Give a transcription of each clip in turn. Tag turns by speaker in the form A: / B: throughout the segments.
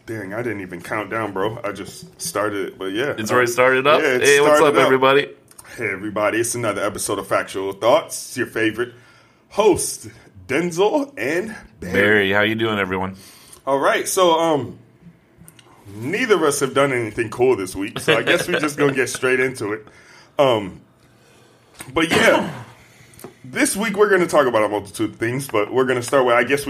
A: Dang, I didn't even count down, bro. I just started it, but yeah.
B: It's already started up?
A: Yeah,
B: hey, what's up, everybody?
A: Hey, everybody. It's another episode of Factual Thoughts. It's your favorite host, Denzel and
B: Barry. How you doing, everyone?
A: All right, so neither of us have done anything cool this week, so I guess we're just going to get straight into it. But yeah, this week we're going to talk about a multitude of things, but we're going to start with, I guess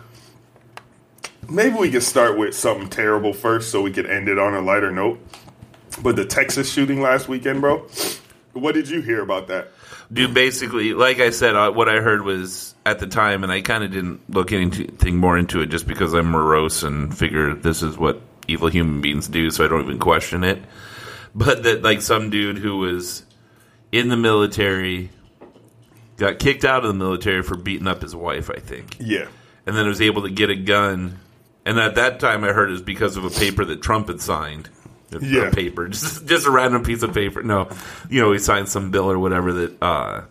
A: maybe we could start with something terrible first so we could end it on a lighter note. But the Texas shooting last weekend, bro, what did you hear about that?
B: Dude, basically, like I said, what I heard was at the time, and I kind of didn't look anything more into it just because I'm morose and figure this is what evil human beings do, so I don't even question it. But that, like, some dude who was in the military got kicked out of the military for beating up his wife, I think.
A: Yeah.
B: And then was able to get a gun. And at that time, I heard it was because of a paper that Trump had signed.
A: Yeah.
B: A paper. Just a random piece of paper. No. He signed some bill or whatever that, kind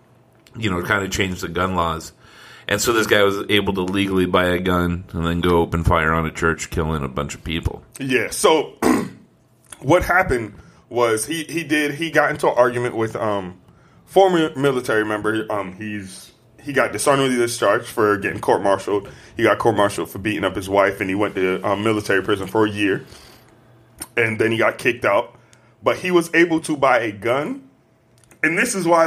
B: of changed the gun laws. And so this guy was able to legally buy a gun and then go open fire on a church, killing a bunch of people.
A: Yeah. So what happened was he got into an argument with former military member. He got dishonorably discharged for getting court-martialed. He got court-martialed for beating up his wife, and he went to military prison for a year. And then he got kicked out. But he was able to buy a gun. And this is why,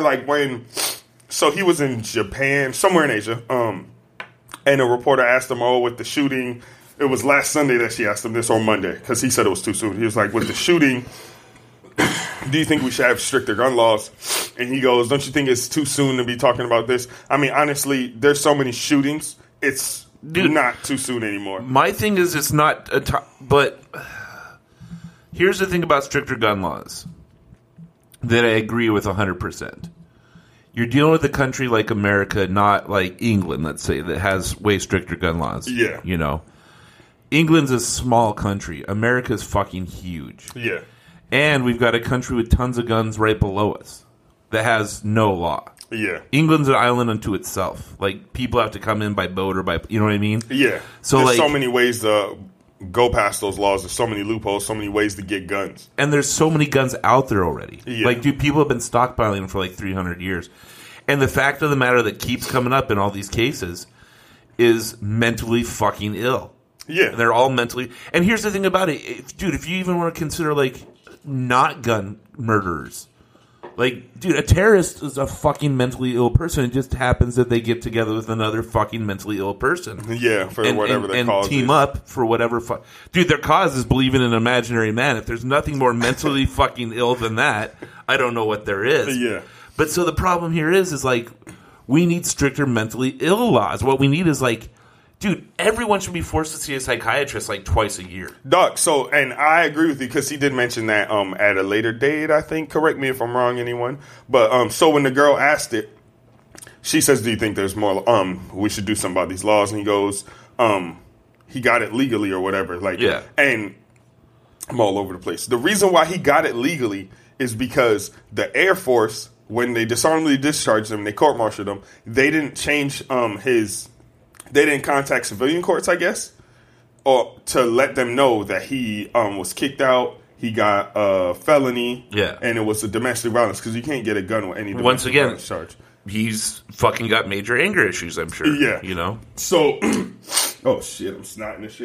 A: so he was in Japan, somewhere in Asia, and a reporter asked him, with the shooting, it was last Sunday that she asked him this, or Monday, because he said it was too soon. He was like, with the shooting, do you think we should have stricter gun laws? And he goes, don't you think it's too soon to be talking about this? I mean, honestly, there's so many shootings. It's not too soon anymore.
B: My thing is it's not but here's the thing about stricter gun laws that I agree with 100%. You're dealing with a country like America, not like England, let's say, that has way stricter gun laws.
A: Yeah.
B: England's a small country. America's fucking huge.
A: Yeah.
B: And we've got a country with tons of guns right below us that has no law.
A: Yeah.
B: England's an island unto itself. Like, people have to come in by boat or by, you know what I mean?
A: Yeah.
B: So
A: there's so many ways to go past those laws. There's so many loopholes, so many ways to get guns.
B: And there's so many guns out there already.
A: Yeah.
B: Like, dude, people have been stockpiling them for 300 years. And the fact of the matter that keeps coming up in all these cases is mentally fucking ill.
A: Yeah.
B: They're all mentally... And here's the thing about it. If you even want to consider, not gun murderers. Dude, a terrorist is a fucking mentally ill person. It just happens that they get together with another fucking mentally ill person.
A: Yeah, for whatever their cause
B: is. And team up for whatever... Dude, their cause is believing in an imaginary man. If there's nothing more mentally fucking ill than that, I don't know what there is.
A: Yeah.
B: But so the problem here is we need stricter mentally ill laws. What we need is dude, everyone should be forced to see a psychiatrist twice a year.
A: Doc, and I agree with you because he did mention that at a later date, I think. Correct me if I'm wrong, anyone. But so when the girl asked it, she says, do you think there's more, we should do something about these laws? And he goes, he got it legally or whatever.
B: Yeah.
A: And I'm all over the place. The reason why he got it legally is because the Air Force, when they dishonorably discharged him, they court-martialed him, they didn't change they didn't contact civilian courts, I guess, or to let them know that he was kicked out. He got a felony, and it was a domestic violence because you can't get a gun with any domestic violence charge.
B: He's fucking got major anger issues, I'm sure.
A: Yeah, So, oh shit, I'm snotting this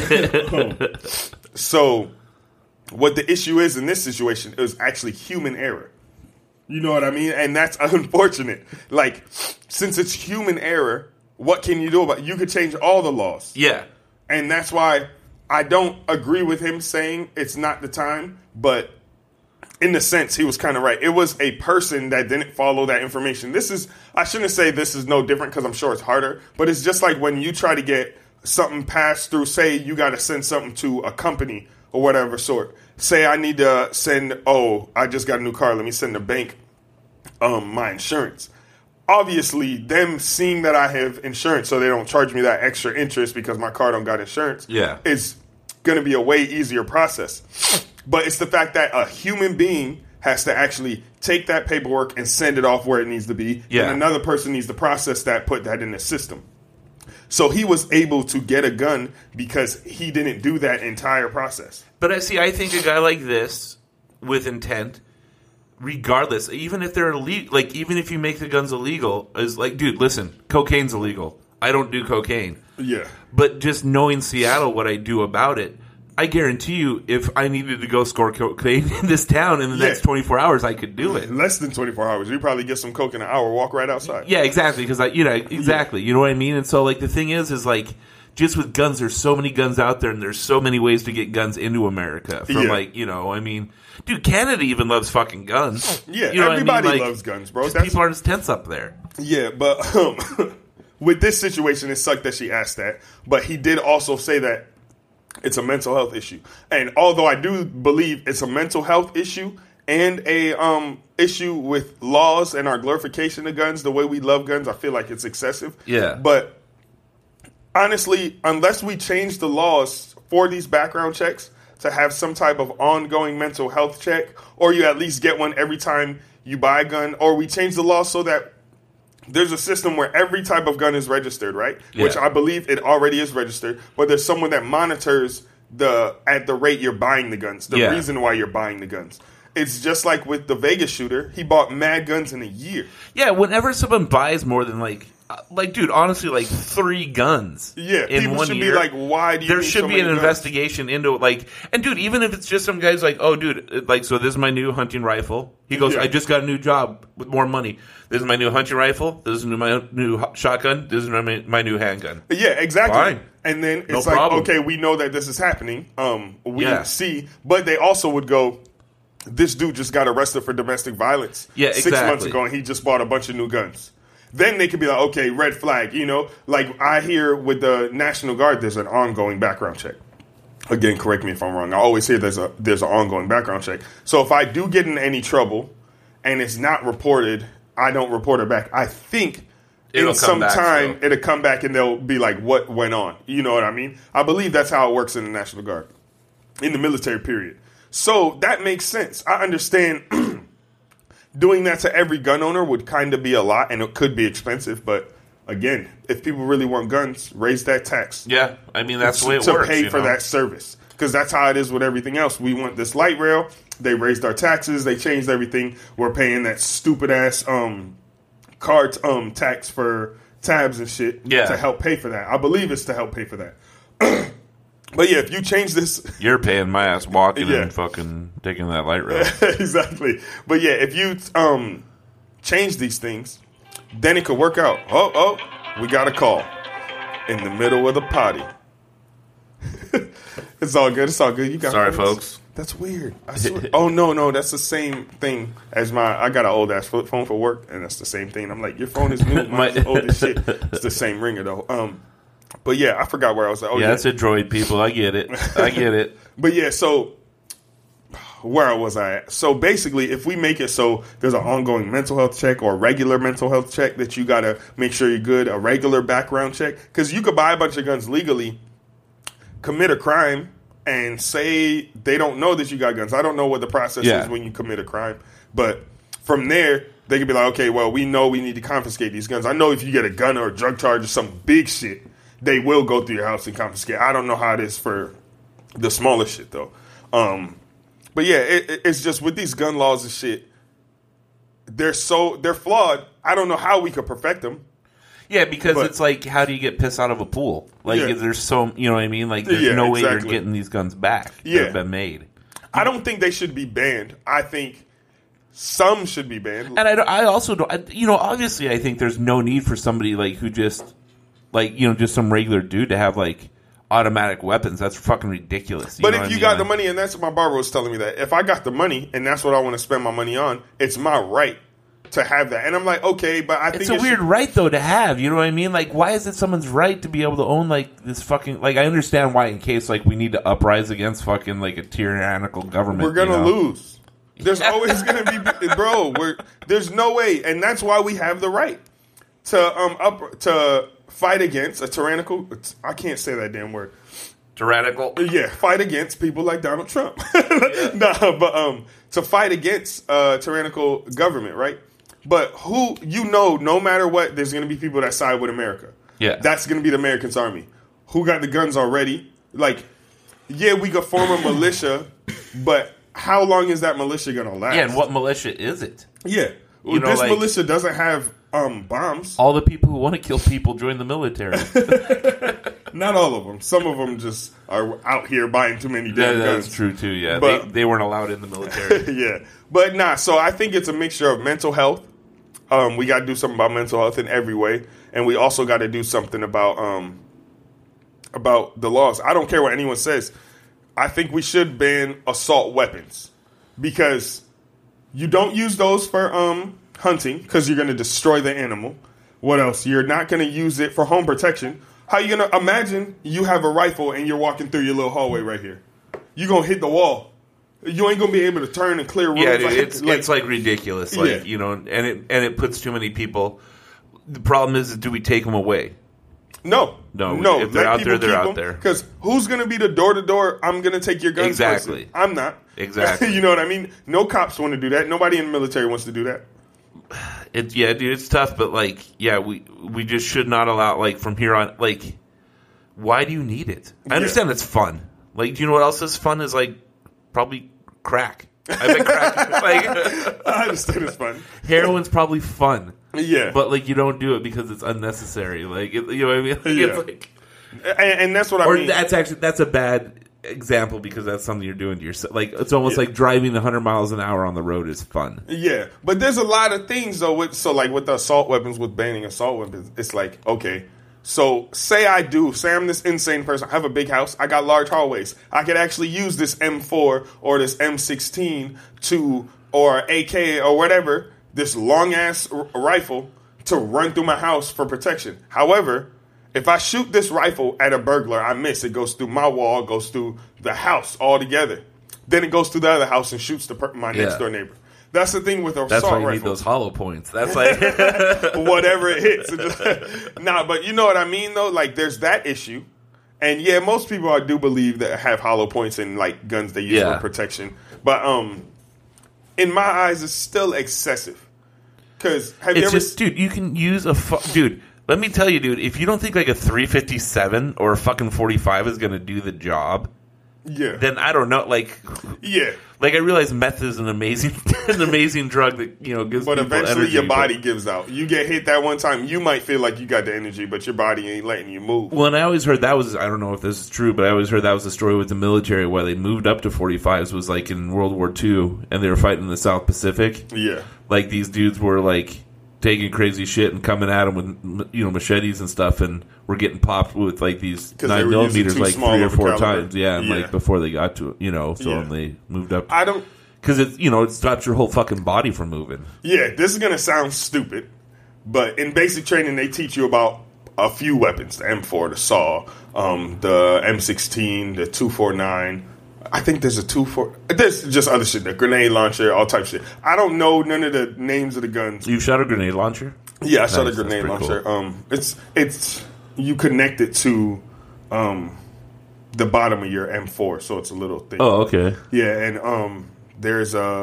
A: shit. So, what the issue is in this situation is actually human error. You know what I mean? And that's unfortunate. Since it's human error. What can you do about it? You could change all the laws.
B: Yeah.
A: And that's why I don't agree with him saying it's not the time. But in the sense, he was kind of right. It was a person that didn't follow that information. I shouldn't say this is no different because I'm sure it's harder. But it's just like when you try to get something passed through, say you got to send something to a company or whatever sort. Say I need to send, I just got a new car. Let me send the bank my insurance. Obviously, them seeing that I have insurance so they don't charge me that extra interest because my car don't got insurance is going to be a way easier process. But it's the fact that a human being has to actually take that paperwork and send it off where it needs to be.
B: Yeah.
A: And another person needs to process that, put that in the system. So he was able to get a gun because he didn't do that entire process.
B: But I think a guy like this with intent, regardless, even if they're illegal, like even if you make the guns illegal, is like, dude, listen, cocaine's illegal. I don't do cocaine.
A: Yeah.
B: But just knowing Seattle, what I do about it, I guarantee you, if I needed to go score cocaine in this town in the next 24 hours, I could do it.
A: Less than 24 hours. You probably get some coke in an hour, walk right outside.
B: Yeah, exactly. Because exactly. You know what I mean? And so, like, the thing is like, just with guns, there's so many guns out there, and there's so many ways to get guns into America. From like, I mean, dude, Canada even loves fucking guns.
A: Yeah,
B: you know
A: everybody
B: I mean? Like,
A: loves guns, bro.
B: People aren't as tense up there.
A: Yeah, but with this situation, it sucked that she asked that. But he did also say that it's a mental health issue. And although I do believe it's a mental health issue and a issue with laws and our glorification of guns, the way we love guns, I feel like it's excessive.
B: Yeah.
A: But honestly, unless we change the laws for these background checks to have some type of ongoing mental health check, or you at least get one every time you buy a gun, or we change the law so that there's a system where every type of gun is registered, right? Yeah. Which I believe it already is registered, but there's someone that monitors at the rate you're buying the guns, the reason why you're buying the guns. It's just like with the Vegas shooter. He bought mad guns in a year.
B: Yeah, whenever someone buys more than like dude, honestly, like 3 guns.
A: Yeah,
B: in
A: people
B: 1
A: should
B: year,
A: be like, why do you?
B: There
A: need
B: should
A: so
B: be
A: many
B: an
A: guns?
B: investigation into it. Like, and dude, even if it's just some guys like, oh, dude, like, so this is my new hunting rifle. He goes, I just got a new job with more money. This is my new hunting rifle. This is my new shotgun. This is my new handgun.
A: Yeah, exactly.
B: Fine.
A: And then
B: No
A: it's like,
B: problem.
A: okay, we know that this is happening. We see, but they also would go, this dude just got arrested for domestic violence 6 months ago, and he just bought a bunch of new guns. Then they could be like, okay, red flag, Like I hear with the National Guard, there's an ongoing background check. Again, correct me if I'm wrong. I always hear there's an ongoing background check. So if I do get in any trouble and it's not reported, I don't report it back. I think it'll come back and they'll be like, what went on? You know what I mean? I believe that's how it works in the National Guard, in the military period. So that makes sense. I understand doing that to every gun owner would kind of be a lot, and it could be expensive. But again, if people really want guns, raise that tax.
B: Yeah, I mean, that's the way it
A: to
B: works.
A: pay for that service, because that's how it is with everything else. We want this light rail. They raised our taxes. They changed everything. We're paying that stupid ass car tax for tabs and shit to help pay for that. I believe it's to help pay for that. But yeah, if you change this,
B: you're paying my ass walking and fucking taking that light rail.
A: Exactly. But yeah, if you change these things, then it could work out. Oh, we got a call in the middle of the potty. It's all good. It's all good. You got
B: Sorry, folks.
A: That's weird. I swear. Oh no, that's the same thing as I got an old ass flip phone for work, and that's the same thing. I'm like, your phone is new, mine's old as shit. It's the same ringer though. But yeah, I forgot where I was at.
B: That's a droid, people. I get it.
A: But yeah, so where was I at? So basically, if we make it so there's an ongoing mental health check or a regular mental health check that you got to make sure you're good, a regular background check, because you could buy a bunch of guns legally, commit a crime, and say they don't know that you got guns. I don't know what the process is when you commit a crime. But from there, they could be like, okay, well, we know we need to confiscate these guns. I know if you get a gun or a drug charge or some big shit, they will go through your house and confiscate. I don't know how it is for the smaller shit, though. But yeah, it's just with these gun laws and shit, they're flawed. I don't know how we could perfect them.
B: Yeah, because it's like, how do you get piss out of a pool? Like, there's so, you know what I mean? Like, there's no way you're getting these guns back that have been made.
A: I don't think they should be banned. I think some should be banned.
B: And I also don't, obviously I think there's no need for somebody, like, who just, like, just some regular dude to have, like, automatic weapons. That's fucking ridiculous.
A: But if you got the money, and that's what my barber was telling me, that if I got the money and that's what I want to spend my money on, it's my right to have that. And I'm like, okay, but I think
B: it's a weird right, though, to have. You know what I mean? Like, why is it someone's right to be able to own, like, this fucking, like, I understand why in case, like, we need to uprise against fucking, like, a tyrannical government.
A: We're gonna lose. There's always gonna be, bro. There's no way, and that's why we have the right to fight against a tyrannical. I can't say that damn word.
B: Tyrannical.
A: Yeah, fight against people like Donald Trump. But to fight against tyrannical government, right? But no matter what, there's going to be people that side with America.
B: Yeah.
A: That's going to be the American Army. Who got the guns already? Like, yeah, we could form a militia, but how long is that militia going to last?
B: Yeah, and what militia is it?
A: Yeah.
B: You know,
A: this
B: like-
A: militia doesn't have bombs.
B: All the people who want to kill people join the military.
A: Not all of them. Some of them just are out here buying too many damn guns.
B: That's true, too, yeah.
A: But-
B: they weren't allowed in the military.
A: Yeah. But nah, so I think it's a mixture of mental health. We got to do something about mental health in every way. And we also got to do something about the laws. I don't care what anyone says. I think we should ban assault weapons because you don't use those for hunting because you're going to destroy the animal. What else? You're not going to use it for home protection. How you going to imagine you have a rifle and you're walking through your little hallway right here? You're going to hit the wall. You ain't going to be able to turn and clear rooms.
B: Yeah, dude, it's like ridiculous. Like,
A: Yeah.
B: you know, and it puts too many people. The problem is, do we take them away?
A: No.
B: If they're out there, they're out there.
A: Because who's going to be the door-to-door, I'm going to take your guns
B: Exactly.
A: person? I'm not.
B: Exactly.
A: You know what I mean? No cops want to do that. Nobody in the military wants to do that.
B: Yeah, dude, it's tough, but like, yeah, we just should not allow, like, from here on, like, why do you need it? I understand it's fun. Like, do you know what else is fun? Is like probably crack. I bet crack. Like,
A: I understand it's fun.
B: heroin's probably fun.
A: Yeah.
B: But like, you don't do it because it's unnecessary. Like, you know what I mean? Like,
A: Yeah.
B: it's like,
A: And that's what I
B: or
A: mean.
B: that's a bad example because that's something you're doing to yourself. Like, it's almost like driving 100 miles an hour on the road is fun.
A: Yeah. But there's a lot of things, though. With the assault weapons, with banning assault weapons, it's like, okay, so say I'm this insane person. I have a big house. I got large hallways. I could actually use this M4 or this M16 or AK or whatever, this long-ass rifle to run through my house for protection. However, if I shoot this rifle at a burglar, I miss. It goes through my wall, goes through the house altogether. Then it goes through the other house and shoots my next-door neighbor. That's the thing with assault
B: That's why you
A: rifles.
B: need those hollow points. That's like
A: Whatever it hits. Nah, but you know what I mean, though? Like, there's that issue. And, yeah, most people I do believe that have hollow points and, like, guns they use for protection. But in my eyes, it's still excessive. Because have you
B: it's
A: ever...
B: just, dude, you can use dude, let me tell you, dude, if you don't think like a 357 or a fucking 45 is going to do the job,
A: Yeah.
B: then I don't know, like...
A: Yeah.
B: Like, I realize meth is an amazing drug that, you know, gives
A: But
B: people
A: eventually
B: energy,
A: your body gives out. You get hit that one time, you might feel like you got the energy, but your body ain't letting you move.
B: Well, and I always heard that was, I don't know if this is true, but I always heard that was the story with the military where they moved up to 45s was like in World War II, and they were fighting in the South Pacific.
A: Yeah.
B: Like, these dudes were, like, taking crazy shit and coming at them with, you know, machetes and stuff, and were getting popped with, like, these
A: 'Cause they were
B: 9mm
A: using too
B: like
A: small
B: 3 or
A: of a
B: 4
A: caliber.
B: times. Yeah, and,
A: Yeah.
B: like, before they got to it, you know, so
A: Yeah.
B: they moved up.
A: I don't...
B: Because, it's, you know, it stops your whole fucking body from moving.
A: Yeah, this is going to sound stupid, but in basic training, they teach you about a few weapons: the M4, the SAW, the M16, the 249. I think there's a 24. There's just other shit, the grenade launcher, all types of shit. I don't know none of the names of the guns.
B: You've shot a grenade launcher?
A: Yeah, I shot a
B: Nice, that's
A: grenade
B: pretty
A: launcher.
B: cool.
A: It's you connect it to the bottom of your M4, so it's a little thing.
B: Oh, okay.
A: Yeah, and there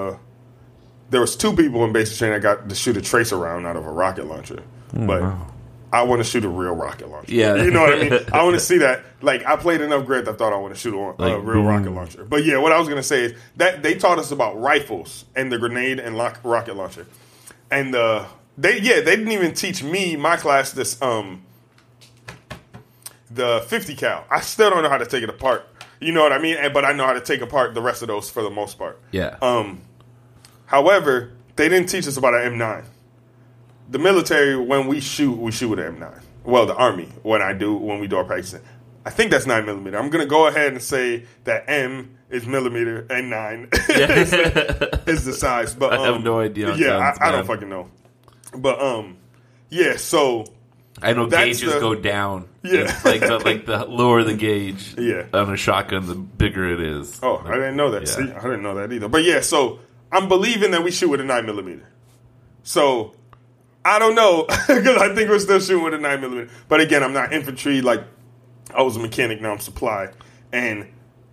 A: was 2 people in basic training that got to shoot a tracer round out of a rocket launcher, but I want to shoot a real rocket launcher.
B: Yeah.
A: You know what I mean? I want to see that. Like, I played enough Grand Theft Auto, I want to shoot a
B: Like,
A: real rocket launcher. But yeah, what I was going to say is that they taught us about rifles and the grenade and rocket launcher, and they didn't even teach me my class this the 50 cal. I still don't know how to take it apart. You know what I mean? But I know how to take apart the rest of those for the most part.
B: Yeah.
A: However, they didn't teach us about an M9. The military, when we shoot with an M9. Well, the Army, when we do our practicing. I think that's 9mm. I'm going to go ahead and say that M is millimeter and 9 is the size. But
B: I have no idea on
A: Yeah,
B: guns,
A: I don't
B: man.
A: fucking know. But yeah, so
B: I know
A: that's
B: gauges
A: the-
B: go down.
A: Yeah.
B: It's like the lower the gauge
A: Yeah.
B: on a shotgun, the bigger it is.
A: Oh, I didn't know that.
B: Yeah.
A: See, I didn't know that either. But yeah, so I'm believing that we shoot with a 9mm. So I don't know because I think we're still shooting with a 9mm. But again, I'm not infantry. Like, I was a mechanic, now I'm supply, and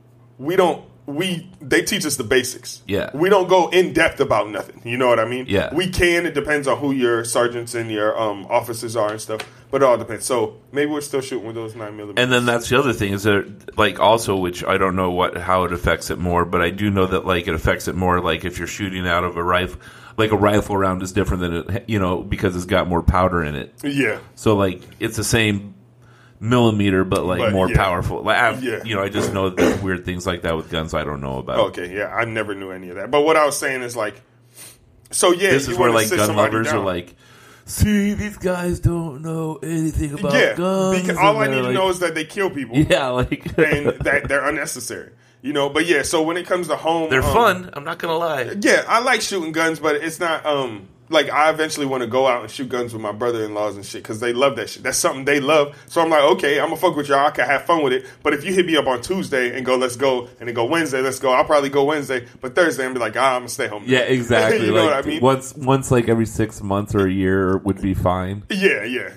A: they teach us the basics.
B: Yeah.
A: We don't go in depth about nothing. You know what I mean?
B: Yeah.
A: We can. It depends on who your sergeants and your officers are and stuff. But it all depends. So maybe we're still shooting with those 9mm.
B: And then that's the other thing is that, like, also, which I don't know how it affects it more, but I do know that, like, it affects it more, like, if you're shooting out of a rifle. Like, a rifle round is different than, because it's got more powder in it.
A: Yeah.
B: So, like, it's the same millimeter, but more powerful. Like, I just know that there's weird things like that with guns I don't know about.
A: Okay, yeah, I never knew any of that. But what I was saying is, like, so, yeah,
B: this is where, like, gun lovers
A: down.
B: are like, see, these guys don't know anything about guns.
A: Because all I need to know is that they kill people.
B: Yeah, like...
A: and that they're unnecessary. But yeah, so when it comes to home...
B: They're fun, I'm not going to lie.
A: Yeah, I like shooting guns, but it's not... like, I eventually want to go out and shoot guns with my brother-in-laws and shit, because they love that shit. That's something they love. So I'm like, okay, I'm going to fuck with y'all. I can have fun with it. But if you hit me up on Tuesday and go, let's go, and then go Wednesday, let's go, I'll probably go Wednesday. But Thursday, I'm be like, I'm going to stay home.
B: Yeah, exactly.
A: You know what I mean?
B: Once like every 6 months or a year would be fine.
A: Yeah.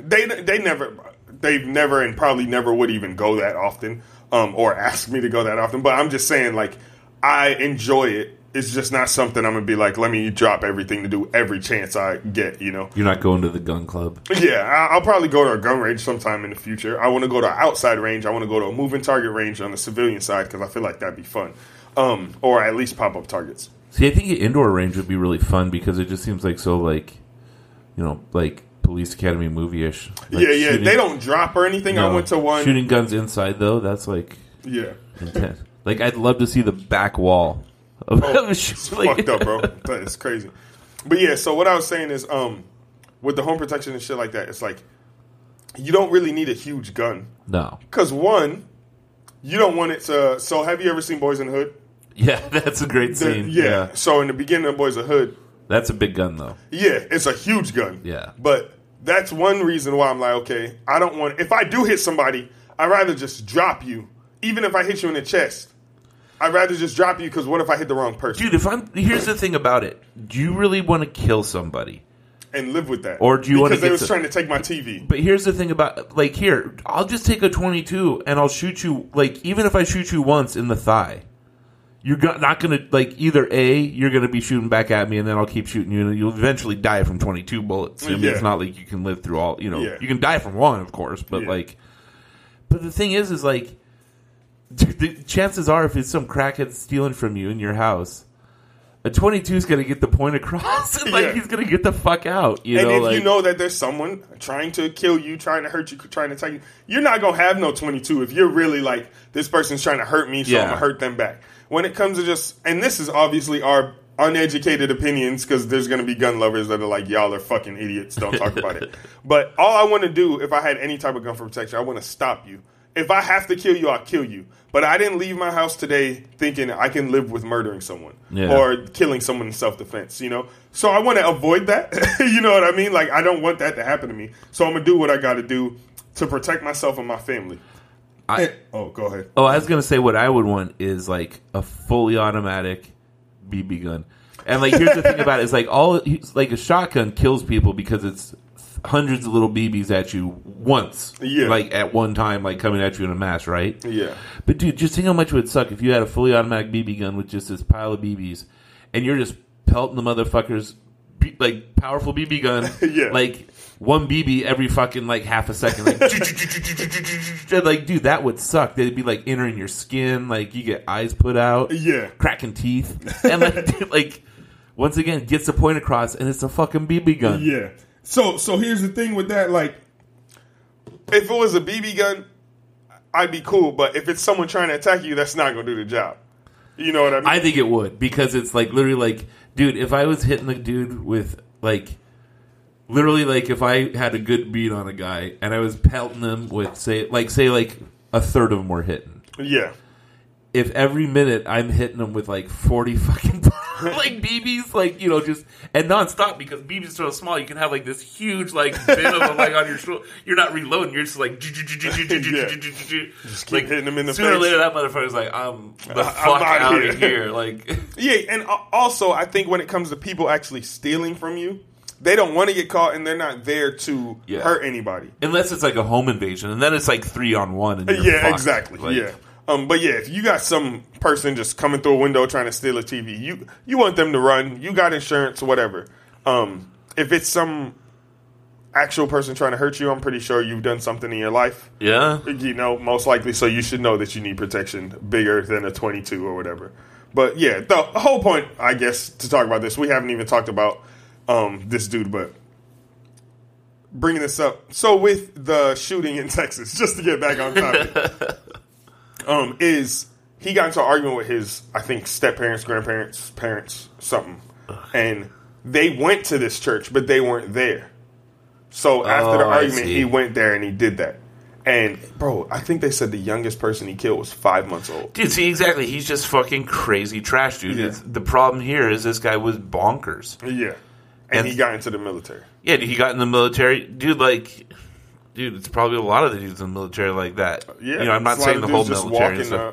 A: They've never and probably never would even go that often, or ask me to go that often. But I'm just saying, like, I enjoy it. It's just not something I'm going to be like, let me drop everything to do every chance I get, You're
B: not going to the gun club?
A: Yeah, I'll probably go to a gun range sometime in the future. I want to go to an outside range. I want to go to a moving target range on the civilian side because I feel like that'd be fun. Or at least pop-up targets.
B: See, I think an indoor range would be really fun because it just seems like so, like, like Police Academy movie-ish. Like
A: yeah. They don't drop or anything. No, I went to one.
B: Shooting guns inside, though, that's, like...
A: Yeah.
B: Intense. Like, I'd love to see the back wall.
A: It's fucked up, bro. It's crazy. But yeah, so what I was saying is, with the home protection and shit like that, it's like, you don't really need a huge gun.
B: No.
A: Because one, you don't want it to... So have you ever seen Boys in the Hood?
B: Yeah, that's a great scene.
A: Yeah. So in the beginning of Boys in the Hood...
B: That's a big gun, though.
A: Yeah, it's a huge gun.
B: Yeah.
A: But that's one reason why I'm like, okay, I don't want... If I do hit somebody, I'd rather just drop you. Even if I hit you in the chest. I'd rather just drop you because what if I hit the wrong person?
B: Dude, here's the thing about it. Do you really want to kill somebody?
A: And live with that.
B: Or do you want to
A: Because they was trying to take my TV.
B: But here's the thing about, like, here, I'll just take a 22 and I'll shoot you, like, even if I shoot you once in the thigh, you're not going to, like, either A, you're going to be shooting back at me and then I'll keep shooting you and you'll eventually die from 22 bullets. I mean, it's not like you can live through all, you can die from one, of course, but, but the thing is, like, the chances are, if it's some crackhead stealing from you in your house, a 22 is going to get the point across, and he's going to get the fuck out.
A: You know that there's someone trying to kill you, trying to hurt you, trying to take you, you're not going to have no 22 if you're really like, this person's trying to hurt me, so I'm going to hurt them back. When it comes to just, and this is obviously our uneducated opinions, because there's going to be gun lovers that are like, y'all are fucking idiots, don't talk about it. But all I want to do, if I had any type of gun for protection, I want to stop you. If I have to kill you, I'll kill you. But I didn't leave my house today thinking I can live with murdering someone or killing someone in self-defense, So I want to avoid that. You know what I mean? Like, I don't want that to happen to me. So I'm going to do what I got to do to protect myself and my family. Go ahead.
B: Oh, I was going to say what I would want is, like, a fully automatic BB gun. And, like, here's the thing about it. It's like a shotgun kills people because it's hundreds of little BBs at you once. Yeah. Like, at one time, like, coming at you in a mass, right?
A: Yeah.
B: But, dude, just think how much it would suck if you had a fully automatic BB gun with just this pile of BBs, and you're just pelting the motherfuckers, like, powerful BB gun.
A: Yeah.
B: Like, one BB every fucking, like, half a second. Like, like, dude, that would suck. They'd be, like, entering your skin. Like, you get eyes put out.
A: Yeah.
B: Cracking teeth. And, like, once again, gets the point across, and it's a fucking BB gun.
A: Yeah. So here's the thing with that, like, if it was a BB gun, I'd be cool, but if it's someone trying to attack you, that's not going to do the job. You know what I mean?
B: I think it would, because it's, like, literally, like, dude, if I was hitting the dude with, like, literally, like, if I had a good beat on a guy, and I was pelting them with, say, a third of them were hitting.
A: Yeah.
B: If every minute I'm hitting them with, like, 40 fucking like BBs, like, just and nonstop, because BBs are so small, you can have like this huge like bin of them like on your shoulder. You're not reloading. You're just like just
A: keep hitting them in the face.
B: Sooner or later, that motherfucker's like, I'm the fuck out of here. Like,
A: yeah, and also I think when it comes to people actually stealing from you, they don't want to get caught, and they're not there to hurt anybody
B: unless it's like a home invasion, and then it's like 3-on-1. And you're fucked.
A: Exactly.
B: Like,
A: yeah. But yeah, if you got some person just coming through a window trying to steal a TV, you want them to run. You got insurance, whatever. If it's some actual person trying to hurt you, I'm pretty sure you've done something in your life.
B: Yeah.
A: You know, most likely. So you should know that you need protection bigger than a 22 or whatever. But yeah, the whole point, I guess, to talk about this, we haven't even talked about this dude, but bringing this up. So with the shooting in Texas, just to get back on topic, is he got into an argument with his, I think, step-parents, grandparents, parents, something. And they went to this church, but they weren't there. So after the argument, he went there and he did that. And, bro, I think they said the youngest person he killed was 5 months old.
B: Dude, see, exactly. He's just fucking crazy trash, dude.
A: Yeah.
B: The problem here is this guy was bonkers.
A: Yeah. And he got into the military.
B: Yeah, he got in the military. Dude, it's probably a lot of the dudes in the military like that.
A: Yeah.
B: You know, I'm not saying the whole military stuff.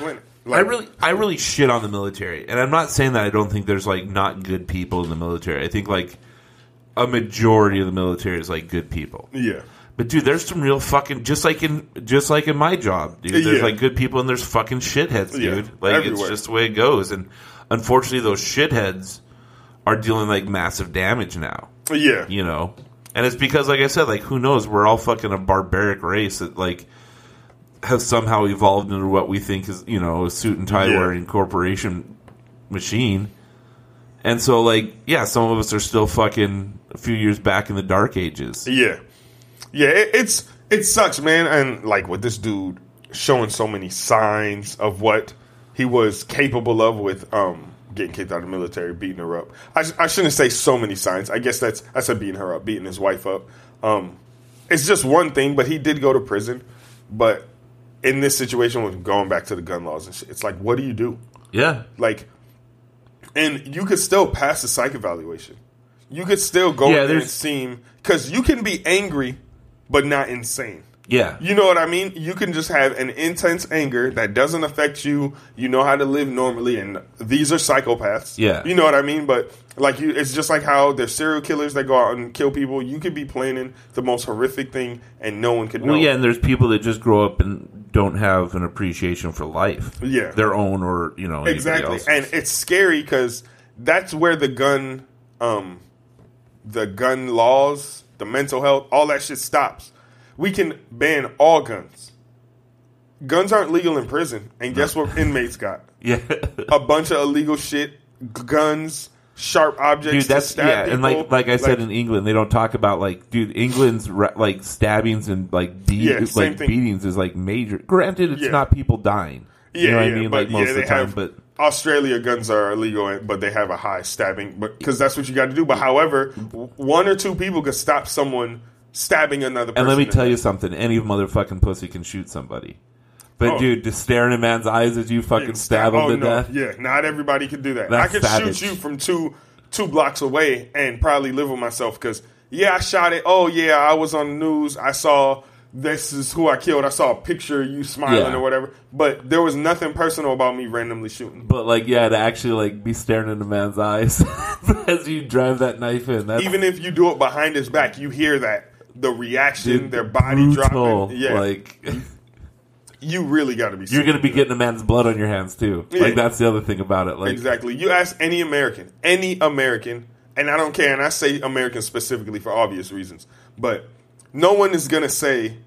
B: I really shit on the military. And I'm not saying that I don't think there's, not good people in the military. I think, a majority of the military is, good people.
A: Yeah.
B: But dude, there's some real fucking just like in my job, dude. There's good people and there's fucking shitheads, dude.
A: Everywhere.
B: It's just the way it goes. And unfortunately, those shitheads are dealing massive damage now.
A: Yeah,
B: you know, and it's because, like I said, who knows? We're all fucking a barbaric race that has somehow evolved into what we think is a suit and tie wearing corporation machine. And so, some of us are still fucking a few years back in the dark ages.
A: Yeah. Yeah, it sucks, man. And with this dude showing so many signs of what he was capable of with getting kicked out of the military, beating her up. I shouldn't say so many signs. I guess I said beating her up, beating his wife up. It's just one thing, but he did go to prison. But in this situation, with going back to the gun laws and shit, it's what do you do?
B: Yeah.
A: And you could still pass the psych evaluation. You could still go in there and seem, because you can be angry but not insane.
B: Yeah.
A: You know what I mean? You can just have an intense anger that doesn't affect you. You know how to live normally, and these are psychopaths.
B: Yeah.
A: You know what I mean? But it's just like how there's serial killers that go out and kill people. You could be planning the most horrific thing, and no one could know.
B: Well, yeah, and there's people that just grow up and don't have an appreciation for life.
A: Yeah.
B: Their own or,
A: exactly.
B: Else's.
A: And it's scary because that's where the gun laws, the mental health, all that shit stops. We can ban all guns. Guns aren't legal in prison, and guess what inmates got?
B: Yeah.
A: A bunch of illegal shit, guns, sharp objects.
B: Dude, that's
A: to stab
B: and
A: people.
B: like I said in England, they don't talk about England's stabbings and beatings is major. Granted, it's not people dying. You know what I mean?
A: But
B: most of the time, but
A: Australia guns are illegal, but they have a high stabbing, because that's what you got to do. But however, one or two people could stop someone stabbing another person.
B: And let me tell you something: any motherfucking pussy can shoot somebody. But dude, just staring in a man's eyes as you fucking stab him to death.
A: Yeah, not everybody can do that.
B: That's
A: I could
B: savage.
A: shoot you from two blocks away and probably live with myself because I shot it. Oh yeah, I was on the news. I saw this is who I killed. I saw a picture of you smiling or whatever. But there was nothing personal about me randomly shooting.
B: But to actually be staring in a man's eyes as you drive that knife in.
A: Even if you do it behind his back, you hear that. The reaction, their body
B: brutal.
A: dropping. Yeah. You really got to be.
B: You're going to be getting a man's blood on your hands too.
A: Yeah.
B: That's the other thing about it.
A: Exactly. You ask any American, and I don't care, and I say American specifically for obvious reasons, but no one is going to say,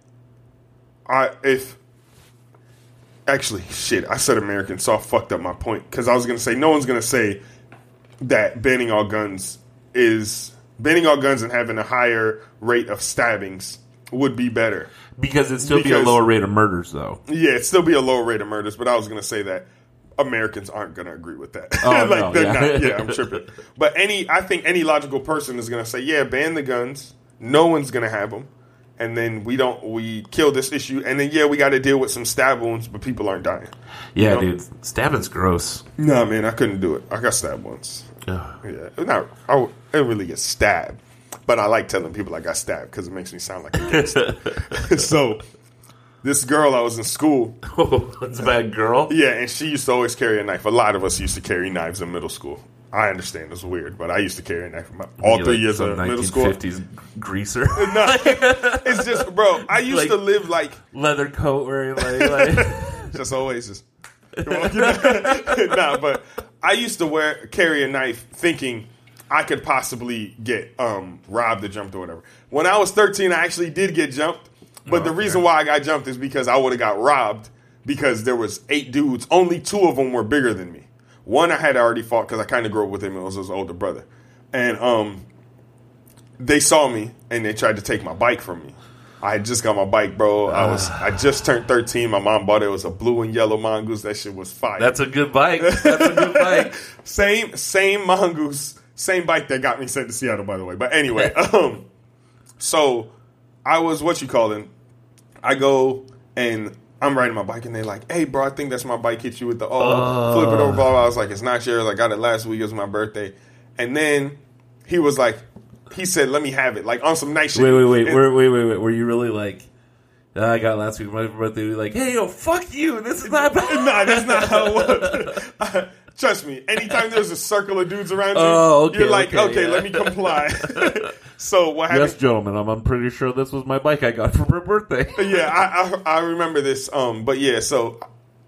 A: actually, shit, I said American, so I fucked up my point, because I was going to say, no one's going to say that banning all guns and having a higher rate of stabbings would be better.
B: Because it'd still be a lower rate of murders, though.
A: Yeah, it'd still be a lower rate of murders, but I was going to say that Americans aren't going to agree with that.
B: Oh, no,
A: they're not. Yeah, I'm tripping. But I think any logical person is going to say, yeah, ban the guns. No one's going to have them. And then we kill this issue. And then, we got to deal with some stab wounds, but people aren't dying.
B: Yeah, dude. Stabbing's gross.
A: No, man, I couldn't do it. I got stabbed once. Yeah. I didn't really get stabbed. But I like telling people I got stabbed because it makes me sound like a gangster. So, this girl, I was in school.
B: Oh, that's a bad girl?
A: Yeah, and she used to always carry a knife. A lot of us used to carry knives in middle school. I understand it's weird, but I used to carry a knife all 3 years of middle school.
B: 1950s greaser.
A: No, it's just, bro, I used to live
B: leather coat wearing,
A: just Oasis. Nah, but I used to carry a knife thinking I could possibly get robbed or jumped or whatever. When I was 13, I actually did get jumped. But the reason why I got jumped is because I would have got robbed because there was 8 dudes. Only 2 of them were bigger than me. One I had already fought because I kind of grew up with him. It was his older brother. And they saw me and they tried to take my bike from me. I had just got my bike, bro. I just turned 13. My mom bought it. It was a blue and yellow mongoose. That shit was fire.
B: That's a good bike. That's a good bike.
A: Same mongoose. Same bike that got me sent to Seattle, by the way. But anyway, so I was, I go and I'm riding my bike and they're like, hey, bro, I think that's my bike. Hit you with the, flip it over, blah, blah. I was like, it's not yours. I got it last week. It was my birthday. And then he was like, he said, let me have it. Like on some nice shit.
B: Wait. Were you really like, I got it last week, my birthday. Like, hey, yo, fuck you. This is not bad.
A: Nah, that's not how it was. Trust me, anytime there's a circle of dudes around you, you're like, okay, let me comply. So what happened?
B: Yes, gentlemen, I'm pretty sure this was my bike I got for my birthday.
A: Yeah, I remember this. But yeah, so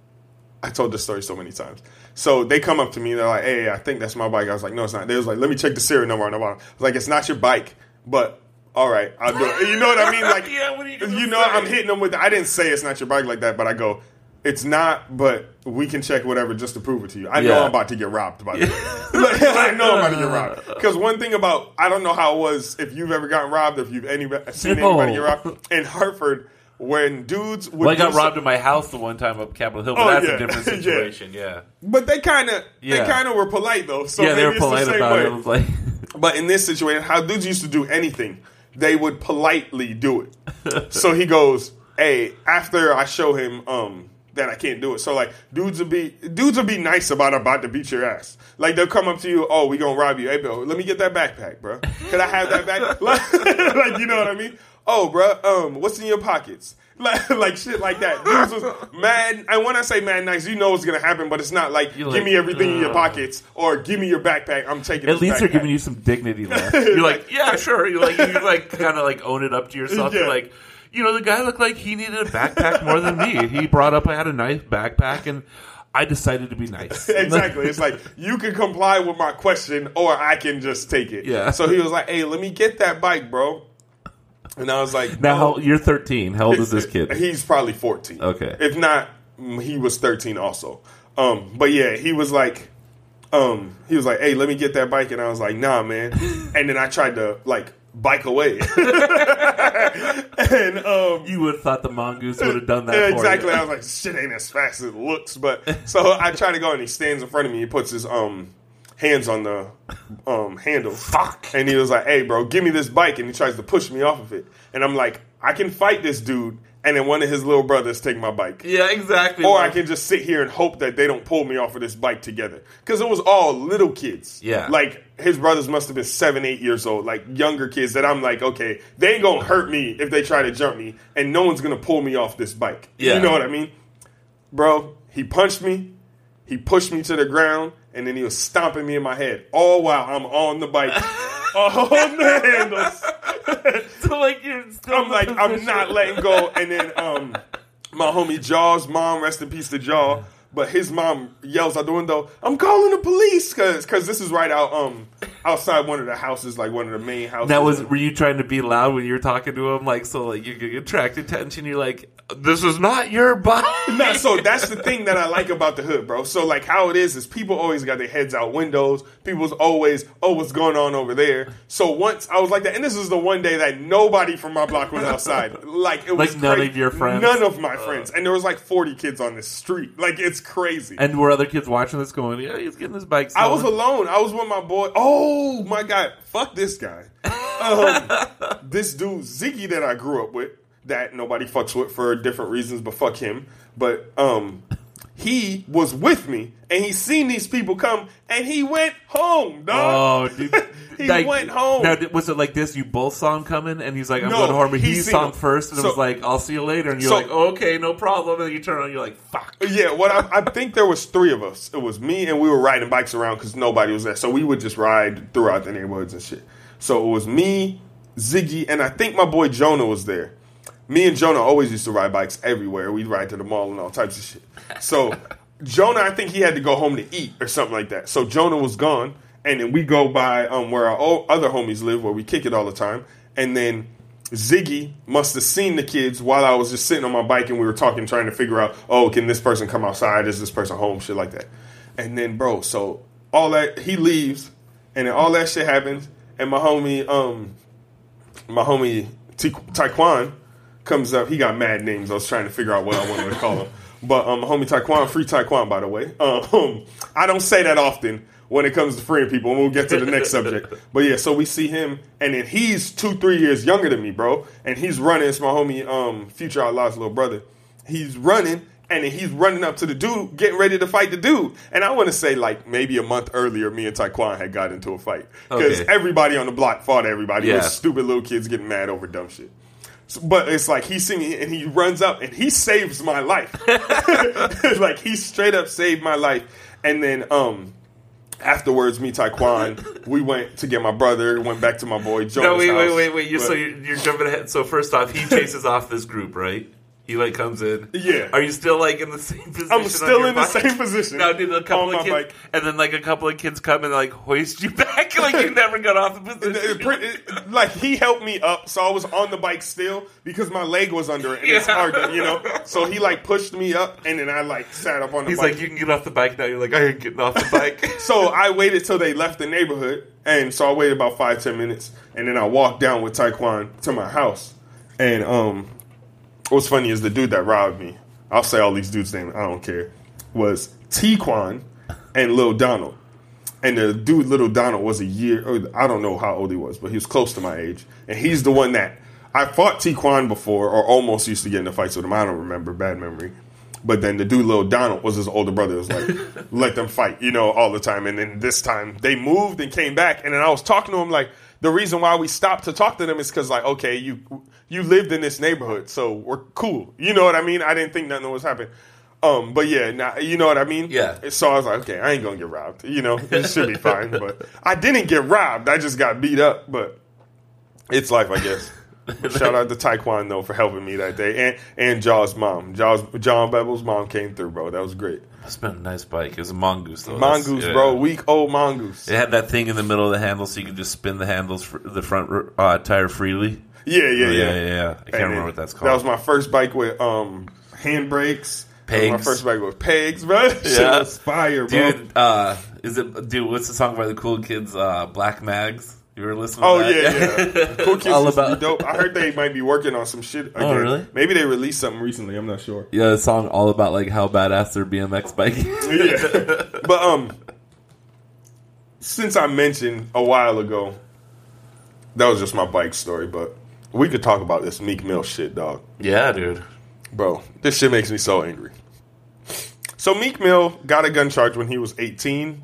A: I told this story so many times. So they come up to me, they're like, hey, I think that's my bike. I was like, no, it's not. They was like, let me check the serial number on the bottom. I was like, it's not your bike, but all right, I'll do it. You know what I mean? Like,
B: yeah, what are you gonna
A: say? I'm hitting them with I didn't say it's not your bike like that, but I go, it's not, but we can check whatever just to prove it to you. I know I'm about to get robbed, by the way. I know I'm about to get robbed. Because one thing about, I don't know how it was, if you've ever gotten robbed, if you've seen anybody get robbed. In Hartford, when dudes would...
B: Well, I got robbed in my house the one time up Capitol Hill, but that's a different situation,
A: But they kind of were polite, though. So
B: they were polite about it. It was like...
A: But in this situation, how dudes used to do anything, they would politely do it. So he goes, hey, after I show him... that I can't do it. So like dudes will be nice about to beat your ass. Like they'll come up to you, oh, we gonna rob you. Hey bro, let me get that backpack, bro. Can I have that backpack? Like you know what I mean? Oh, bro, what's in your pockets? Like shit like that. Dudes was mad, and when I say mad nice, you know what's gonna happen, but it's not like give me everything in your pockets or give me your backpack. I'm taking.
B: At least
A: backpack.
B: they're giving you some dignity left. You're like, yeah, sure. You kind of like own it up to yourself. You're like, you know, the guy looked like he needed a backpack more than me. He brought up I had a nice backpack, and I decided to be nice.
A: Exactly. It's like, you can comply with my question, or I can just take it.
B: Yeah.
A: So he was like, hey, let me get that bike, bro. And I was like...
B: Now, you're 13. How old is this kid?
A: He's probably 14.
B: Okay.
A: If not, he was 13 also. But yeah, he was like, hey, let me get that bike. And I was like, nah, man. And then I tried to, like, bike away. And
B: you would have thought the mongoose would have done that for you.
A: Exactly. I was like, shit ain't as fast as it looks. But so I try to go and he stands in front of me. He puts his hands on the handle.
B: Fuck.
A: And he was like, hey, bro, give me this bike. And he tries to push me off of it. And I'm like, I can fight this dude. And then one of his little brothers take my bike.
B: Yeah, exactly.
A: Or I can just sit here and hope that they don't pull me off of this bike together. Because it was all little kids.
B: Yeah.
A: Like, his brothers must have been 7, 8 years old. Like, younger kids that I'm like, okay, they ain't going to hurt me if they try to jump me. And no one's going to pull me off this bike.
B: Yeah.
A: You know what I mean? Bro, he punched me. He pushed me to the ground. And then he was stomping me in my head. All while I'm on the bike. On the handles.
B: So like you're still
A: I'm not letting go. And then my homie Jaw's mom, rest in peace to Jaw, but his mom yells out the window, I'm calling the police, because this is right out outside one of the houses, like one of the main houses.
B: Now, were you trying to be loud when you were talking to him? Like, so like you could attract attention. You're like, this is not your bike.
A: No, so that's the thing that I like about the hood, bro. So like how it is people always got their heads out windows. People's always, oh, what's going on over there? So once I was like that, and this is the one day that nobody from my block was outside. Like it was
B: like none of your friends?
A: None of my friends. And there was like 40 kids on this street. Like it's crazy.
B: And were other kids watching this going, yeah, he's getting his bike stolen?
A: I was alone. I was with my boy. Oh my God. Fuck this guy. This dude, Ziggy, that I grew up with, that nobody fucks with for different reasons, but fuck him. But he was with me, and he seen these people come, and he went home, dog.
B: Oh, dude.
A: He went home.
B: Now, was it like this? You both saw him coming, and he's like, I'm
A: No,
B: going home. And
A: he
B: he
A: seen
B: saw him
A: him.
B: first, and it was like, I'll see you later. And you're like, oh, okay, no problem. And then you turn around, and you're like, fuck.
A: Yeah, I think there was 3 of us. It was me, and we were riding bikes around because nobody was there. So we would just ride throughout the neighborhoods and shit. So it was me, Ziggy, and I think my boy Jonah was there. Me and Jonah always used to ride bikes everywhere. We'd ride to the mall and all types of shit. So Jonah, I think he had to go home to eat or something like that. So Jonah was gone, And then we go by where our other homies live, where we kick it all the time. And then Ziggy must have seen the kids while I was just sitting on my bike and we were talking, trying to figure out, oh, can this person come outside? Is this person home? Shit like that. And then, bro, so all that, he leaves, and then all that shit happens, and my homie Taekwon comes up. He got mad names. I was trying to figure out what I wanted to call him. But my homie Taekwon, free Taekwon, by the way. I don't say that often when it comes to freeing people, and we'll get to the next subject. But yeah, so we see him, and then he's 2-3 years younger than me, bro. And he's running. It's my homie Future Outlaw's little brother. He's running, and then he's running up to the dude, getting ready to fight the dude. And I want to say, like, maybe a month earlier, me and Taekwon had got into a fight. Because everybody on the block fought everybody. Yeah. Those stupid little kids getting mad over dumb shit. So, but it's like he's singing, and he runs up, and he saves my life. Like, he straight up saved my life. And then afterwards, me, Taekwon, we went to get my brother, went back to my boy Joe's house.
B: Wait. You're jumping ahead. So first off, he chases off this group, right? He like comes in.
A: Yeah.
B: Are you still like in the same position?
A: I'm still in the same position.
B: Now, did a couple of kids, and then like a couple of kids come and like hoist you back, like you never got off the position.
A: Like he helped me up, so I was on the bike still because my leg was under it, and it's hard, So he like pushed me up, and then I like sat up on the bike.
B: He's like, you can get off the bike now. You're like, I ain't getting off the bike.
A: So I waited till they left the neighborhood, and so I waited about 5-10 minutes, and then I walked down with Taekwon to my house, and what's funny is the dude that robbed me, I'll say all these dudes' names, I don't care, was Taekwon and Lil Donald. And the dude, Lil Donald, was a year, I don't know how old he was, but he was close to my age. And he's the one that, I fought Taekwon before, or almost used to get into fights with him. I don't remember, bad memory. But then the dude, Lil Donald, was his older brother. It was like, let them fight, all the time. And then this time, they moved and came back. And then I was talking to him like, the reason why we stopped to talk to them is because, like, okay, you lived in this neighborhood, so we're cool. You know what I mean? I didn't think nothing was happening. But yeah, now, you know what I mean?
B: Yeah.
A: So I was like, okay, I ain't gonna get robbed. It should be fine. But I didn't get robbed. I just got beat up. But it's life, I guess. Shout out to Taekwon, though, for helping me that day. And Jaw's mom. John Bevel's mom came through, bro. That was great.
B: It's been a nice bike. It was a Mongoose, though.
A: Mongoose, bro. Week-old Mongoose.
B: It had that thing in the middle of the handle so you could just spin the handles, the front tire freely.
A: Yeah.
B: I can't remember what that's called.
A: That was my first bike with handbrakes.
B: Pegs.
A: My first bike with pegs, bro. Shit was fire, bro.
B: Dude, what's the song by the Cool Kids? Black Mags. You were listening
A: to
B: that?
A: Yeah. Cool Kids all about dope. I heard they might be working on some shit again.
B: Oh, really?
A: Maybe they released something recently. I'm not sure.
B: Yeah, the song all about like how badass their BMX bike is.
A: Yeah. But since I mentioned a while ago, that was just my bike story, but we could talk about this Meek Mill shit, dog.
B: Yeah, dude.
A: Bro, this shit makes me so angry. So Meek Mill got a gun charge when he was 18.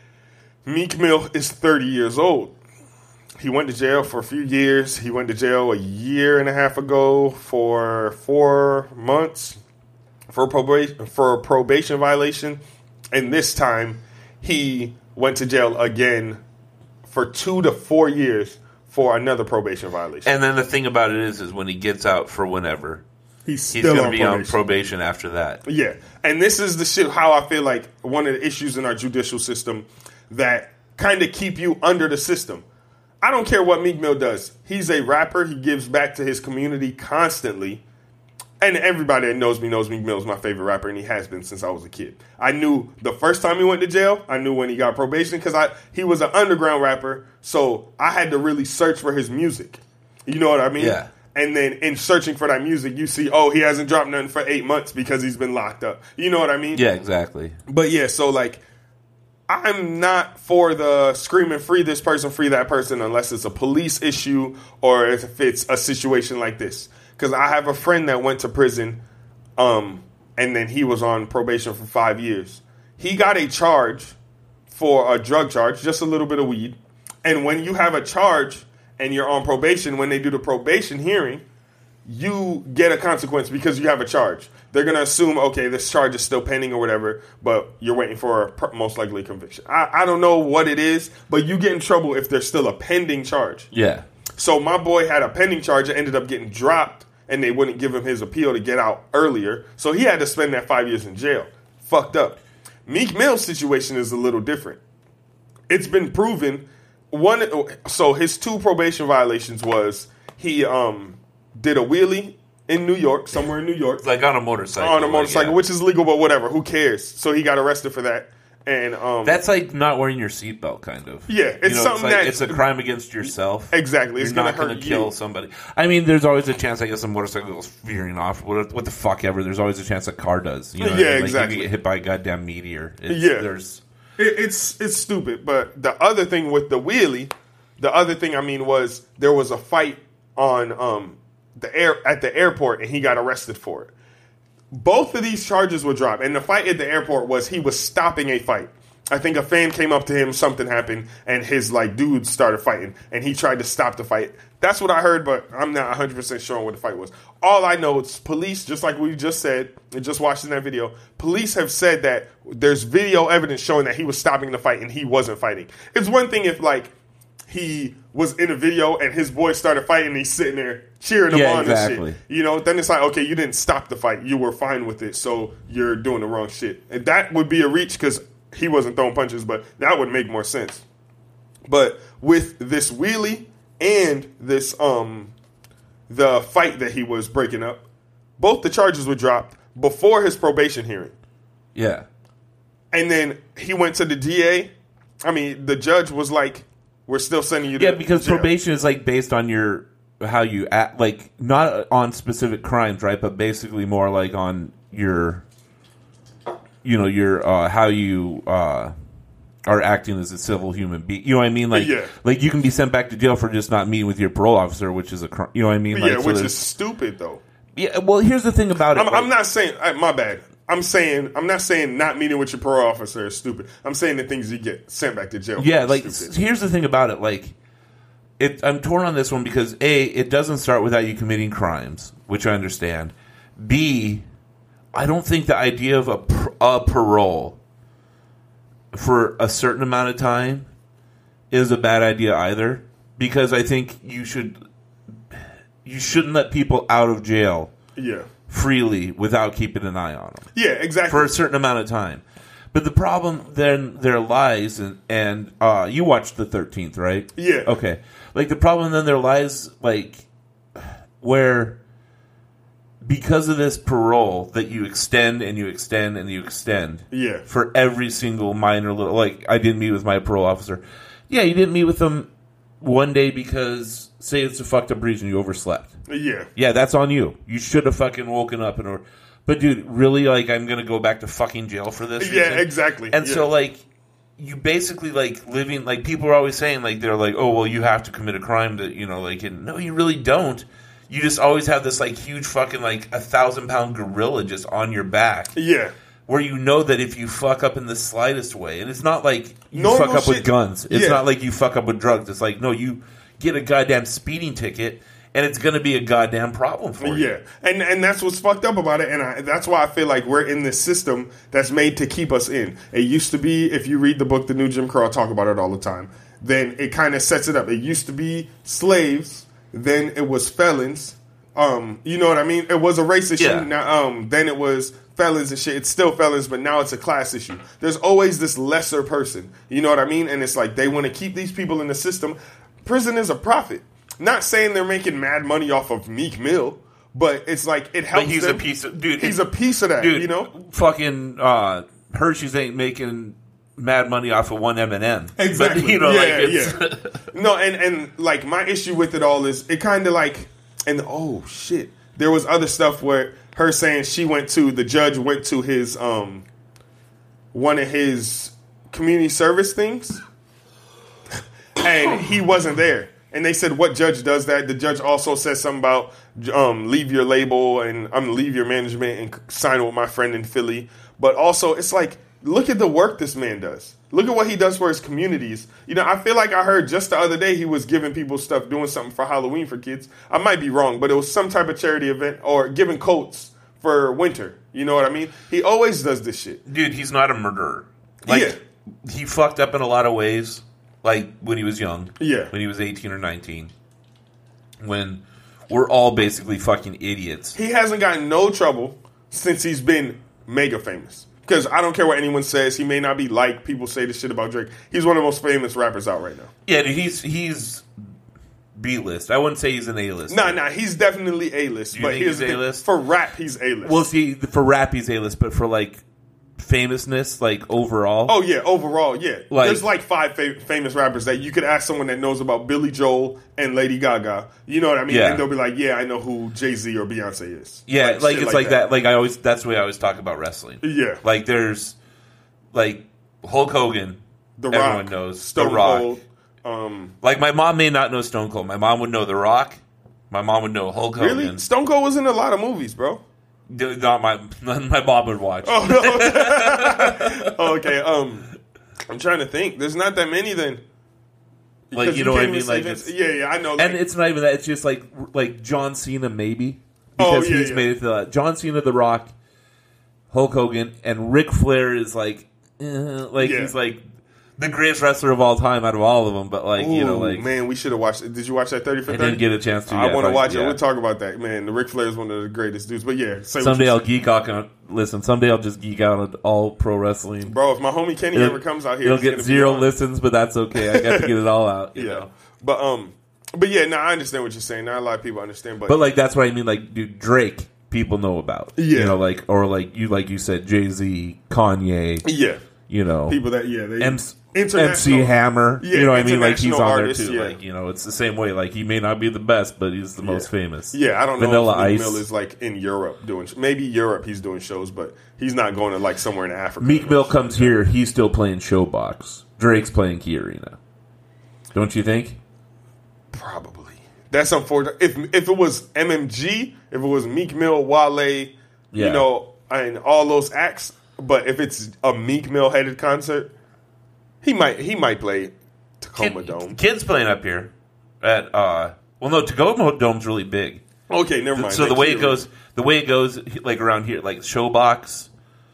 A: Meek Mill is 30 years old. He went to jail for a few years. He went to jail a year and a half ago for 4 months for a probation violation. And this time, he went to jail again for 2 to 4 years for another probation violation.
B: And then the thing about it is when he gets out for whenever,
A: he's
B: going to be on probation after that.
A: Yeah. And this is the shit how I feel like one of the issues in our judicial system that kind of keep you under the system. I don't care what Meek Mill does. He's a rapper. He gives back to his community constantly. And everybody that knows me knows Meek Mill is my favorite rapper, and he has been since I was a kid. I knew the first time he went to jail. I knew when he got probation because he was an underground rapper, so I had to really search for his music. You know what I mean?
B: Yeah.
A: And then in searching for that music, you see, he hasn't dropped nothing for 8 months because he's been locked up. You know what I mean?
B: Yeah, exactly.
A: But yeah, so like, I'm not for the screaming free this person, free that person, unless it's a police issue or if it's a situation like this. Because I have a friend that went to prison and then he was on probation for 5 years. He got a charge for a drug charge, just a little bit of weed. And when you have a charge and you're on probation, when they do the probation hearing, you get a consequence because you have a charge. They're going to assume, okay, this charge is still pending or whatever, but you're waiting for a most likely conviction. I don't know what it is, but you get in trouble if there's still a pending charge.
B: Yeah.
A: So my boy had a pending charge that ended up getting dropped, and they wouldn't give him his appeal to get out earlier. So he had to spend that 5 years in jail. Fucked up. Meek Mill's situation is a little different. it's been proven. So his 2 probation violations was he did a wheelie in New York, somewhere in New York,
B: Like on a motorcycle.
A: on a motorcycle, which is legal, but whatever. Who cares? So he got arrested for that. And
B: that's like not wearing your seatbelt, kind of.
A: Yeah, it's something that
B: it's a crime against yourself.
A: Exactly, it's
B: You're not
A: going to
B: kill somebody. I mean, there's always a chance. I guess a motorcycle goes veering off. What the fuck ever? There's always a chance a car does. You know what I mean? Like,
A: exactly.
B: you get hit by a goddamn meteor.
A: It's stupid. But the other thing with the wheelie, was there was a fight on at the airport, and he got arrested for it. Both of these charges were dropped, and the fight at the airport was he was stopping a fight. I think a fan came up to him, something happened, and his dudes started fighting, and he tried to stop the fight. That's what I heard, but I'm not 100% sure on what the fight was. All I know is police, just like we just said, and just watched in that video, police have said that there's video evidence showing that he was stopping the fight and he wasn't fighting. It's one thing if, he was in a video and his boys started fighting and he's sitting there cheering him on and shit. You know, then it's like, okay, you didn't stop the fight. You were fine with it, so you're doing the wrong shit. And that would be a reach because he wasn't throwing punches, but that would make more sense. But with this wheelie and this the fight that he was breaking up, both the charges were dropped before his probation hearing.
B: Yeah.
A: And then he went to the DA. I mean, the judge was like, we're still sending you to
B: because
A: jail.
B: probation is based on how you act, not on specific crimes, right? But basically more on your how you are acting as a civil human being. You know what I mean? Like you can be sent back to jail for just not meeting with your parole officer, which is a crime. You know what I mean?
A: Which is stupid, though.
B: Yeah. Well, here's the thing about it.
A: I'm not saying my bad. I'm not saying not meeting with your parole officer is stupid. I'm saying the things you get sent back to jail.
B: Yeah, here's the thing about it. I'm torn on this one because A, it doesn't start without you committing crimes, which I understand. B, I don't think the idea of a parole for a certain amount of time is a bad idea either, because I think you shouldn't let people out of jail.
A: Yeah.
B: Freely without keeping an eye on them.
A: Yeah, exactly.
B: For a certain amount of time. But the problem then there lies, and you watched the 13th, right?
A: Yeah.
B: Okay. The problem then there lies, where because of this parole that you extend and you extend and you extend.
A: Yeah.
B: For every single minor little, I didn't meet with my parole officer. Yeah, you didn't meet with them one day because, say it's a fucked up reason you overslept.
A: Yeah.
B: Yeah, that's on you. You should have fucking woken up but dude, really, I'm going to go back to fucking jail for this reason?
A: Yeah, exactly.
B: And so, you basically, living, people are always saying, they're oh, well, you have to commit a crime to, and no, you really don't. You just always have this, huge fucking, 1,000-pound gorilla just on your back.
A: Yeah.
B: Where you know that if you fuck up in the slightest way, and it's not like you
A: normal
B: fuck up
A: shit.
B: With guns. It's not like you fuck up with drugs. It's no, you get a goddamn speeding ticket, and it's going to be a goddamn problem for you.
A: Yeah, and that's what's fucked up about it, and that's why I feel like we're in this system that's made to keep us in. It used to be, if you read the book, The New Jim Crow, I talk about it all the time, then it kind of sets it up. It used to be slaves, then it was felons. You know what I mean? It was a race issue.
B: Yeah.
A: Now, then it was felons and shit. It's still felons, but now it's a class issue. There's always this lesser person. You know what I mean? And it's they want to keep these people in the system. Prison is a profit. Not saying they're making mad money off of Meek Mill, but it's it helps.
B: But he's
A: them.
B: a piece of dude.
A: He's a piece of that.
B: Dude,
A: you know,
B: fucking Hershey's ain't making mad money off of one M&M.
A: Exactly.
B: But,
A: yeah. No, and my issue with it all is it kind of and oh shit, there was other stuff where her saying the judge went to his one of his community service things, and he wasn't there. And they said, what judge does that? The judge also said something about leave your label and leave your management and sign with my friend in Philly. But also, it's look at the work this man does. Look at what he does for his communities. I feel like I heard just the other day he was giving people stuff, doing something for Halloween for kids. I might be wrong, but it was some type of charity event or giving coats for winter. You know what I mean? He always does this shit.
B: Dude, he's not a murderer. He fucked up in a lot of ways. When he was young.
A: Yeah.
B: When he was 18 or 19. When we're all basically fucking idiots.
A: He hasn't gotten no trouble since he's been mega famous. Because I don't care what anyone says. He may not be liked. People say this shit about Drake. He's one of the most famous rappers out right now.
B: Yeah, dude, he's B-list. I wouldn't say he's an A-list.
A: Nah, he's definitely A-list.
B: Do you think he's A-list?
A: For rap, he's A-list.
B: Well, see, for rap, he's A-list, but for, like, famousness, like, overall.
A: Oh, yeah, overall, yeah.
B: Like,
A: there's, like, 5 famous rappers that you could ask someone that knows about Billy Joel and Lady Gaga. You know what I mean?
B: Yeah.
A: And they'll be like, yeah, I know who Jay-Z or Beyonce is.
B: Yeah, like it's like that. Like, that's the way I always talk about wrestling.
A: Yeah.
B: Like, there's, like, Hulk Hogan.
A: The
B: everyone
A: Rock.
B: knows.
A: Stone
B: The Rock.
A: Cold.
B: Like, my mom may not know Stone Cold. My mom would know The Rock. My mom would know Hulk Hogan.
A: Really? Stone Cold was in a lot of movies, bro.
B: Not my mom would watch.
A: Oh, no. Okay, I'm trying to think. There's not that many then.
B: Like, you know what I mean? Like,
A: yeah, I know.
B: And it's not even that. It's just like John Cena, maybe. Because he's made it to that. John Cena, The Rock, Hulk Hogan, and Ric Flair is like he's like the greatest wrestler of all time out of all of them. But like,
A: Ooh,
B: you know, like,
A: man, we should have watched it. Did you watch that 30 for 30?
B: I didn't get a chance to.
A: I want to watch it.
B: Yeah.
A: We'll talk about that, man. The Ric Flair is one of the greatest dudes. But yeah,
B: someday I'll geek out on. Listen, someday I'll just geek out on all pro wrestling.
A: Bro, if my homie Kenny ever comes out here,
B: he'll get 0 listens, but that's okay. I got to get it all out. You know?
A: But yeah, I understand what you're saying. Not a lot of people understand,
B: but like that's what I mean. Like, dude, Drake, people know about.
A: Yeah,
B: you know, like you said, Jay-Z, Kanye.
A: Yeah,
B: you know,
A: people that they
B: MC Hammer.
A: Yeah,
B: you know what I mean? Like, he's on
A: artists,
B: there too.
A: Yeah.
B: Like, you know, it's the same way. Like, he may not be the best, but he's the most famous.
A: Yeah, I don't know
B: Vanilla
A: if Meek
B: Ice.
A: Mill is like in Europe doing. Maybe Europe he's doing shows, but he's not going to like somewhere in Africa.
B: Meek Mill comes here. He's still playing Showbox. Drake's playing Key Arena. Don't you think?
A: Probably. That's unfortunate. If it was MMG, if it was Meek Mill, Wale, you know, and all those acts. But if it's a Meek Mill headed concert, he might play Tacoma Dome.
B: Kid's playing up here at no, Tacoma Dome's really big.
A: Okay, never mind.
B: So the way it goes, like around here, like Showbox,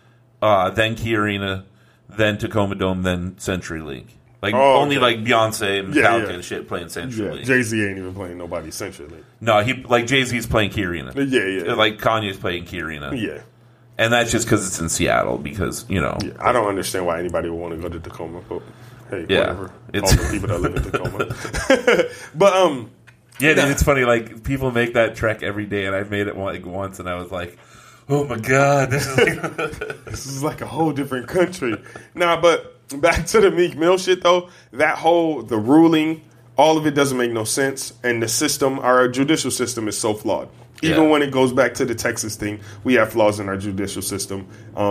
B: then Key Arena, then Tacoma Dome, then CenturyLink. Like only like Beyonce and Metallica and shit playing CenturyLink.
A: Yeah, Jay-Z ain't even playing nobody CenturyLink.
B: No, Jay-Z's playing Key Arena.
A: Yeah.
B: Like Kanye's playing Key Arena.
A: Yeah.
B: And that's just because it's in Seattle, because, you know.
A: Yeah, I don't understand why anybody would want to go to Tacoma, but hey, whatever. All the people that live in Tacoma. But,
B: yeah, it's funny, like, people make that trek every day, and I've made it like once, and I was like, oh my God, this is
A: like a whole different country. Nah, but back to the Meek Mill shit, though. The ruling, all of it doesn't make no sense, and the system, our judicial system is so flawed. Even when it goes back to the Texas thing, we have flaws in our judicial system.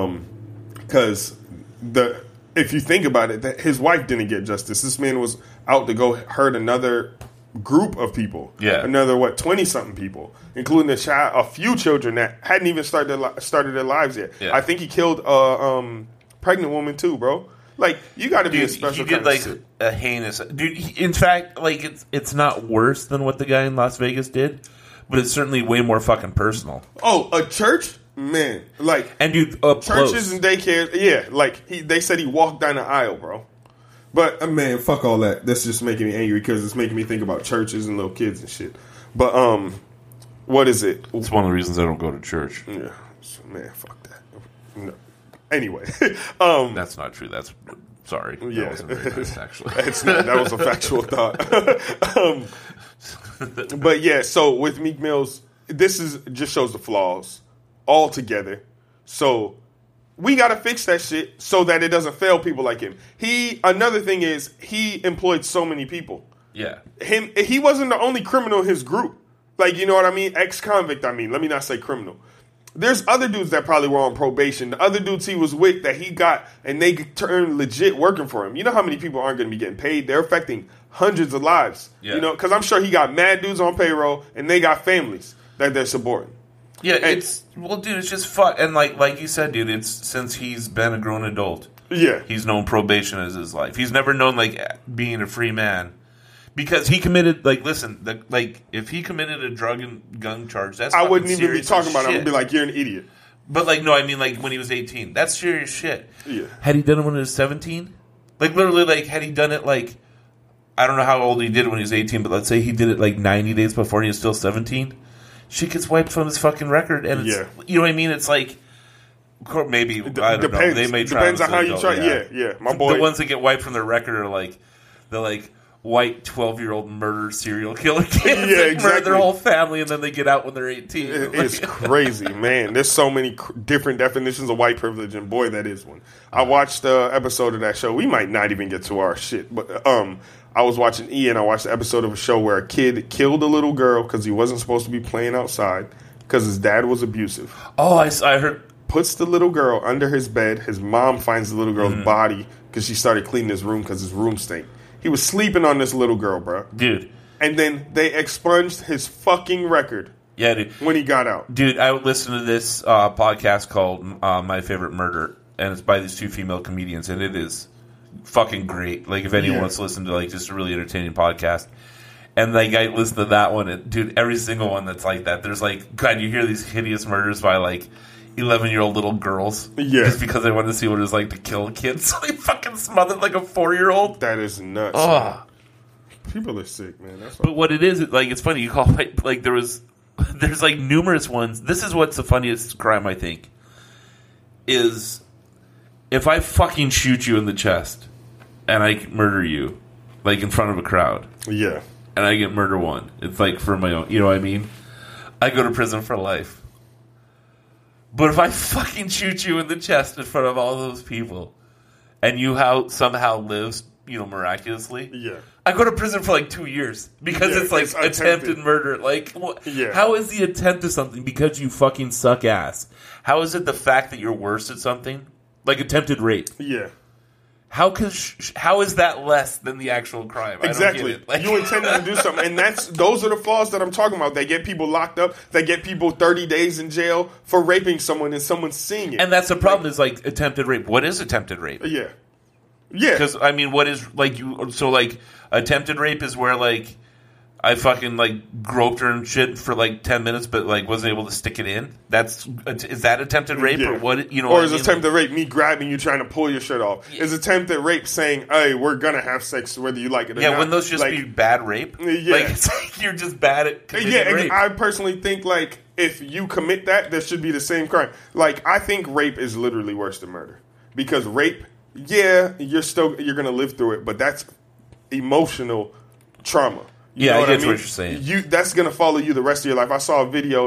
A: Because if you think about it, that his wife didn't get justice. This man was out to go hurt another group of people.
B: Yeah.
A: Another 20-something people, including a few children that hadn't even started their lives yet. Yeah. I think he killed a pregnant woman too, bro. Like, you got to be a special.
B: He did like a heinous. Dude, in fact, like it's not worse than what the guy in Las Vegas did. But it's certainly way more fucking personal.
A: Oh, a church? Man. Like,
B: and dude,
A: churches and daycare. Yeah, like, they said he walked down the aisle, bro. But, man, fuck all that. That's just making me angry because it's making me think about churches and little kids and shit. But, what is it?
B: It's one of the reasons I don't go to church.
A: Yeah. Man, fuck that. No. Anyway.
B: That's not true. Sorry.
A: Yeah.
B: That wasn't very nice, actually.
A: That was a factual thought. But yeah, so with Meek Mill's, just shows the flaws altogether. So we got to fix that shit so that it doesn't fail people like him. Another thing is he employed so many people.
B: Yeah.
A: He wasn't the only criminal in his group. Like, you know what I mean? Ex-convict, let me not say criminal. There's other dudes that probably were on probation. The other dudes he was with that he got, and they turned legit working for him. You know how many people aren't going to be getting paid? They're affecting hundreds of lives. Yeah. You know, because I'm sure he got mad dudes on payroll, and they got families that they're supporting.
B: Yeah, it's just fuck. And like you said, dude, it's since he's been a grown adult.
A: Yeah,
B: he's known probation as his life. He's never known like being a free man. Because he committed, if he committed a drug and gun charge, that's
A: I wouldn't even be talking about it. I would be like, you're an idiot.
B: But, when he was 18. That's serious shit.
A: Yeah.
B: Had he done it when he was 17? Like, literally, had he done it, I don't know how old he did when he was 18, but let's say he did it, 90 days before he was still 17. Shit gets wiped from his fucking record, and it's, you know what I mean? It's like, maybe, I don't know.
A: Depends.
B: They may try
A: Depends on how you try. Yeah. My boy.
B: The ones that get wiped from their record are like the white 12-year-old murder serial killer kids that
A: exactly.
B: murder their whole family, and then they get out when they're 18.
A: It's crazy, man. There's so many different definitions of white privilege, and boy, that is one. I watched the episode of that show. We might not even get to our shit, but I was watching I watched the episode of a show where a kid killed a little girl because he wasn't supposed to be playing outside because his dad was abusive.
B: Oh, I heard.
A: Puts the little girl under his bed. His mom finds the little girl's body because she started cleaning his room because his room stank. He was sleeping on this little girl, bro.
B: Dude.
A: And then they expunged his fucking record.
B: Yeah, dude.
A: When he got out.
B: Dude, I would listen to this podcast called My Favorite Murder, and it's by these two female comedians, and it is fucking great. Like, if anyone wants to listen to, like, just a really entertaining podcast. And, like, I listen to that one, and, dude, every single one that's like that, there's, like, God, you hear these hideous murders by, like, 11-year-old little girls.
A: Yeah.
B: Just because they wanted to see what it was like to kill a kid. So they fucking smothered like a 4-year-old.
A: That is nuts.
B: Oh.
A: People are sick, man.
B: But what it is, like, it's funny. You call it, like, there's, like, numerous ones. This is what's the funniest crime, I think, is if I fucking shoot you in the chest and I murder you, like, in front of a crowd.
A: Yeah.
B: And I get murder one. It's, like, for my own, you know what I mean? I go to prison for life. But if I fucking shoot you in the chest in front of all those people, and you somehow lives, you know, miraculously, I go to prison for like 2 years because it's like attempted murder. Like, how is the attempt to something because you fucking suck ass? How is it the fact that you're worse at something, like attempted rape?
A: Yeah.
B: How is that less than the actual crime?
A: Exactly. You intended to do something, and those are the flaws that I'm talking about. They get people locked up. They get people 30 days in jail for raping someone, and someone's seeing it.
B: And that's the problem. Is like attempted rape. What is attempted rape?
A: Yeah.
B: Because I mean, what is like you? So like attempted rape is where like I fucking like groped her and shit for like 10 minutes, but like wasn't able to stick it in. Is that attempted rape or what? You know,
A: or is attempted rape me grabbing you trying to pull your shirt off? Is attempted rape saying, "Hey, we're gonna have sex whether you like it or not"?
B: Yeah, wouldn't those just be bad rape? Yeah, like it's like you're just bad at committing rape.
A: I personally think like if you commit that, there should be the same crime. Like I think rape is literally worse than murder because rape, you're gonna live through it, but that's emotional trauma. You know
B: I
A: what
B: get
A: I mean?
B: what you're saying.
A: That's gonna follow you the rest of your life. I saw a video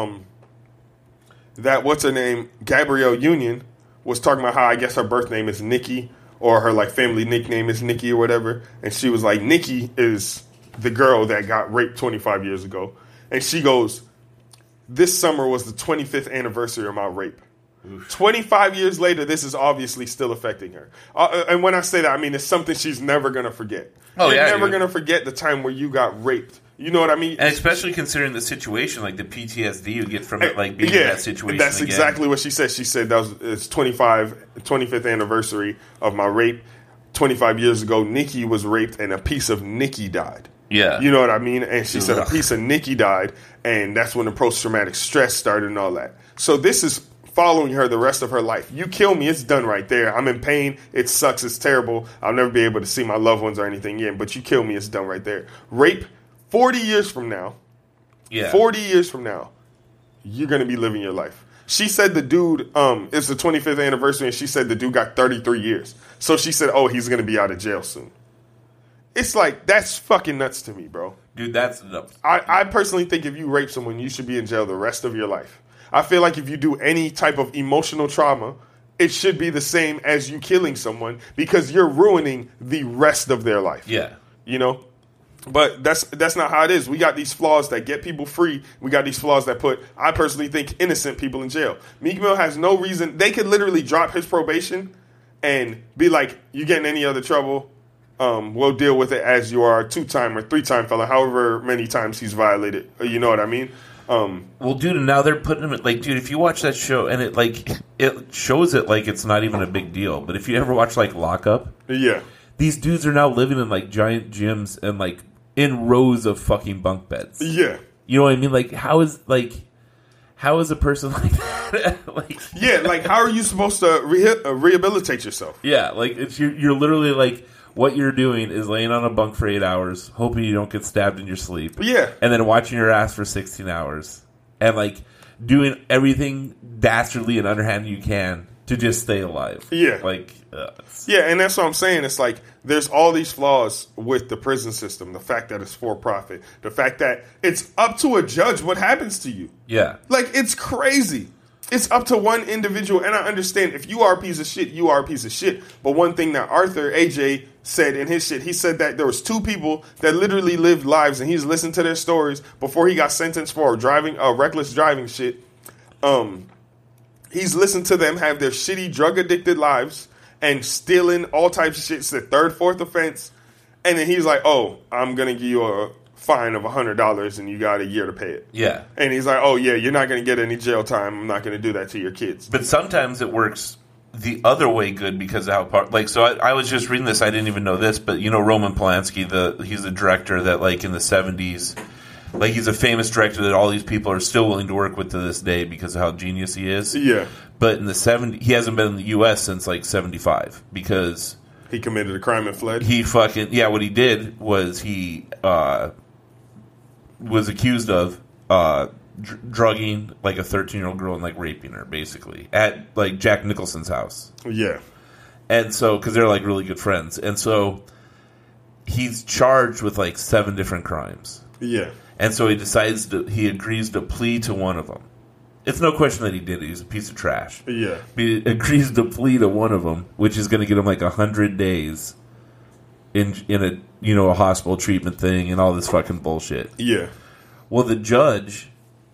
A: that what's her name, Gabrielle Union, was talking about how I guess her birth name is Nikki or her like family nickname is Nikki or whatever, and she was like, Nikki is the girl that got raped 25 years ago, and she goes, this summer was the 25th anniversary of my rape. Oof. 25 years later, this is obviously still affecting her. And when I say that, I mean it's something she's never going to forget. You're never going to forget the time where you got raped. You know what I mean?
B: And especially considering the situation, like the PTSD you get from it, like being in that situation.
A: That's exactly what she said. She said it's 25th anniversary of my rape. 25 years ago, Nikki was raped and a piece of Nikki died.
B: Yeah.
A: You know what I mean? And she said a piece of Nikki died, and that's when the post-traumatic stress started and all that. So this is following her the rest of her life. You kill me, it's done right there. I'm in pain. It sucks. It's terrible. I'll never be able to see my loved ones or anything again, but you kill me, it's done right there. Rape, 40 years from now, 40 years from now, you're going to be living your life. She said the dude, it's the 25th anniversary, and she said the dude got 33 years. So she said, he's going to be out of jail soon. It's like, that's fucking nuts to me, bro.
B: Dude, that's nuts.
A: I personally think if you rape someone, you should be in jail the rest of your life. I feel like if you do any type of emotional trauma, it should be the same as you killing someone because you're ruining the rest of their life.
B: Yeah.
A: You know? But that's not how it is. We got these flaws that get people free. We got these flaws that put, I personally think, innocent people in jail. Meek Mill has no reason. They could literally drop his probation and be like, you get in any other trouble, we'll deal with it as you are a 2-time or 3-time felon, however many times he's violated. You know what I mean?
B: Well, dude, and now they're putting him like, dude, if you watch that show and it shows it like it's not even a big deal. But if you ever watch like Lockup, these dudes are now living in like giant gyms and like in rows of fucking bunk beds.
A: Yeah,
B: you know what I mean? Like, how is a person like that?
A: Like how are you supposed to rehabilitate yourself?
B: Yeah, like it's you're literally like. What you're doing is laying on a bunk for 8 hours, hoping you don't get stabbed in your sleep.
A: Yeah.
B: And then watching your ass for 16 hours. And, like, doing everything dastardly and underhanded you can to just stay alive.
A: Yeah.
B: Like,
A: yeah, and that's what I'm saying. It's like there's all these flaws with the prison system. The fact that it's for profit. The fact that it's up to a judge what happens to you.
B: yeah.
A: Like, it's crazy. It's up to one individual. And I understand if you are a piece of shit, you are a piece of shit. But one thing that Arthur, AJ, said in his shit, he said that there was 2 people that literally lived lives, and he's listened to their stories before he got sentenced for reckless driving shit. He's listened to them have their shitty drug-addicted lives and stealing all types of shit. It's the 3rd, 4th offense. And then he's like, oh, I'm going to give you a fine of $100 and you got a year to pay it.
B: Yeah.
A: And he's like, oh, yeah, you're not going to get any jail time. I'm not going to do that to your kids.
B: But sometimes it works the other way good because of how so I was just reading this. I didn't even know this, but you know Roman Polanski, he's the director that like in the 70s, like he's a famous director that all these people are still willing to work with to this day because of how genius he is.
A: Yeah.
B: But in the 70s, he hasn't been in the U.S. since like 75 because
A: he committed a crime and fled.
B: He what he did was he was accused of drugging like a 13-year-old girl and like raping her basically at like Jack Nicholson's house.
A: Yeah.
B: And so because they're like really good friends, and so he's charged with like 7 different crimes.
A: Yeah.
B: And so he agrees to plea to one of them. It's no question that he did it. He's a piece of trash.
A: Yeah.
B: But he agrees to plea to one of them, which is going to get him like 100 days in a hospital treatment thing and all this fucking bullshit.
A: Yeah.
B: Well, the judge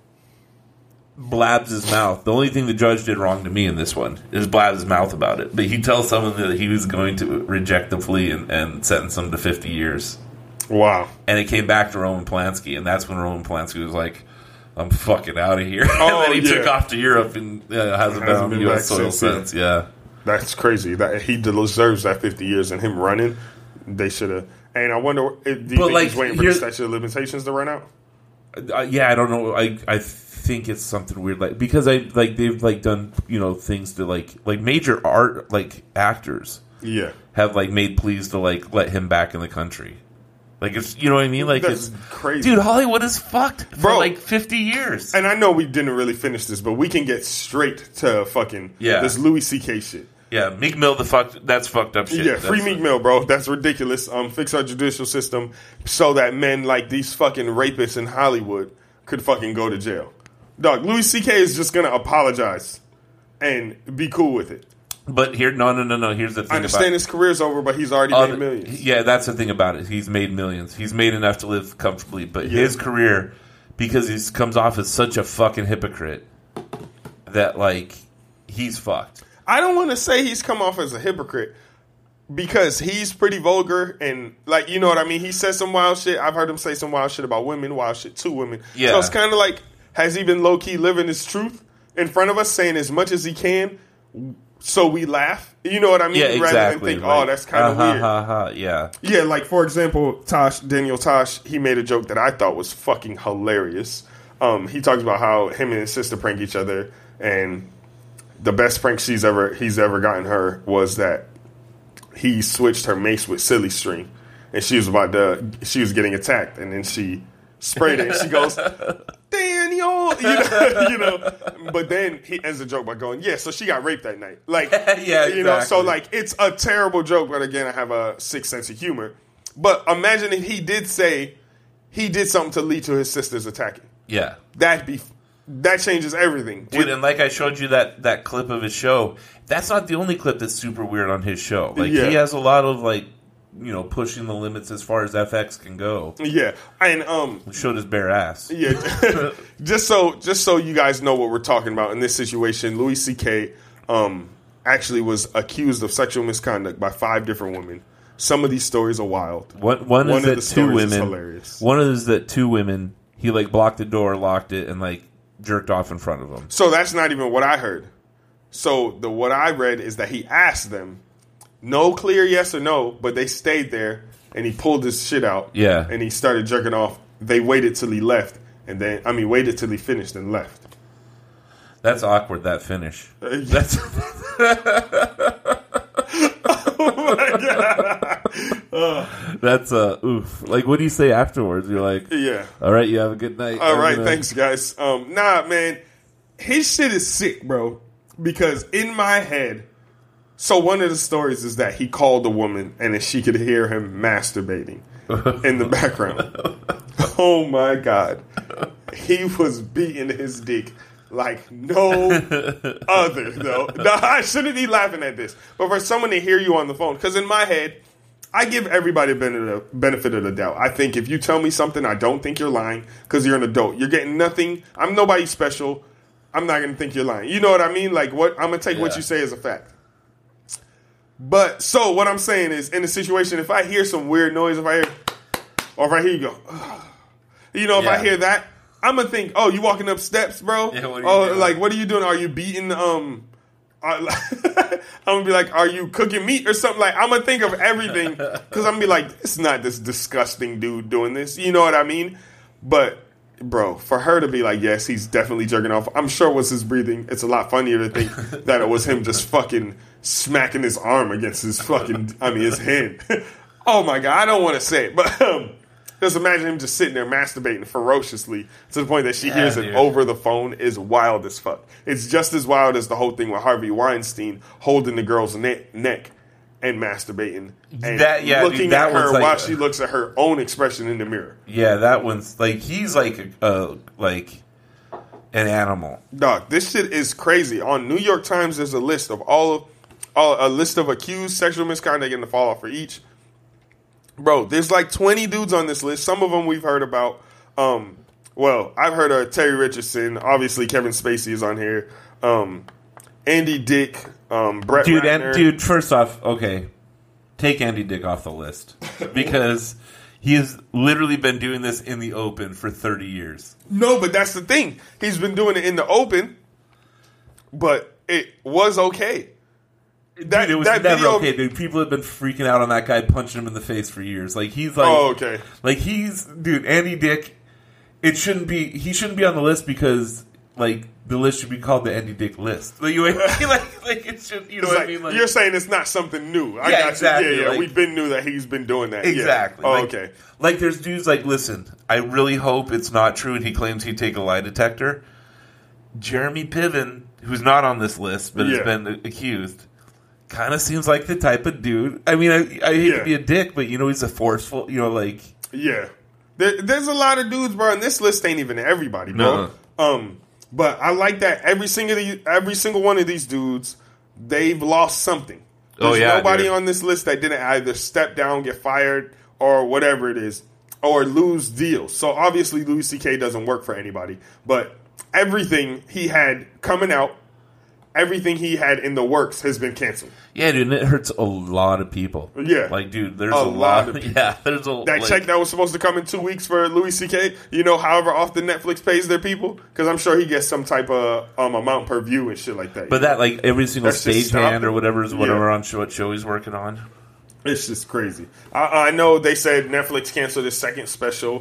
B: blabs his mouth. The only thing the judge did wrong to me in this one is blab his mouth about it. But he tells someone that he was going to reject the plea and sentence him to 50 years.
A: Wow.
B: And it came back to Roman Polanski, and that's when Roman Polanski was like, I'm fucking out of here.
A: Oh,
B: and then he took off to Europe and hasn't been on U.S. soil since. Yeah.
A: That's crazy. That he deserves that 50 years, and him running, they should have. And I wonder, do you think he's waiting for the statute of limitations to run out?
B: Yeah, I don't know. I think it's something weird, like because they've like done things to like major art like actors.
A: Yeah.
B: Have like made pleas to like let him back in the country. Like, it's, you know what I mean? Like,
A: that's
B: it's
A: crazy.
B: Dude, Hollywood is fucked for
A: Bro,
B: like 50 years.
A: And I know we didn't really finish this, but we can get straight to fucking this Louis C.K. shit.
B: Yeah, Meek Mill, that's fucked up shit.
A: Yeah, free Meek Mill, bro. That's ridiculous. Fix our judicial system so that men like these fucking rapists in Hollywood could fucking go to jail. Dog, Louis C.K. is just going to apologize and be cool with it.
B: But here, no. Here's the thing.
A: I understand his career's over, but he's already made millions.
B: Yeah, that's the thing about it. He's made millions. He's made enough to live comfortably. But his career, because he comes off as such a fucking hypocrite, that like he's fucked.
A: I don't want to say he's come off as a hypocrite because he's pretty vulgar and like you know what I mean. He says some wild shit. I've heard him say some wild shit about women, wild shit to women. Yeah. So it's kind of like has he been low key living his truth in front of us, saying as much as he can. So we laugh, you know what I mean?
B: Yeah, exactly.
A: Rather than think, oh, that's kind of weird.
B: Yeah.
A: Yeah, like, for example, Daniel Tosh, he made a joke that I thought was fucking hilarious. He talks about how him and his sister prank each other, and the best prank he's ever gotten her was that he switched her mace with silly string, and she was getting attacked, and then she sprayed it, and she goes, Daniel, you know. But then he ends the joke by going, yeah, so she got raped that night. Like,
B: yeah,
A: you know, so like it's a terrible joke, but again, I have a sick sense of humor. But imagine if he did say he did something to lead to his sister's attacking.
B: Yeah.
A: That changes everything.
B: Dude, and like I showed you that clip of his show, that's not the only clip that's super weird on his show. Like he has a lot of like, you know, pushing the limits as far as FX can go.
A: Yeah. And
B: showed his bare ass.
A: Yeah. just so you guys know what we're talking about in this situation, Louis C.K. Actually was accused of sexual misconduct by 5 different women. Some of these stories are wild.
B: One is that 2 women.
A: Is hilarious.
B: One is that 2 women. He like blocked the door, locked it, and like jerked off in front of them.
A: So that's not even what I heard. So what I read is that he asked them, no clear yes or no, but they stayed there, and he pulled his shit out.
B: Yeah,
A: and he started jerking off. They waited till he left, and then waited till he finished and left.
B: That's awkward. That finish. That's.
A: Oh my god.
B: That's oof. Like, what do you say afterwards? You're like,
A: yeah.
B: All right, you have a good night.
A: All right, thanks, guys. Nah, man. his shit is sick, bro. Because in my head, so one of the stories is that he called the woman and then she could hear him masturbating in the background. Oh my God. He was beating his dick like no other, though. No, I shouldn't be laughing at this. But for someone to hear you on the phone, because in my head, I give everybody benefit of the doubt. I think if you tell me something, I don't think you're lying because you're an adult. You're getting nothing. I'm nobody special. I'm not going to think you're lying. You know what I mean? Like, what I'm going to take what you say as a fact. But, so, what I'm saying is, in a situation, if I hear some weird noise, if I hear you go, if I hear that, I'm going to think, oh, you walking up steps, bro?
B: Yeah, what are you doing?
A: Like, what are you doing? Are you beating, I'm going to be like, are you cooking meat or something? Like, I'm going to think of everything, because I'm going to be like, it's not this disgusting dude doing this. You know what I mean? But, bro, for her to be like, yes, he's definitely jerking off, I'm sure it was his breathing. It's a lot funnier to think that it was him just fucking smacking his arm against his his hand. Oh my God, I don't want to say it, but just imagine him just sitting there masturbating ferociously to the point that she hears it over the phone is wild as fuck. It's just as wild as the whole thing with Harvey Weinstein holding the girl's neck and masturbating and looking at her while she looks at her own expression in the mirror.
B: Yeah, that one's like, he's like an animal.
A: Dog, this shit is crazy. On New York Times, there's a list of a list of accused sexual misconduct and the fallout for each. Bro, there's like 20 dudes on this list. Some of them we've heard about. I've heard of Terry Richardson. Obviously, Kevin Spacey is on here. Andy Dick, Brett Ratner.
B: Dude, first off, okay, take Andy Dick off the list because he has literally been doing this in the open for 30 years.
A: No, but that's the thing. He's been doing it in the open, but it was okay.
B: Dude, it was never okay, dude. People have been freaking out on that guy punching him in the face for years. Like, he's like...
A: Oh, okay.
B: Like, dude, Andy Dick, he shouldn't be on the list because, like, the list should be called the Andy Dick list. Like, it should, you know what I mean? Like,
A: you're saying it's not something new. I got
B: exactly.
A: you. Yeah,
B: like,
A: we've been knew that he's been doing that.
B: Exactly.
A: Yeah. Oh,
B: like,
A: okay.
B: Like, there's dudes like, listen, I really hope it's not true and he claims he'd take a lie detector. Jeremy Piven, who's not on this list but has been accused, kind of seems like the type of dude. I mean, I hate to be a dick, but, he's a forceful, like...
A: Yeah. There's a lot of dudes, bro, and this list ain't even everybody, bro. No. But I like that every single one of these dudes, they've lost something. There's nobody on this list that didn't either step down, get fired, or whatever it is, or lose deals. So obviously Louis C.K. doesn't work for anybody. But everything he had coming out, everything he had in the works has been canceled.
B: Yeah, dude, and it hurts a lot of people.
A: Yeah.
B: Like, dude, there's a lot of people. Yeah, there's a...
A: That check that was supposed to come in 2 weeks for Louis C.K., however often Netflix pays their people, because I'm sure he gets some type of amount per view and shit like that.
B: But that, like, every single stagehand or whatever is whatever on what show he's working on.
A: It's just crazy. I know they said Netflix canceled his second special.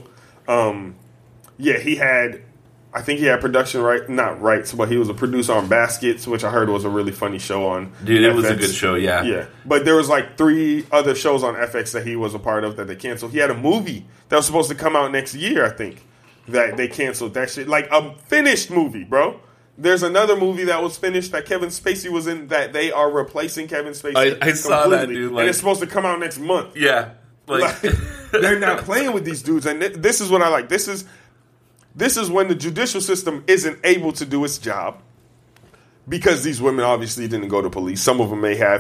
A: He had... I think he had production not rights, but he was a producer on Baskets, which I heard was a really funny show on
B: Dude, it
A: FX.
B: was a good show, yeah.
A: Yeah. But there was like 3 other shows on FX that he was a part of that they canceled. He had a movie that was supposed to come out next year, I think, that they canceled that shit. Like a finished movie, bro. There's another movie that was finished that Kevin Spacey was in that they are replacing Kevin Spacey.
B: I saw that, dude.
A: Like, and it's supposed to come out next month.
B: Yeah.
A: Like, they're not playing with these dudes. And this is what I like. This is when the judicial system isn't able to do its job because these women obviously didn't go to police. Some of them may have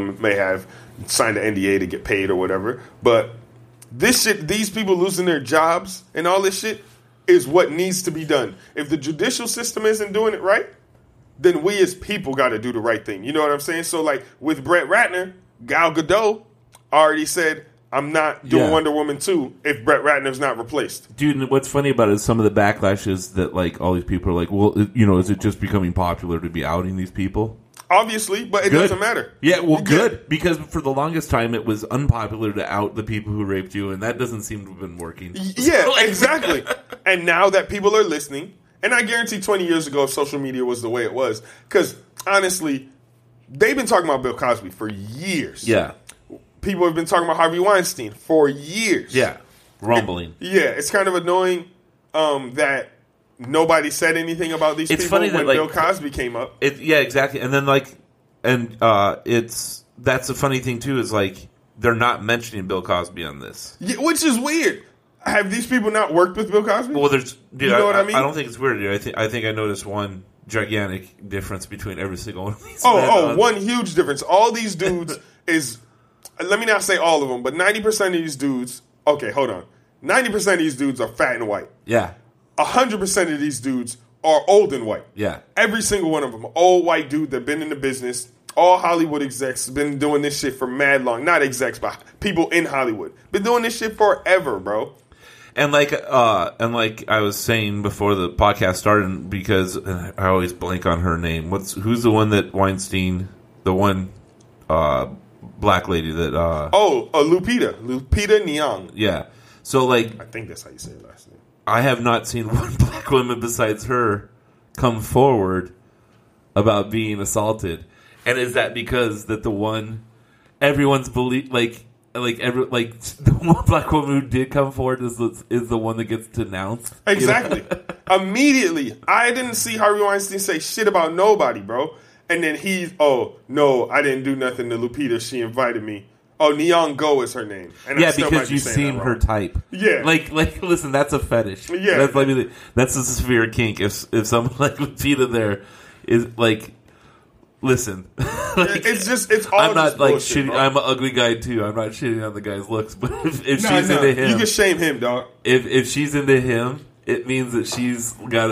A: signed an NDA to get paid or whatever. But this shit, these people losing their jobs and all this shit is what needs to be done. If the judicial system isn't doing it right, then we as people got to do the right thing. You know what I'm saying? So like with Brett Ratner, Gal Gadot already said, I'm not doing Wonder Woman 2 if Brett Ratner's not replaced.
B: Dude, and what's funny about it is some of the backlash is that, like, all these people are like, well, is it just becoming popular to be outing these people?
A: Obviously, but it doesn't matter.
B: Yeah, well, good. Because for the longest time, it was unpopular to out the people who raped you, and that doesn't seem to have been working.
A: Yeah, exactly. And now that people are listening, and I guarantee 20 years ago if social media was the way it was, because, honestly, they've been talking about Bill Cosby for years.
B: Yeah.
A: People have been talking about Harvey Weinstein for years.
B: Yeah. Rumbling.
A: It's kind of annoying that nobody said anything about these
B: It's
A: people
B: funny that,
A: when
B: like,
A: Bill Cosby came up.
B: Yeah, exactly. And then that's a funny thing too. Is like they're not mentioning Bill Cosby on this,
A: Yeah, which is weird. Have these people not worked with Bill Cosby?
B: Well, dude,
A: you know what I mean?
B: I don't think it's weird. Dude. I think I noticed one gigantic difference between every single one of these.
A: One huge difference. All these dudes is, let me not say all of them, but 90% of these dudes. Okay, hold on. 90% of these dudes are fat and white.
B: Yeah.
A: 100% of these dudes are old and white.
B: Yeah.
A: Every single one of them, old white dude that been in the business. All Hollywood execs been doing this shit for mad long. Not execs, but people in Hollywood been doing this shit forever, bro.
B: And like I was saying before the podcast started, because I always blank on her name. Who's the one that Weinstein, the one black lady that
A: Lupita Nyong'o.
B: Yeah. So like,
A: I think that's how you say her last name.
B: I have not seen one black woman besides her come forward about being assaulted. And is that because that the one everyone's believe like the one black woman who did come forward is the one that gets denounced?
A: Exactly.
B: You know?
A: Immediately. I didn't see Harvey Weinstein say shit about nobody, bro. And then no, I didn't do nothing to Lupita. She invited me. Oh, Nyong'o is her name. And
B: yeah, because you seem her type.
A: Yeah.
B: Like, listen, that's a fetish.
A: Yeah.
B: That's a severe kink. If someone like Lupita there is like, listen. Like,
A: it's all
B: I'm not like
A: bullshit,
B: shitting.
A: bro.
B: I'm an ugly guy too. I'm not shitting on the guy's looks. But if she's
A: Nah,
B: into him,
A: you can shame him, dog.
B: If she's into him, it means that she's got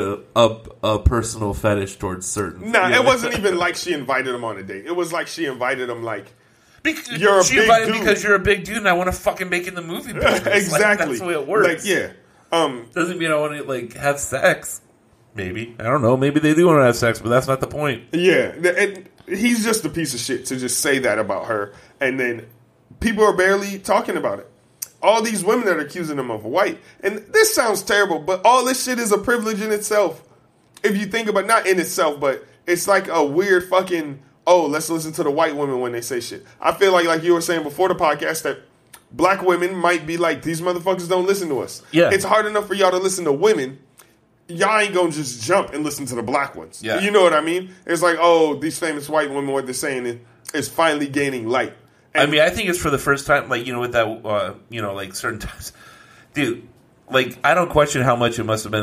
B: a personal fetish towards certain.
A: Nah, it wasn't even like she invited him on a date. It was like she invited him like, you're a
B: she
A: big
B: invited
A: dude.
B: because you're a big dude and I want to fucking make it in the movie business.
A: Exactly.
B: Like, that's the way it works.
A: Like, yeah.
B: Doesn't mean I want to like have sex. Maybe. I don't know. Maybe they do want to have sex, but that's not the point.
A: Yeah. He's just a piece of shit to just say that about her. And then people are barely talking about it. All these women that are accusing him of white. And this sounds terrible, but all this shit is a privilege in itself. If you think about, not in itself, but it's like a weird fucking, let's listen to the white women when they say shit. I feel like you were saying before the podcast, that black women might be like, these motherfuckers don't listen to us.
B: Yeah.
A: It's hard enough for y'all to listen to women. Y'all ain't gonna just jump and listen to the black ones.
B: Yeah.
A: You know what I mean? It's like, these famous white women, what they're saying is finally gaining light. And
B: I mean, I think it's for the first time, like, with that, like certain times. Dude, like, I don't question how tough it must have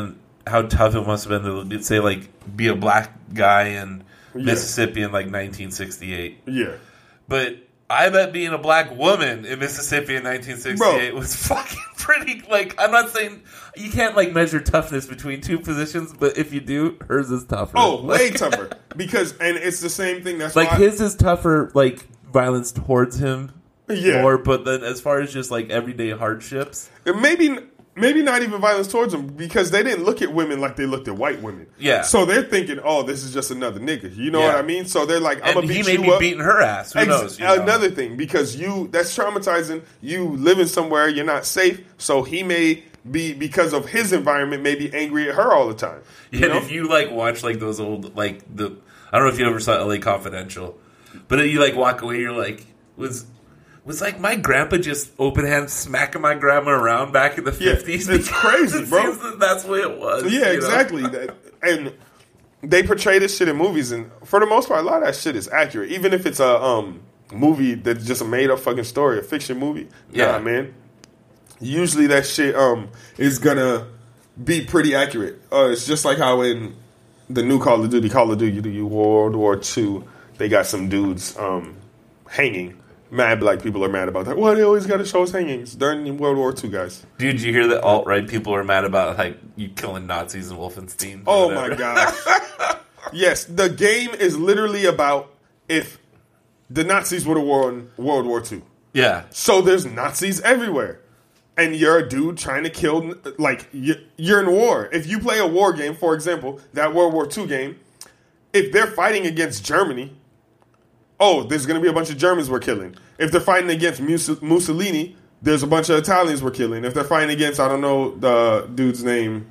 B: been to say, like, be a black guy in Mississippi in, like, 1968.
A: Yeah.
B: But I bet being a black woman in Mississippi in 1968 was fucking pretty, like, I'm not saying you can't, like, measure toughness between two positions, but if you do, hers is tougher.
A: Oh, way tougher. And it's the same thing. That's
B: like,
A: why
B: his is tougher, like, violence towards him.
A: Yeah.
B: More, but then as far as just, like, everyday hardships.
A: maybe not even violence towards them, because they didn't look at women like they looked at white women.
B: Yeah.
A: So they're thinking, this is just another nigga. You know what I mean? So they're like, I'm going to beat you up.
B: He may be beating her ass. Who knows?
A: Another thing, because that's traumatizing. You living somewhere, you're not safe. So he may be, because of his environment, may be angry at her all the time.
B: Yeah, and if you, like, watch, like, those old, like, I don't know if you ever saw LA Confidential, but you, like, walk away, you're like, was like my grandpa just open hand smacking my grandma around back in the 50s?
A: It's crazy, bro.
B: That's the way it was.
A: Yeah, exactly. And they portray this shit in movies, and for the most part, a lot of that shit is accurate. Even if it's a movie that's just a made up fucking story, a fiction movie.
B: Yeah,
A: nah, man. Usually that shit is gonna be pretty accurate. It's just like how in the new Call of Duty World War II, they got some dudes hanging. Mad black people are mad about that. Why they always got to show us hangings during World War II, guys?
B: Dude, did you hear that alt-right people are mad about, like, you killing Nazis in Wolfenstein?
A: Oh, my gosh. Yes, the game is literally about if the Nazis would have won World War II.
B: Yeah.
A: So there's Nazis everywhere. And you're a dude trying to kill, like, you're in war. If you play a war game, for example, that World War II game, if they're fighting against Germany, there's going to be a bunch of Germans we're killing. If they're fighting against Mussolini, there's a bunch of Italians we're killing. If they're fighting against, I don't know the dude's name,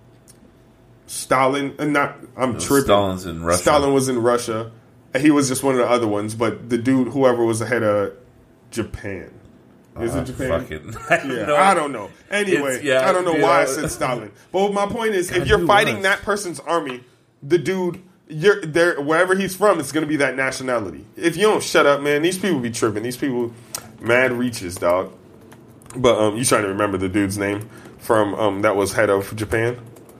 A: Stalin. I'm tripping.
B: Stalin's in Russia.
A: Stalin was in Russia. He was just one of the other ones. But the dude, whoever was the head of Japan, Is it Japan?
B: Fucking,
A: I don't know. Anyway, I don't know why I said Stalin. But my point is, if you're fighting that person's army, the dude, you're there wherever he's from, it's gonna be that nationality. If you don't shut up, man, these people be tripping. These people, mad reaches, dog. But you trying to remember the dude's name from that was head of Japan?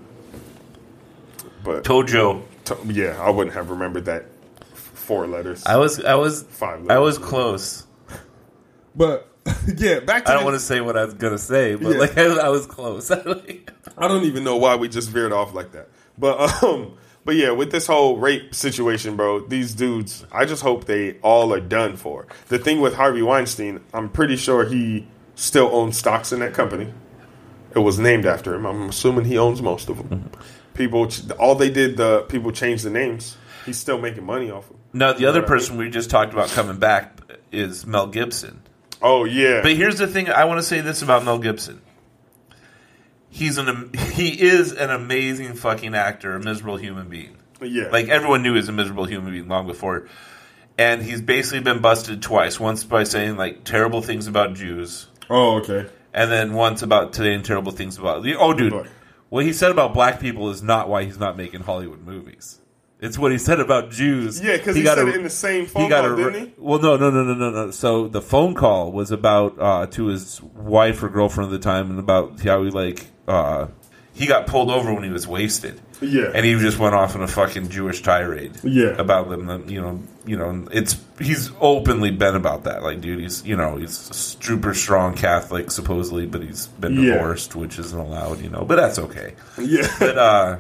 A: But
B: Tojo.
A: Yeah, I wouldn't have remembered that. 4 letters.
B: I was
A: 5 letters.
B: I was close.
A: But yeah, back to
B: I don't want to say what I was gonna say, but I was close.
A: I don't even know why we just veered off like that. But yeah, with this whole rape situation, bro, these dudes, I just hope they all are done for. The thing with Harvey Weinstein, I'm pretty sure he still owns stocks in that company. It was named after him. I'm assuming he owns most of them. People, all they did, the people changed the names. He's still making money off them.
B: No, the other person we just talked about coming back is Mel Gibson.
A: Oh, yeah.
B: But here's the thing. I want to say this about Mel Gibson. He is an amazing fucking actor, a miserable human being.
A: Yeah.
B: Like, everyone knew he was a miserable human being long before. And he's basically been busted twice. Once by saying, like, terrible things about Jews.
A: Oh, okay.
B: And then once about saying terrible things about... Oh, dude. What he said about black people is not why he's not making Hollywood movies. It's what he said about Jews.
A: Yeah, because he said it in the same phone call, didn't he?
B: Well, no. So the phone call was about to his wife or girlfriend at the time, and about how he got pulled over when he was wasted.
A: Yeah,
B: and he just went off on a fucking Jewish tirade.
A: Yeah,
B: about them. He's openly been about that. Like, dude, he's a super strong Catholic supposedly, but he's been divorced, which isn't allowed. But that's okay.
A: Yeah,
B: but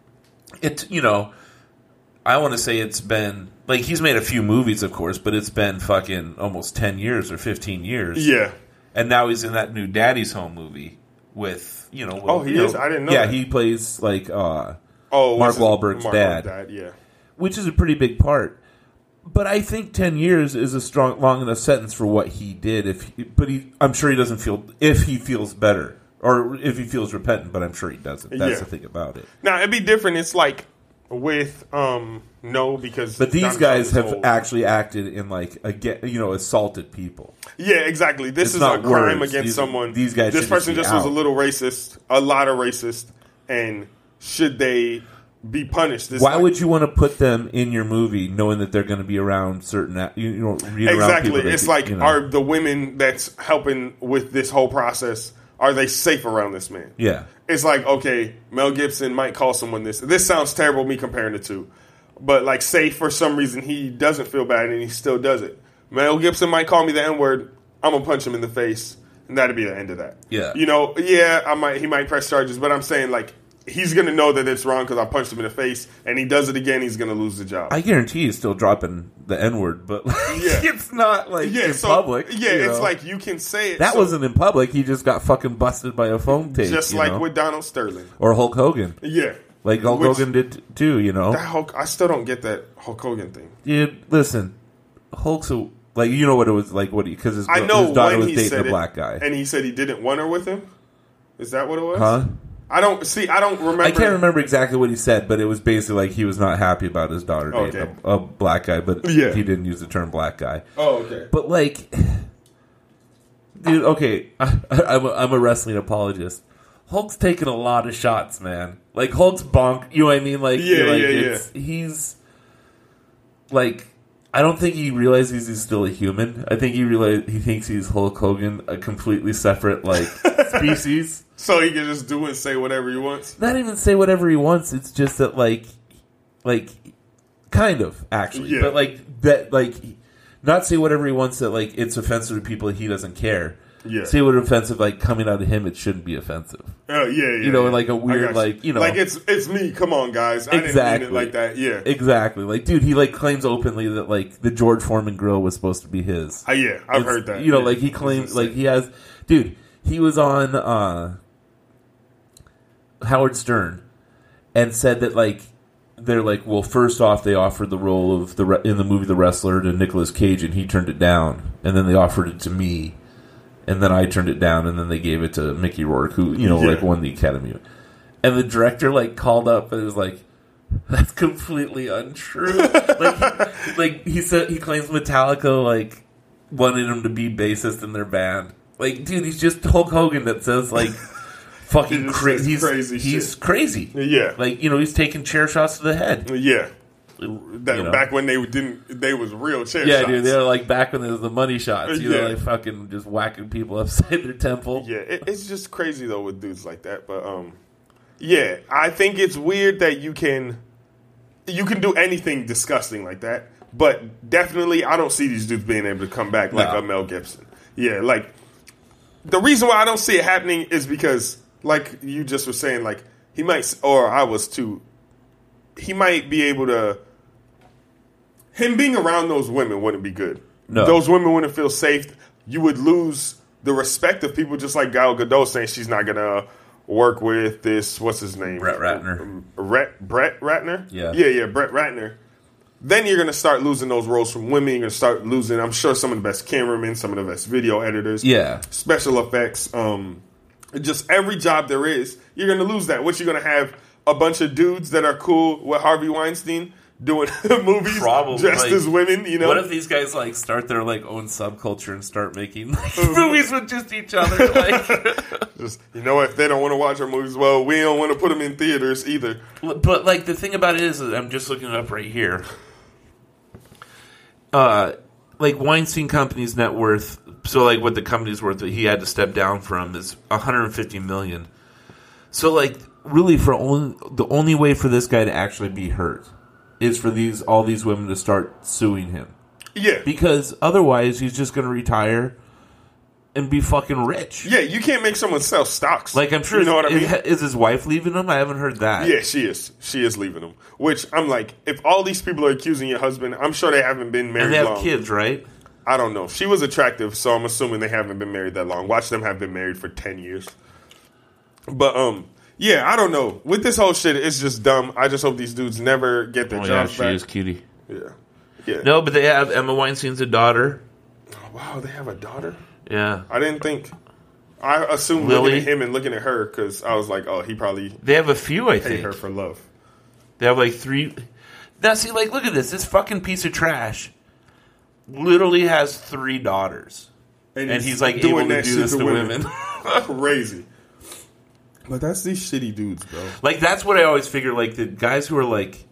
B: I want to say it's been, like, he's made a few movies, of course, but it's been fucking almost 10 years or 15 years.
A: Yeah.
B: And now he's in that new Daddy's Home movie with,
A: he is? I didn't know that.
B: He plays, like, Mark Wahlberg's dad.
A: Yeah.
B: Which is a pretty big part. But I think 10 years is a long enough sentence for what he did. I'm sure he doesn't feel, if he feels better, or if he feels repentant, but I'm sure he doesn't. That's the thing about it.
A: Now, it'd be different. It's like, with because
B: but these guys have actually acted in assaulted people.
A: Yeah, exactly. This is a crime against someone.
B: These guys.
A: This person just was a little racist, a lot of racist, and should they be punished?
B: Why would you want to put them in your movie knowing that they're going to be around certain
A: exactly?
B: Around people
A: it's like are the women that's helping with this whole process, are they safe around this man?
B: Yeah.
A: It's like, okay, Mel Gibson might call someone this. This sounds terrible, me comparing the two. But, like, say for some reason he doesn't feel bad and he still does it. Mel Gibson might call me the N-word. I'm going to punch him in the face. And that'd be the end of that.
B: Yeah.
A: He might press charges. But I'm saying, like, he's going to know that it's wrong because I punched him in the face. And he does it again, he's going to lose the job.
B: I guarantee he's still dropping the N-word. But, it's not, like, in public.
A: Yeah, it's like you can say it.
B: That wasn't in public. He just got fucking busted by a phone tape.
A: Just like with Donald Sterling.
B: Or Hulk Hogan.
A: Yeah.
B: Like Hulk Hogan did too,
A: That I still don't get that Hulk Hogan thing.
B: Dude, listen, Hulk's what it was like. Because his daughter was dating a black guy,
A: and he said he didn't want her with him. Is that what it was?
B: Huh?
A: I don't remember.
B: I can't remember exactly what he said, but it was basically like he was not happy about his daughter dating a black guy, but he didn't use the term black guy.
A: Oh, okay.
B: But like, dude, okay, I'm a wrestling apologist. Hulk's taking a lot of shots, man. Like, Hulk's bonk, you know what I mean? Like, he's, like, I don't think he realizes he's still a human. I think he thinks he's Hulk Hogan, a completely separate, like, species.
A: So he can just do and say whatever he wants?
B: Not even say whatever he wants. It's just that, like, kind of, actually. Yeah. But, not say whatever he wants that, like, it's offensive to people he doesn't care.
A: Yeah.
B: Say what offensive, like, coming out of him, it shouldn't be offensive.
A: Oh, yeah.
B: Like a weird, like,
A: Like, it's me, come on, guys. I didn't mean it like that, yeah.
B: Exactly. Like, dude, he, like, claims openly that, like, the George Foreman grill was supposed to be his.
A: Yeah, I've heard that.
B: Like, he claims, like, he has, dude, he was on, Howard Stern and said that, like, they're like, well, first off, they offered the role of in the movie The Wrestler to Nicolas Cage, and he turned it down. And then they offered it to me. And then I turned it down, and then they gave it to Mickey Rourke, who, like, won the Academy. And the director, like, called up and was like, that's completely untrue. Like he said, he claims Metallica, like, wanted him to be bassist in their band. Like, dude, he's just Hulk Hogan that says, like, fucking crazy. He's crazy.
A: Yeah.
B: Like, he's taking chair shots to the head.
A: Yeah. Back when they was real chair shots.
B: Yeah, dude, they were like back when there was the money shots. Like fucking just whacking people upside their temple.
A: Yeah, it's just crazy though with dudes like that. But yeah, I think it's weird that you can do anything disgusting like that. But definitely, I don't see these dudes being able to come back like a Mel Gibson. Yeah, like the reason why I don't see it happening is because, like you just were saying, like he might, or I was too. He might be able to. Him being around those women wouldn't be good.
B: No.
A: Those women wouldn't feel safe. You would lose the respect of people, just like Gal Gadot saying she's not going to work with this, what's his name?
B: Brett Ratner.
A: Brett Ratner?
B: Yeah.
A: Yeah, Brett Ratner. Then you're going to start losing those roles from women. You're going to start losing, I'm sure, some of the best cameramen, some of the best video editors.
B: Yeah.
A: Special effects. Just every job there is, you're going to lose that. What, you're going to have a bunch of dudes that are cool with Harvey Weinstein doing movies dressed as women,
B: What if these guys like start their like own subculture and start making like, movies with just each other? Like,
A: just if they don't want to watch our movies, well, we don't want to put them in theaters either.
B: But like the thing about it is I'm just looking it up right here. Like Weinstein Company's net worth, so like what the company's worth that he had to step down from is $150 million. So like really the only way for this guy to actually be hurt is for all these women to start suing him.
A: Yeah.
B: Because otherwise he's just going to retire and be fucking rich.
A: Yeah, you can't make someone sell stocks.
B: Like, I'm sure,
A: you know what I mean?
B: Is his wife leaving him? I haven't heard that.
A: Yeah, she is. She is leaving him. Which, I'm like, if all these people are accusing your husband, I'm sure they haven't been married long.
B: And they have kids, right?
A: I don't know. She was attractive, so I'm assuming they haven't been married that long. Watch them have been married for 10 years. But, yeah, I don't know. With this whole shit, it's just dumb. I just hope these dudes never get their jobs back.
B: She is cutie.
A: Yeah.
B: No, but they have Emma Weinstein's a daughter.
A: Oh, wow, they have a daughter?
B: Yeah.
A: I didn't think. I assumed looking at him and looking at her because I was like, oh, he probably.
B: They have a few, I think.
A: Hate her for love.
B: They have like 3. Now, see, like, look at this. This fucking piece of trash literally has 3 daughters. And he's like able to do this to women.
A: Crazy. But that's these shitty dudes, bro.
B: Like, that's what I always figure. Like, the guys who are, like,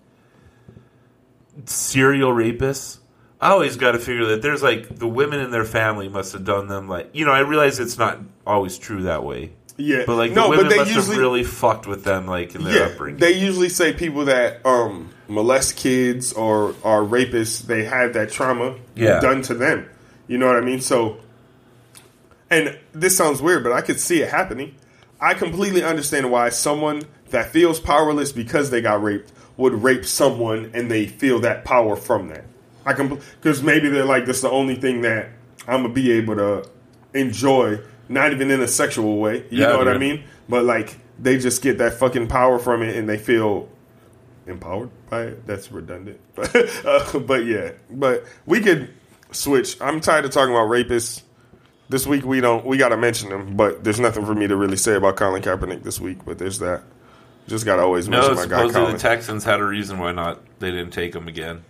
B: serial rapists, I always got to figure that there's, like, the women in their family must have done them, like... I realize it's not always true that way.
A: Yeah.
B: But, like, the women must have really fucked with them, like, in their upbringing.
A: They usually say people that molest kids or are rapists, they have that trauma done to them. You know what I mean? So... And this sounds weird, but I could see it happening. I completely understand why someone that feels powerless because they got raped would rape someone and they feel that power from that. Because maybe they're like, this is the only thing that I'm going to be able to enjoy, not even in a sexual way. You know what I mean? But like, they just get that fucking power from it and they feel empowered by it. That's redundant. But yeah. But we could switch. I'm tired of talking about rapists. This week we got to mention them, but there's nothing for me to really say about Colin Kaepernick this week, but there's that. Just got to always mention my guy Colin.
B: Supposedly the Texans had a reason why they didn't take him again.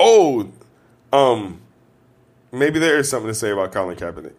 A: Maybe there is something to say about Colin Kaepernick.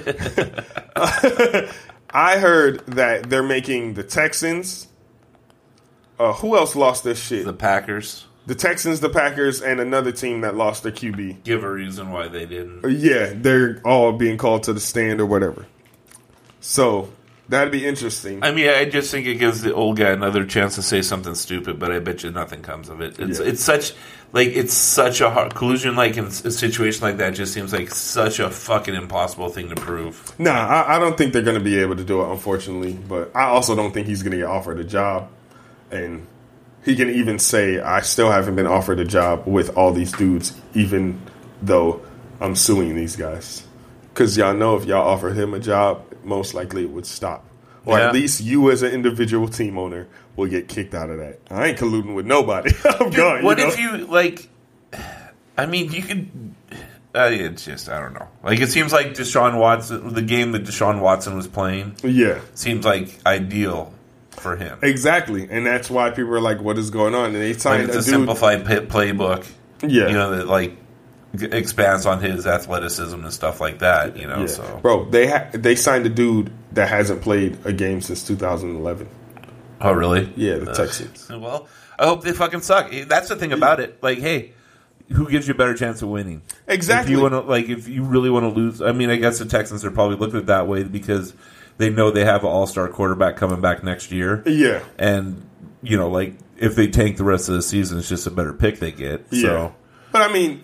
A: I heard that they're making the Texans. Who else lost their shit?
B: The Packers.
A: The Texans, the Packers, and another team that lost their QB.
B: Give a reason why they didn't.
A: Yeah, they're all being called to the stand or whatever. So, that'd be interesting.
B: I mean, I just think it gives the old guy another chance to say something stupid, but I bet you nothing comes of it. It's such a hard collusion, like in a situation like that, just seems like such a fucking impossible thing to prove.
A: Nah, I don't think they're going to be able to do it, unfortunately. But I also don't think he's going to get offered a job. And he can even say, I still haven't been offered a job with all these dudes, even though I'm suing these guys. Because y'all know if y'all offer him a job, most likely it would stop. Or at least you as an individual team owner will get kicked out of that. I ain't colluding with nobody. I'm gone.
B: What if you, like... I mean, you could... it's just, I don't know. Like, it seems like Deshaun Watson... The game that Deshaun Watson was playing...
A: Yeah.
B: Seems like ideal for him.
A: Exactly. And that's why people are like, what is going on? And they signed
B: it's a simplified playbook.
A: Yeah.
B: That, like... expands on his athleticism and stuff like that. You know,
A: Yeah.
B: so
A: Bro, they signed a dude that hasn't played a game since 2011.
B: oh really?
A: Yeah, the Texans.
B: Well, I hope they fucking suck. That's the thing about it. Like, hey, who gives you a better chance of winning?
A: Exactly.
B: If you want to, like, if you really want to lose, I mean, I guess the Texans are probably looking at it that way because they know they have an all-star quarterback coming back next year.
A: Yeah.
B: And you know, like, if they tank the rest of the season, it's just a better pick they get.
A: Yeah.
B: So,
A: But I mean,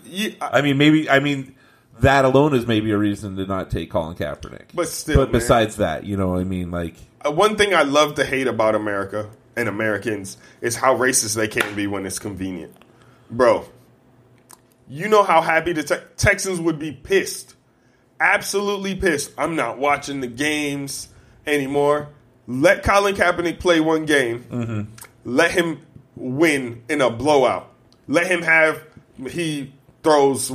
B: that alone is maybe a reason to not take Colin Kaepernick.
A: But still,
B: but besides that, you know what I mean? Like,
A: one thing I love to hate about America and Americans is how racist they can be when it's convenient. Bro, you know how happy the Texans would be pissed. Absolutely pissed. I'm not watching the games anymore. Let Colin Kaepernick play one game. Mm-hmm. Let him win in a blowout. Let him he throws,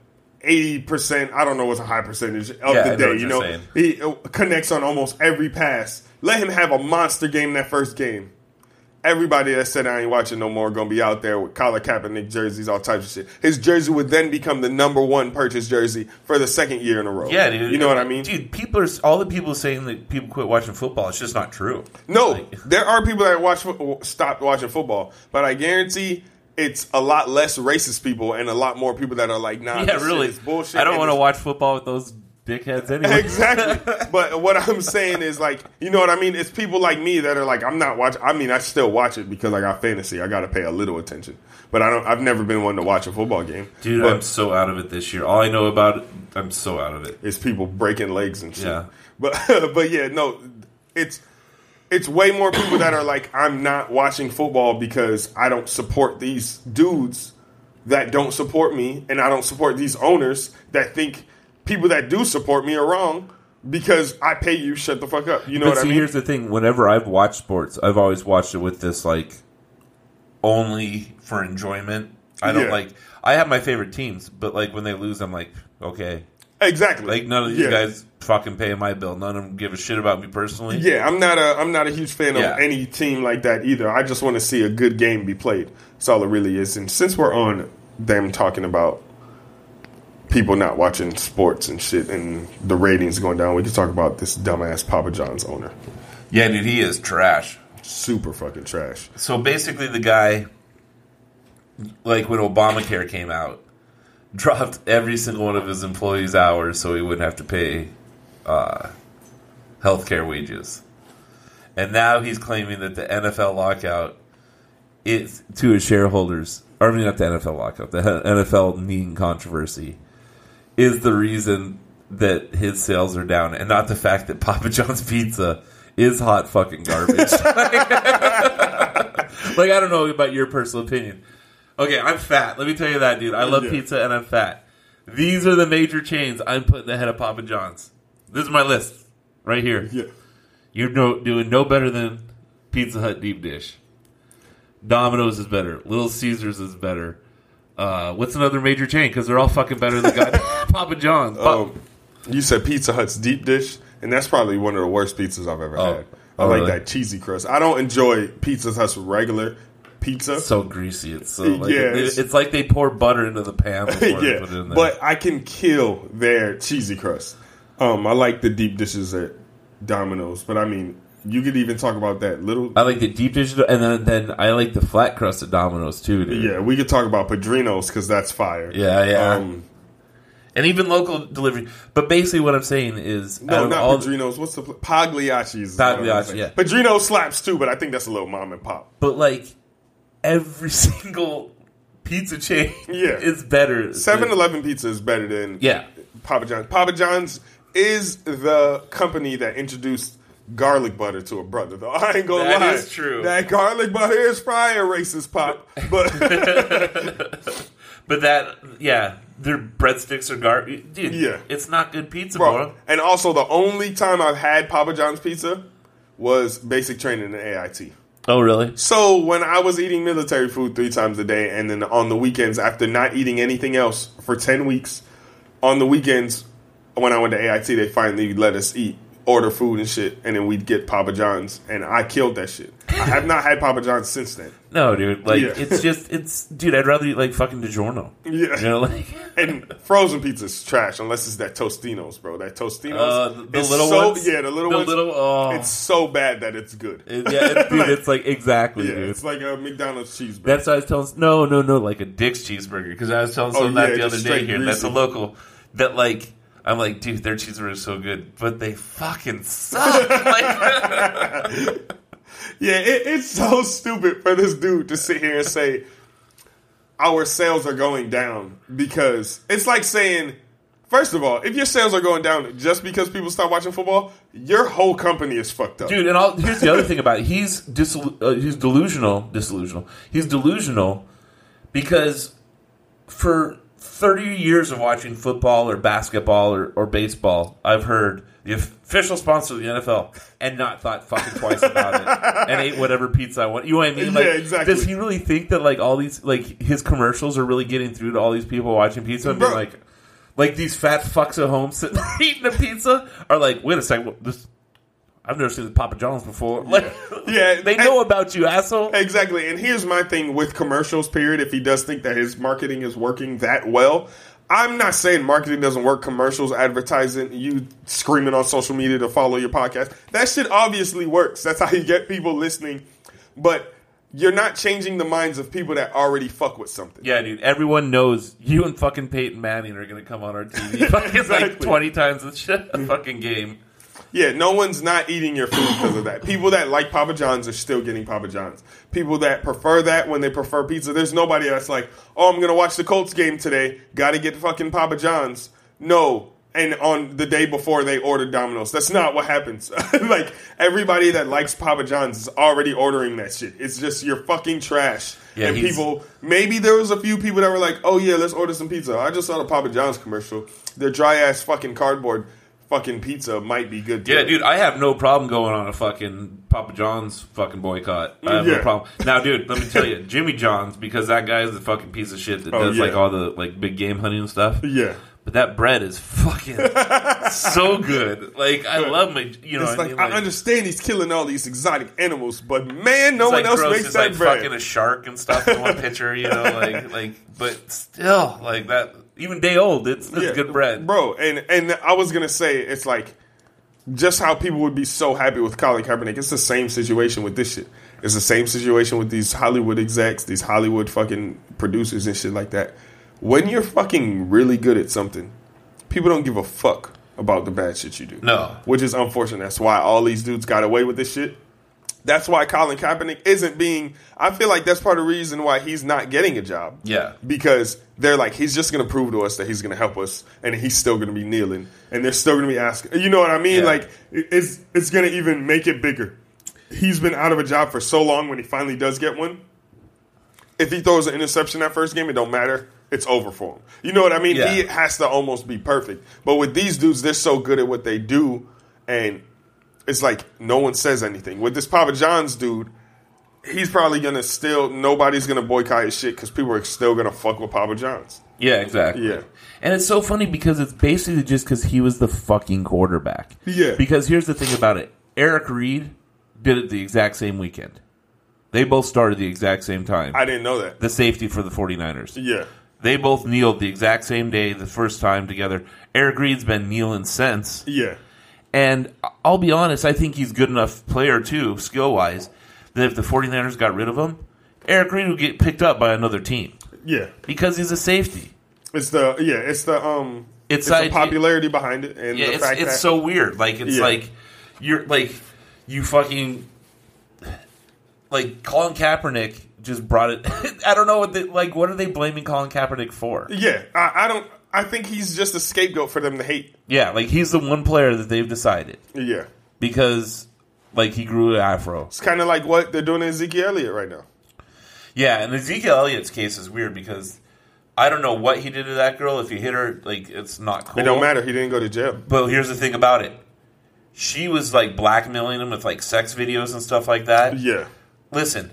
A: 80%, I don't know what's a high percentage of the day. You know, he connects on almost every pass. Let him have a monster game that first game. Everybody that said I ain't watching no more going to be out there with Colin Kaepernick jerseys, all types of shit. His jersey would then become the #1 purchase jersey for the second year in a row.
B: Yeah, dude.
A: You know what I mean?
B: Dude, all the people saying that people quit watching football, it's just not true.
A: No, there are people that stopped watching football, but I guarantee it's a lot less racist people and a lot more people that are like, nah,
B: yeah,
A: this
B: really,
A: shit is bullshit.
B: I don't want to watch football with those dickheads anyway.
A: Exactly. But what I'm saying is, like, you know what I mean? It's people like me that are like, I'm not watching. I mean, I still watch it because I got fantasy. I got to pay a little attention. But I've never been one to watch a football game.
B: Dude, I'm so out of it this year. All I know about it, I'm so out of it.
A: It's people breaking legs and shit.
B: Yeah.
A: But yeah, no, it's way more people that are like, I'm not watching football because I don't support these dudes that don't support me, and I don't support these owners that think people that do support me are wrong because I pay you, shut the fuck up. You know what I mean?
B: Here's the thing. Whenever I've watched sports, I've always watched it with this, like, only for enjoyment. I don't I have my favorite teams, but, like, when they lose, I'm like, okay.
A: Exactly.
B: Like, none of these guys fucking paying my bill. None of them give a shit about me personally.
A: Yeah, I'm not a huge fan of any team like that either. I just want to see a good game be played. That's all it really is. And since we're on them talking about people not watching sports and shit and the ratings going down, we can talk about this dumbass Papa John's owner.
B: Yeah, dude, he is trash.
A: Super fucking trash.
B: So basically the guy, like when Obamacare came out, dropped every single one of his employees' hours so he wouldn't have to pay healthcare wages. And now he's claiming that the NFL lockout is, to his shareholders, or I mean not the NFL lockout, the NFL needing controversy, is the reason that his sales are down, and not the fact that Papa John's pizza is hot fucking garbage. Like, I don't know about your personal opinion. Okay, I'm fat. Let me tell you that, dude. I love pizza and I'm fat. These are the major chains I'm putting ahead of Papa John's. This is my list right here.
A: Yeah.
B: You're doing no better than Pizza Hut deep dish. Domino's is better. Little Caesars is better. What's another major chain? Because they're all fucking better than Papa John's.
A: You said Pizza Hut's deep dish, and that's probably one of the worst pizzas I've ever had. I like that cheesy crust. I don't enjoy Pizza Hut's regular pizza.
B: It's so greasy. It's so it's like they pour butter into the pan before they put it in there.
A: But I can kill their cheesy crust. I like the deep dishes at Domino's, but I mean, you could even talk about that little.
B: I like the deep dish, and then I like the flat crust at Domino's too, dude.
A: Yeah, we could talk about Padrino's because that's fire.
B: Yeah. And even local delivery. But basically what I'm saying is...
A: No, not Padrino's. What's the... Pagliacci's.
B: Pagliacci, yeah.
A: Padrino slaps too, but I think that's a little mom and pop.
B: But, like, every single pizza chain is better.
A: 7-Eleven pizza is better than Papa John's. Papa John's is the company that introduced garlic butter to a brother, though. I ain't gonna lie.
B: That is true.
A: That garlic butter is fire, racist pop. But...
B: But their breadsticks are garbage. Dude, it's not good pizza, bro.
A: And also, the only time I've had Papa John's pizza was basic training in AIT.
B: Oh, really?
A: So, when I was eating military food 3 times a day, and then on the weekends, after not eating anything else for 10 weeks, on the weekends, when I went to AIT, they finally let us order food and shit, and then we'd get Papa John's, and I killed that shit. have not had Papa John's since then.
B: No, dude. Like, dude, I'd rather eat, like, fucking DiGiorno.
A: Yeah.
B: You know, like.
A: And frozen pizza's trash unless it's that Tostino's, bro. That Tostino's.
B: The little ones?
A: Yeah, the little ones. It's so bad that it's good.
B: Dude, it's like, exactly, dude.
A: It's like a McDonald's cheeseburger.
B: That's what I was telling. No, like a Dick's cheeseburger. Because I was telling someone that the other day here. Greasy. That's a local. That, like, I'm like, dude, their cheeseburger is so good. But they fucking suck. Like,
A: yeah, it's so stupid for this dude to sit here and say our sales are going down because it's like saying, first of all, if your sales are going down just because people stop watching football, your whole company is fucked up.
B: Dude, and here's the other thing about it. He's delusional. He's delusional because for 30 years of watching football or basketball or baseball, I've heard the official sponsor of the NFL and not thought fucking twice about it and ate whatever pizza I want. You know what I mean? Like,
A: yeah, exactly.
B: Does he really think that like all these like his commercials are really getting through to all these people watching pizza and being like these fat fucks at home sitting eating a pizza are like, wait a second, I've never seen the Papa John's before. Like, they know about you, asshole.
A: Exactly. And here's my thing with commercials, period. If he does think that his marketing is working that well, I'm not saying marketing doesn't work. Commercials, advertising, you screaming on social media to follow your podcast. That shit obviously works. That's how you get people listening. But you're not changing the minds of people that already fuck with something.
B: Yeah, dude. Everyone knows you and fucking Peyton Manning are going to come on our TV fucking like 20 times a fucking game.
A: Yeah, no one's not eating your food because of that. People that like Papa John's are still getting Papa John's. People that prefer that when they prefer pizza, there's nobody that's like, oh, I'm going to watch the Colts game today. Got to get fucking Papa John's. No. And on the day before they ordered Domino's. That's not what happens. Like, everybody that likes Papa John's is already ordering that shit. It's just you're fucking trash. Yeah, and people, maybe there was a few people that were like, oh, yeah, let's order some pizza. I just saw the Papa John's commercial. Their dry-ass fucking cardboard fucking pizza might be good too.
B: Yeah, dude, I have no problem going on a fucking Papa John's fucking boycott. I have no problem. Now, dude, let me tell you, Jimmy John's, because that guy is the fucking piece of shit that does like all the like big game hunting and stuff.
A: Yeah.
B: But that bread is fucking so good. Like, I love my, you know.
A: It's like, I understand he's killing all these exotic animals, but man, no one else makes that bread.
B: Fucking a shark and stuff in one picture, you know, like, but still, like that. Even day old, it's good bread,
A: bro. And I was gonna say, it's like just how people would be so happy with Colin Kaepernick. It's the same situation with this shit. It's the same situation with these Hollywood execs, these Hollywood fucking producers and shit like that. When you're fucking really good at something, people don't give a fuck about the bad shit you do.
B: No,
A: which is unfortunate. That's why all these dudes got away with this shit. That's why Colin Kaepernick isn't being... I feel like that's part of the reason why he's not getting a job.
B: Yeah.
A: Because they're like, he's just going to prove to us that he's going to help us, and he's still going to be kneeling, and they're still going to be asking. You know what I mean? Yeah. Like, it's going to even make it bigger. He's been out of a job for so long when he finally does get one. If he throws an interception that first game, it don't matter. It's over for him. You know what I mean? Yeah. He has to almost be perfect. But with these dudes, they're so good at what they do, and... it's like no one says anything. With this Papa John's dude, he's probably going to still... nobody's going to boycott his shit because people are still going to fuck with Papa John's.
B: Yeah, exactly.
A: Yeah.
B: And it's so funny because it's basically just because he was the fucking quarterback.
A: Yeah.
B: Because here's the thing about it. Eric Reed did it the exact same weekend. They both started the exact same time.
A: I didn't know that.
B: The safety for the 49ers.
A: Yeah.
B: They both kneeled the exact same day, the first time together. Eric Reed's been kneeling since.
A: Yeah.
B: And I'll be honest, I think he's a good enough player, too, skill-wise, that if the 49ers got rid of him, Eric Reed would get picked up by another team.
A: Yeah.
B: Because he's a safety.
A: It's the popularity behind it. And the fact
B: it's so weird. Like, it's like, you're, like, you fucking, like, Colin Kaepernick just brought it. I don't know what are they blaming Colin Kaepernick for?
A: Yeah. I think he's just a scapegoat for them to hate.
B: Yeah, like he's the one player that they've decided.
A: Yeah.
B: Because, like, he grew an afro.
A: It's kind of like what they're doing to Ezekiel Elliott right now.
B: Yeah, and Ezekiel Elliott's case is weird because I don't know what he did to that girl. If he hit her, like, it's not cool.
A: It don't matter. He didn't go to jail.
B: But here's the thing about it. She was, like, blackmailing him with, like, sex videos and stuff like that.
A: Yeah.
B: Listen.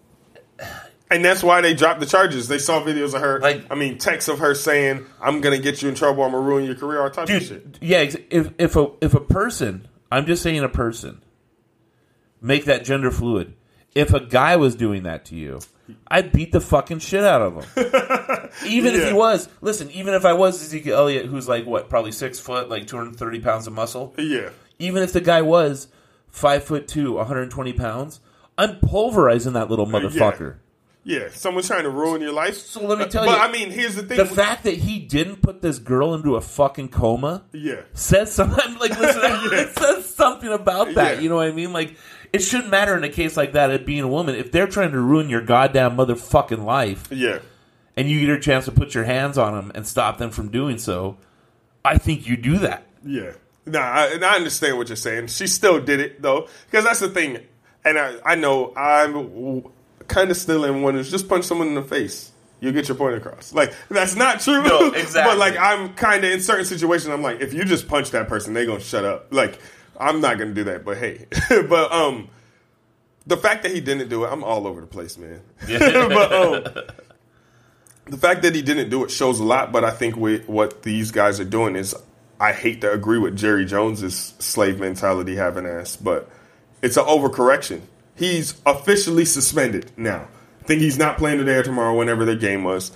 A: And that's why they dropped the charges. They saw videos of her, texts of her saying, I'm going to get you in trouble, I'm going to ruin your career, all types of shit.
B: Yeah, if a person, I'm just saying a person, make that gender fluid, if a guy was doing that to you, I'd beat the fucking shit out of him. Even if he was. Listen, even if I was Ezekiel Elliott, who's like, what, probably 6 foot, like 230 pounds of muscle?
A: Yeah.
B: Even if the guy was 5'2", 120 pounds, I'm pulverizing that little motherfucker.
A: Yeah, someone's trying to ruin your life.
B: So let me tell you.
A: But I mean, here's the thing.
B: The fact that he didn't put this girl into a fucking coma says something. Like, listen, it says something about that.
A: Yeah.
B: You know what I mean? Like, it shouldn't matter in a case like that, it being a woman. If they're trying to ruin your goddamn motherfucking life, and you get a chance to put your hands on them and stop them from doing so, I think you do that.
A: Yeah. Nah, I understand what you're saying. She still did it, though. Because that's the thing. And I know I'm kind of still in one is just punch someone in the face. You get your point across. Like, that's not true.
B: No, exactly.
A: But, like, I'm kind of in certain situations, I'm like, if you just punch that person, they going to shut up. Like, I'm not going to do that, but hey. But the fact that he didn't do it, I'm all over the place, man. But the fact that he didn't do it shows a lot, but I think what these guys are doing is, I hate to agree with Jerry Jones's slave mentality having ass, but it's an overcorrection. He's officially suspended now. I think he's not playing today or tomorrow, whenever their game was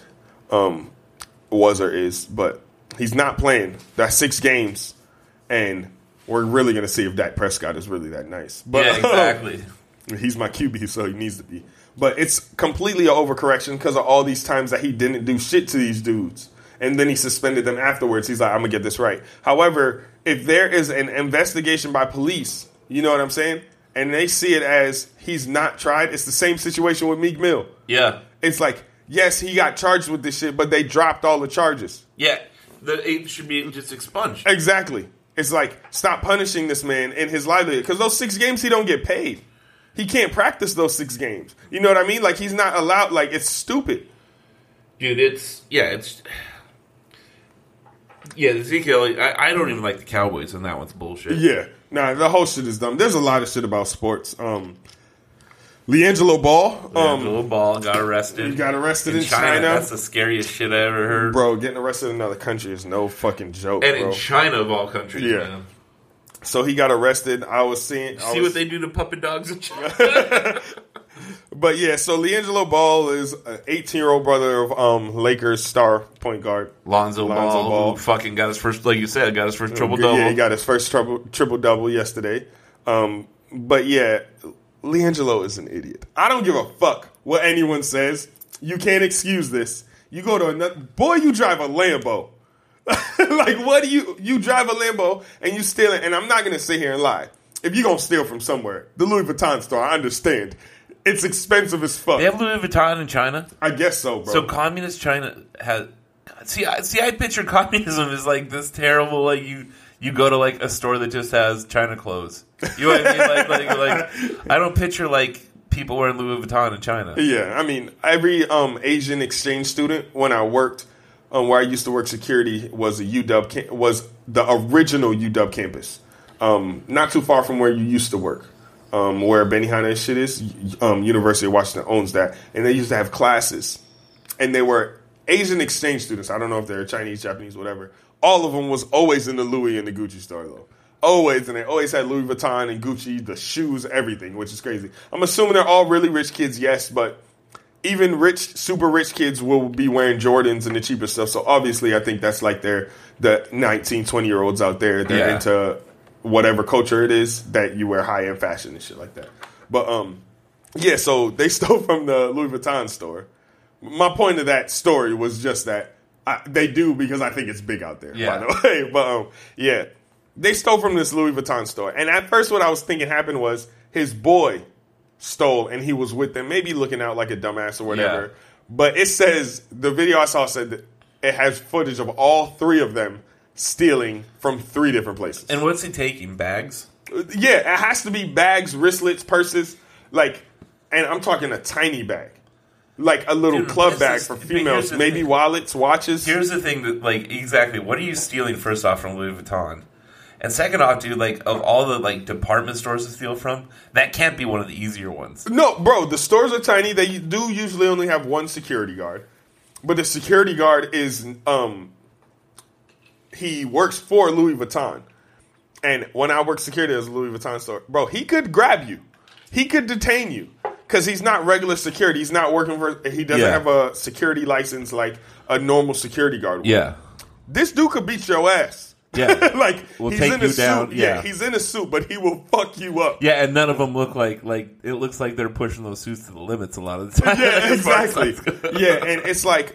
A: or is, but he's not playing. That's 6 games, and we're really going to see if Dak Prescott is really that nice. But,
B: yeah, exactly.
A: He's my QB, so he needs to be. But it's completely an overcorrection because of all these times that he didn't do shit to these dudes. And then he suspended them afterwards. He's like, I'm going to get this right. However, if there is an investigation by police, you know what I'm saying? And they see it as he's not tried, it's the same situation with Meek Mill.
B: Yeah.
A: It's like, yes, he got charged with this shit, but they dropped all the charges.
B: Yeah. It should be just expunged.
A: Exactly. It's like, stop punishing this man in his livelihood. Because those 6 games, he don't get paid. He can't practice those 6 games. You know what I mean? Like, he's not allowed. Like, it's stupid.
B: Dude, Ezekiel, I don't even like the Cowboys, and that one's bullshit.
A: Yeah. Nah, the whole shit is dumb. There's a lot of shit about sports. LiAngelo Ball
B: got arrested.
A: He got arrested in China.
B: That's the scariest shit I ever heard.
A: Bro, getting arrested in another country is no fucking joke,
B: and
A: bro.
B: in China, of all countries, man.
A: So he got arrested. I was seeing...
B: See what they do to puppet dogs in China?
A: But yeah, so LiAngelo Ball is an 18-year-old brother of Lakers star point guard.
B: Lonzo Ball, who fucking got his first, like you said, triple-double.
A: Yeah, he got his first triple-double yesterday. But yeah, LiAngelo is an idiot. I don't give a fuck what anyone says. You can't excuse this. You go to another... Boy, you drive a Lambo. Like, what do you drive a Lambo and you steal it? And I'm not going to sit here and lie. If you're going to steal from somewhere, the Louis Vuitton store, I understand. It's expensive as fuck.
B: They have Louis Vuitton in China?
A: I guess so, bro.
B: So communist China has... See, I picture communism as like this terrible, like you go to like a store that just has China clothes. You know what I mean? Like I don't picture like people wearing Louis Vuitton in China.
A: Yeah, I mean, every Asian exchange student when I worked, where I used to work security, was was the original UW campus. Not too far from where you used to work. Where Benihana shit is, University of Washington owns that, and they used to have classes, and they were Asian exchange students. I don't know if they're Chinese, Japanese, whatever. All of them was always in the Louis and the Gucci store, though. Always, and they always had Louis Vuitton and Gucci, the shoes, everything, which is crazy. I'm assuming they're all really rich kids, yes, but even super rich kids will be wearing Jordans and the cheaper stuff. So obviously, I think that's like the 19, 20-year-olds out there. They're into whatever culture it is that you wear high-end fashion and shit like that. But, yeah, so they stole from the Louis Vuitton store. My point of that story was just that they do because I think it's big out there, by the way. But, yeah, they stole from this Louis Vuitton store. And at first what I was thinking happened was his boy stole and he was with them, maybe looking out like a dumbass or whatever. Yeah. But it says, the video I saw said that it has footage of all 3 of them stealing from 3 different places.
B: And what's he taking? Bags?
A: Yeah, it has to be bags, wristlets, purses, like, and I'm talking a tiny bag. Like a little club bag for females, maybe wallets, watches.
B: Here's the thing that, like, exactly, what are you stealing first off from Louis Vuitton? And second off, dude, like, of all the, like, department stores to steal from, that can't be one of the easier ones.
A: No, bro, the stores are tiny. They do usually only have one security guard. But the security guard is, he works for Louis Vuitton. And when I worked security at a Louis Vuitton store, bro, he could grab you. He could detain you. because he's not regular security. He's not working for. He doesn't have a security license like a normal security guard would.
B: Yeah.
A: This dude could beat your ass.
B: Yeah.
A: Like,
B: We'll
A: he's
B: take
A: in a
B: you
A: suit.
B: down.
A: Yeah,
B: Yeah.
A: he's in a suit, but he will fuck you up.
B: Yeah, and none of them look like it looks like they're pushing those suits to the limits a lot of the time.
A: Yeah, exactly. Yeah, and it's like,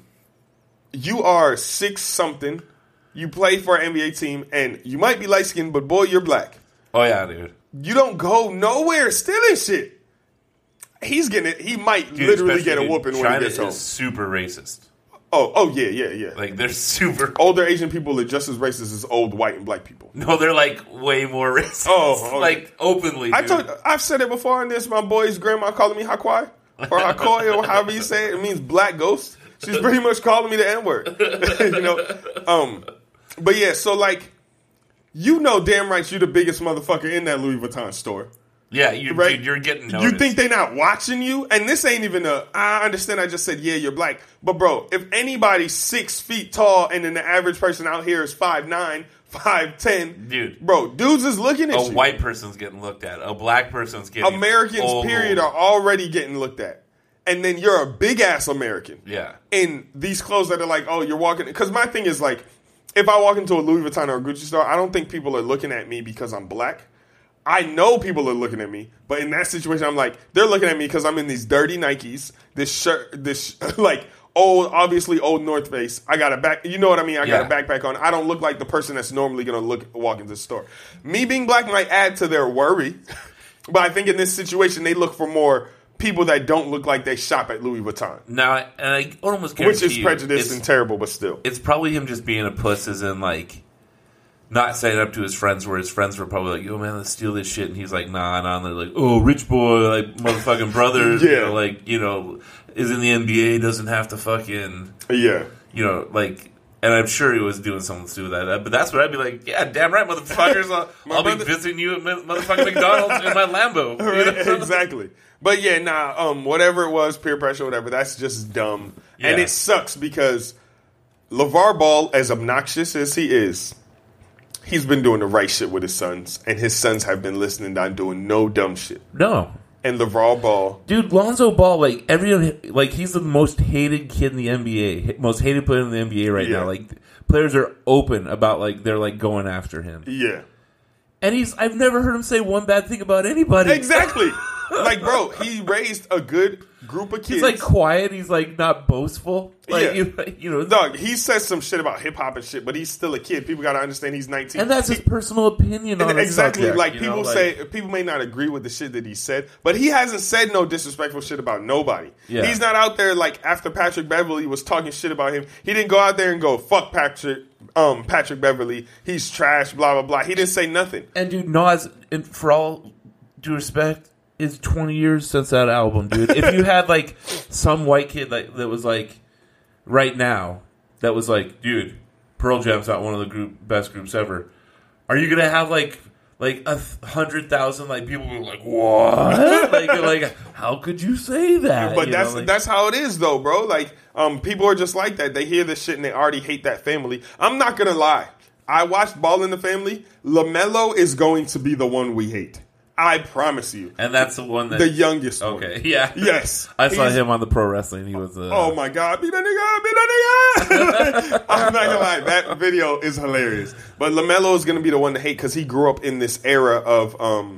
A: you are 6 something. You play for an NBA team, and you might be light skinned, but boy, you're black.
B: Oh yeah, dude.
A: You don't go nowhere stealing shit. He's getting it. He might literally get a whooping when he gets home.
B: China is super racist.
A: Oh yeah.
B: Like they're super.
A: Older Asian people are just as racist as old white and black people.
B: No, they're like way more racist.
A: Oh,
B: like openly. Dude.
A: I've said it before on this. My boy's grandma calling me Hakwai or Hakoi or however you say it. It means black ghost. She's pretty much calling me the N word. You know. But yeah, so like, you know, damn right, you're the biggest motherfucker in that Louis Vuitton store.
B: Yeah,
A: right?
B: Dude, you're getting noticed.
A: You think they not watching you? And this ain't even I understand I just said, yeah, you're black. But bro, if anybody's 6 feet tall and then the average person out here is 5'9", 5'10",
B: dude,
A: bro, dudes is looking at you.
B: A white person's getting looked at. A black person's getting
A: Americans, period, are already getting looked at. And then you're a big-ass American.
B: Yeah.
A: In these clothes that are like, oh, you're walking... Because my thing is like, if I walk into a Louis Vuitton or a Gucci store, I don't think people are looking at me because I'm black. I know people are looking at me, but in that situation, I'm like, they're looking at me because I'm in these dirty Nikes, this shirt, like obviously old North Face. I got a back, you know what I mean? I got a backpack on. I don't look like the person that's normally going to walk into the store. Me being black might add to their worry, but I think in this situation, they look for more people that don't look like they shop at Louis Vuitton.
B: Now, and I almost guarantee
A: which is prejudiced and terrible, but still.
B: It's probably him just being a puss, as in, like, not saying up to his friends, where his friends were probably like, yo, man, let's steal this shit. And he's like, nah. And they're like, oh, rich boy, like, motherfucking brother, is in the NBA, doesn't have to fucking, like, and I'm sure he was doing something to do with that. But that's what I'd be like, yeah, damn right, motherfuckers. I'll be visiting you at motherfucking McDonald's in my Lambo.
A: Right, exactly. But yeah, whatever it was, peer pressure, whatever, that's just dumb. Yeah. And it sucks because LeVar Ball, as obnoxious as he is, he's been doing the right shit with his sons, and his sons have been listening, not doing no dumb shit.
B: No.
A: And LeVar Ball,
B: dude, Lonzo Ball, like everyone, like he's the most hated kid in the NBA, most hated player in the NBA right now. Like players are open about like they're like going after him.
A: Yeah.
B: And I've never heard him say one bad thing about anybody.
A: Exactly. Like, bro, he raised a good group of kids.
B: He's like quiet. He's like not boastful. Like, you know,
A: dog. He says some shit about hip hop and shit, but he's still a kid. People got to understand he's 19,
B: and that's his personal opinion on
A: exactly.
B: Subject,
A: like people say, people may not agree with the shit that he said, but he hasn't said no disrespectful shit about nobody. Yeah. He's not out there like after Patrick Beverly was talking shit about him. He didn't go out there and go fuck Patrick Beverly. He's trash. Blah blah blah. He didn't say nothing.
B: And dude, Nas, and for all due respect, it's 20 years since that album, dude. If you had like some white kid that was like right now that was like, dude, Pearl Jam's not one of the best groups ever. Are you gonna have like 100,000 like people who are like, what? like how could you say that?
A: But that's how it is though, bro. Like people are just like that. They hear this shit and they already hate that family. I'm not gonna lie. I watched Ball in the Family. LaMelo is going to be the one we hate. I promise you.
B: And that's the one that...
A: The youngest one.
B: Okay, yeah.
A: Yes.
B: I saw him on the pro wrestling. He was...
A: Oh my God. Be that nigga. I'm not going to lie. That video is hilarious. But LaMelo is going to be the one to hate because he grew up in this era of...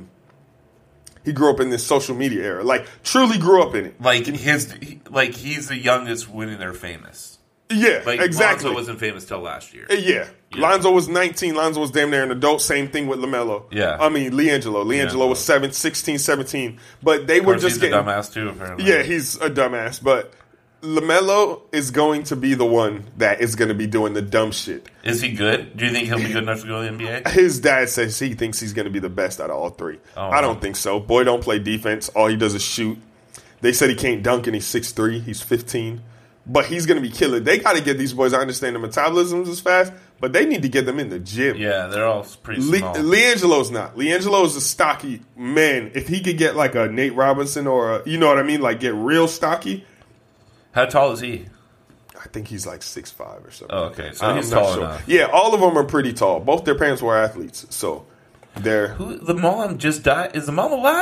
A: He grew up in this social media era. Like, truly grew up in it.
B: Like, he's the youngest when they're famous.
A: Yeah,
B: like,
A: exactly.
B: Lonzo wasn't famous till last year.
A: Yeah. Lonzo was 19. Lonzo was damn near an adult. Same thing with LaMelo.
B: Yeah.
A: I mean, LiAngelo. LiAngelo was 16, 17. But they were just getting...
B: He's a dumbass, too, apparently.
A: Yeah, he's a dumbass. But LaMelo is going to be the one that is going to be doing the dumb shit.
B: Is he good? Do you think he'll be good enough to go to the NBA?
A: His dad says he thinks he's going to be the best out of all three.
B: Oh,
A: I don't think so. Boy don't play defense. All he does is shoot. They said he can't dunk and he's 6'3". He's 15. But he's going to be killing. They got to get these boys. I understand the metabolisms is fast, but they need to get them in the gym.
B: Yeah, they're all pretty small.
A: LiAngelo's not. LiAngelo is a stocky man. If he could get like a Nate Robinson or you know what I mean, like get real stocky.
B: How tall is he?
A: I think he's like 6'5" or something.
B: Oh, okay, so he's tall enough.
A: Yeah, all of them are pretty tall. Both their parents were athletes, so they're...
B: The mom just died? Is the mom alive?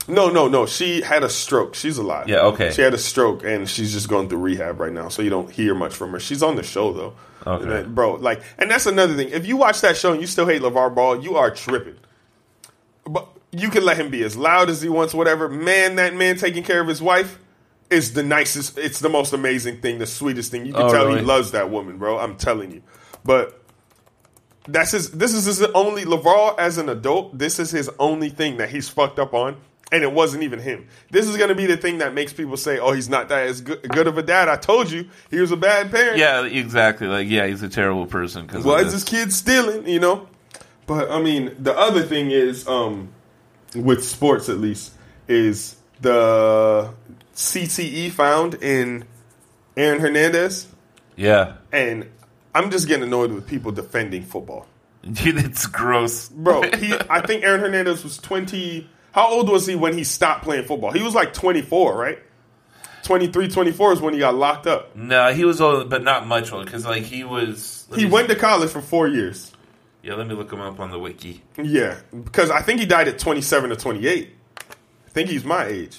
A: No. She had a stroke. She's alive.
B: Yeah, okay.
A: She had a stroke, and she's just going through rehab right now, so you don't hear much from her. She's on the show, though.
B: Okay.
A: Bro, and that's another thing. If you watch that show and you still hate LeVar Ball, you are tripping. But you can let him be as loud as he wants, whatever. Man, that man taking care of his wife is the nicest. It's the most amazing thing, the sweetest thing. You can tell
B: really?
A: He loves that woman, bro. I'm telling you. But this is his only, LeVar as an adult, this is his only thing that he's fucked up on. And it wasn't even him. This is going to be the thing that makes people say, oh, he's not that as good of a dad. I told you he was a bad parent.
B: Yeah, exactly. He's a terrible person.
A: Why is this kid stealing, But, I mean, the other thing is, with sports at least, is the CTE found in Aaron Hernandez.
B: Yeah.
A: And I'm just getting annoyed with people defending football.
B: Dude, it's gross.
A: Bro, I think Aaron Hernandez was 20... How old was he when he stopped playing football? He was like 24, right? 23, 24 is when he got locked up.
B: No, he was old, but not much old, because he was...
A: He went to college for 4 years.
B: Yeah, let me look him up on the wiki.
A: Yeah, because I think he died at 27 or 28. I think he's my age.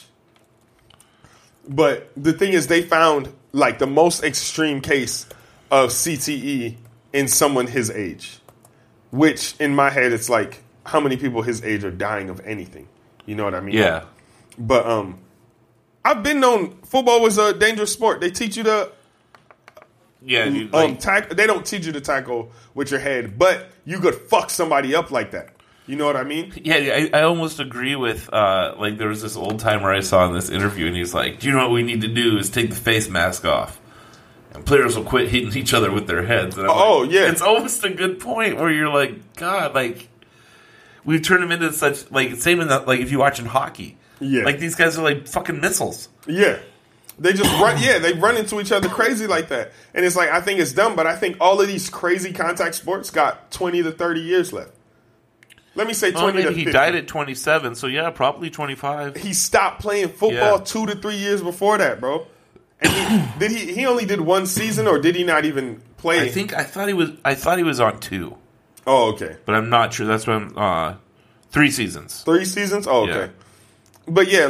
A: But the thing is, they found the most extreme case of CTE in someone his age. Which, in my head, it's like, how many people his age are dying of anything? You know what I mean?
B: Yeah.
A: But I've been known football was a dangerous sport. They teach you to tackle. They don't teach you to tackle with your head, but you could fuck somebody up like that. You know what I mean?
B: Yeah, I almost agree with there was this old timer I saw in this interview, and he's like, "Do you know what we need to do is take the face mask off, and players will quit hitting each other with their heads." And
A: yeah,
B: it's almost a good point where you're like, God, we've turned them into such, same in if you watch in hockey.
A: Yeah.
B: These guys are like fucking missiles.
A: Yeah. They just run, they run into each other crazy like that. And it's I think it's dumb, but I think all of these crazy contact sports got 20 to 30 years left. Let me say 20 to 50.
B: He died at 27, so yeah, probably 25.
A: He stopped playing football 2 to 3 years before that, bro. And he only did one season, or did he not even play?
B: I thought he was on 2.
A: Oh, okay.
B: But I'm not sure. That's when 3 seasons.
A: 3 seasons? Oh, okay. Yeah. But yeah,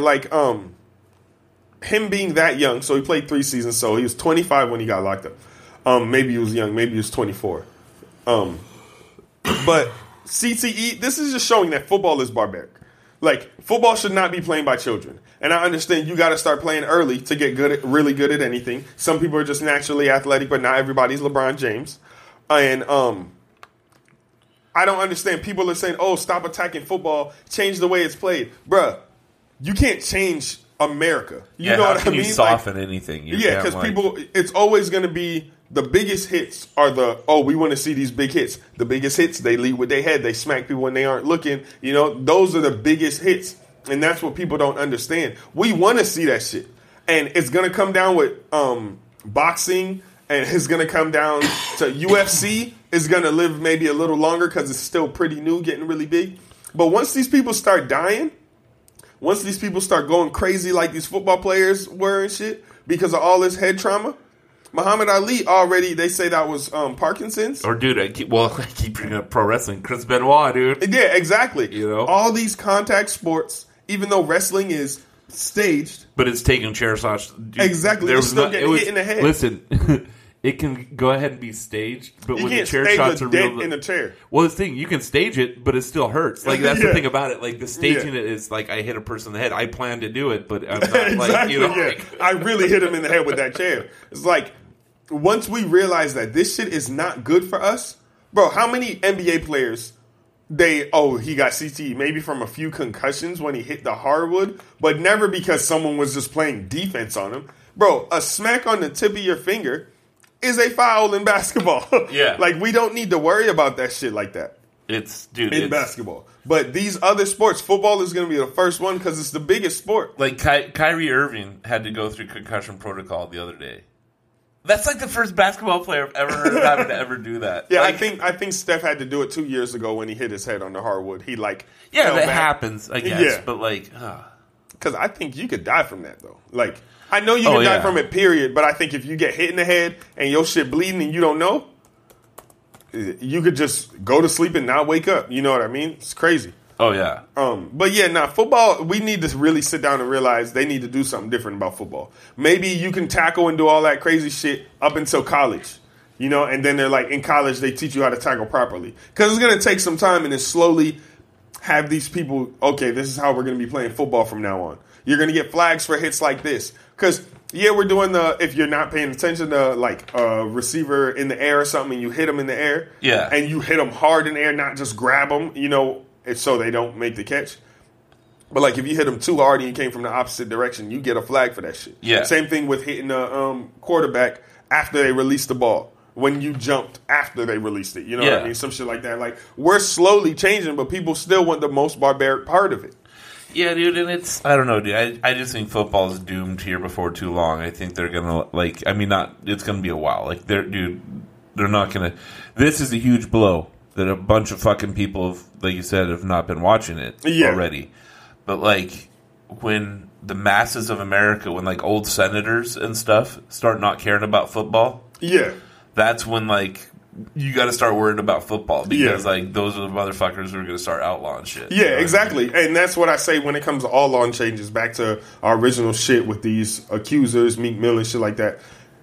A: him being that young, so he played 3 seasons, so he was 25 when he got locked up. Maybe he was young, maybe he was 24. But CTE, this is just showing that football is barbaric. Football should not be played by children. And I understand you got to start playing early to get really good at anything. Some people are just naturally athletic, but not everybody's LeBron James. And I don't understand. People are saying, oh, stop attacking football, change the way it's played. Bruh, you can't change America. You know what I mean?
B: You soften anything.
A: Because people, it's always going to be the biggest hits are we want to see these big hits. The biggest hits, they lead with their head. They smack people when they aren't looking. Those are the biggest hits. And that's what people don't understand. We want to see that shit. And it's going to come down with boxing, and it's going to come down to UFC. Is going to live maybe a little longer because it's still pretty new, getting really big. But once these people start dying, once these people start going crazy like these football players were and shit because of all this head trauma, Muhammad Ali already, they say that was Parkinson's.
B: Or, dude, I keep bringing up pro wrestling. Chris Benoit, dude.
A: Yeah, exactly. All these contact sports, even though wrestling is staged.
B: But it's taking chair shots. Dude,
A: exactly. It's still getting hit in the head.
B: Listen, it can go ahead and be staged, but
A: you
B: when the chair shots are real,
A: in a chair.
B: Well, the thing, you can stage it, but it still hurts. That's the thing about it. The staging it is I hit a person in the head. I plan to do it, but I'm not
A: exactly, I really hit him in the head with that chair. It's once we realize that this shit is not good for us, bro. How many NBA players? He got CTE, maybe from a few concussions when he hit the hardwood, but never because someone was just playing defense on him. Bro, a smack on the tip of your finger is a foul in basketball.
B: Yeah.
A: We don't need to worry about that shit like that.
B: In
A: basketball. But these other sports, football is going to be the first one because it's the biggest sport.
B: Kyrie Irving had to go through concussion protocol the other day. That's the first basketball player I've ever heard of having to ever do that.
A: Yeah, I think Steph had to do it 2 years ago when he hit his head on the hardwood. He
B: that happens, I guess. Yeah. But
A: because I think you could die from that though. I know you can die from it, period. But I think if you get hit in the head and your shit bleeding and you don't know, you could just go to sleep and not wake up. You know what I mean? It's crazy.
B: Oh, yeah.
A: But yeah, football, we need to really sit down and realize they need to do something different about football. Maybe you can tackle and do all that crazy shit up until college, you know, and then they're like, in college, they teach you how to tackle properly. Because it's going to take some time and then slowly have these people, okay, this is how we're going to be playing football from now on. You're going to get flags for hits like this. Because, yeah, we're doing if you're not paying attention to, like, a receiver in the air or something, and you hit them in the air.
B: Yeah.
A: And you hit them hard in the air, not just grab them, you know, so they don't make the catch. But, like, if you hit them too hard and you came from the opposite direction, you get a flag for that shit.
B: Yeah.
A: Same thing with hitting the quarterback after they release the ball. When you jumped after they released it. You know what I mean? Some shit like that. Like, we're slowly changing, but people still want the most barbaric part of it.
B: Yeah, dude, and it's, I don't know, dude. I just think football is doomed here before too long. I think they're going to, like, I mean, it's going to be a while. Like, they're not going to, this is a huge blow that a bunch of fucking people, like you said, have not been watching it already. But, like, when the masses of America, when, like, old senators and stuff start not caring about football.
A: Yeah.
B: That's when, like, you got to start worrying about football because, like, those are the motherfuckers who are going to start outlawing shit.
A: Yeah, exactly. And that's what I say when it comes to all law changes, back to our original shit with these accusers, Meek Mill and shit like that.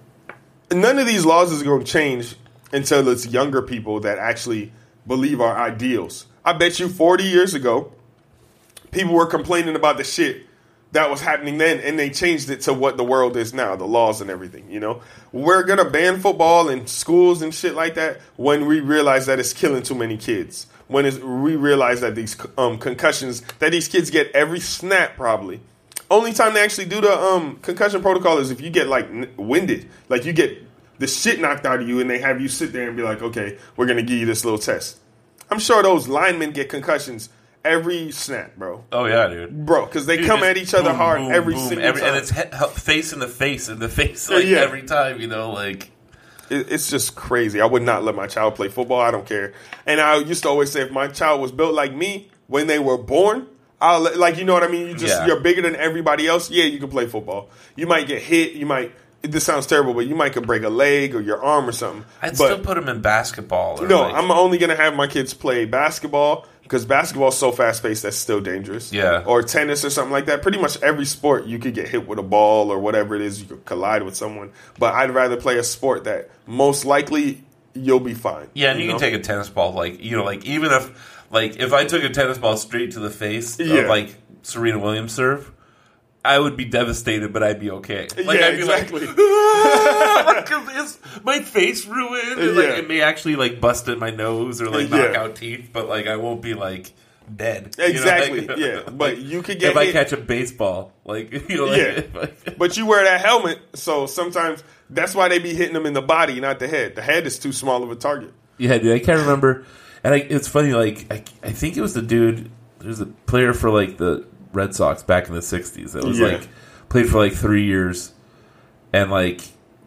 A: None of these laws is going to change until it's younger people that actually believe our ideals. I bet you 40 years ago, people were complaining about the shit that was happening then, and they changed it to what the world is now, the laws and everything, you know? We're going to ban football in schools and shit like that when we realize that it's killing too many kids. When we realize that these concussions, that these kids get every snap probably. Only time they actually do the concussion protocol is if you get, like, winded. Like, you get the shit knocked out of you, and they have you sit there and be like, okay, we're going to give you this little test. I'm sure those linemen get concussions every snap, bro.
B: Oh, yeah, dude.
A: Bro, because they come at each other hard every single time.
B: And it's face in the face, like, every time, you know, like.
A: It's just crazy. I would not let my child play football. I don't care. And I used to always say if my child was built like me when they were born, like, you know what I mean? You're bigger than everybody else. Yeah, you can play football. You might get hit. This sounds terrible, but you might could break a leg or your arm or something.
B: I'd still put them in basketball.
A: No, I'm only going to have my kids play basketball because basketball is so fast-paced that's still dangerous.
B: Yeah.
A: Or tennis or something like that. Pretty much every sport you could get hit with a ball or whatever it is. You could collide with someone. But I'd rather play a sport that most likely you'll be fine.
B: Yeah, and you can take a tennis ball, like, you know, like, even if I took a tennis ball straight to the face of, like, Serena Williams serve, I would be devastated, but I'd be okay. Like,
A: yeah,
B: I'd be
A: exactly.
B: like, is my face ruined? And, like, it may actually, like, bust in my nose or, like, knock out teeth, but, like, I won't be, like, dead.
A: Exactly,
B: you know?
A: yeah. But you could get
B: if I catch a baseball, like, you know, like,
A: but you wear that helmet, so sometimes that's why they be hitting them in the body, not the head. The head is too small of a target.
B: Yeah, dude, I can't remember. And it's funny, like, I think it was the dude, there's a player for, like, the Red Sox back in the 60s that was, like, played for, like, 3 years and, like,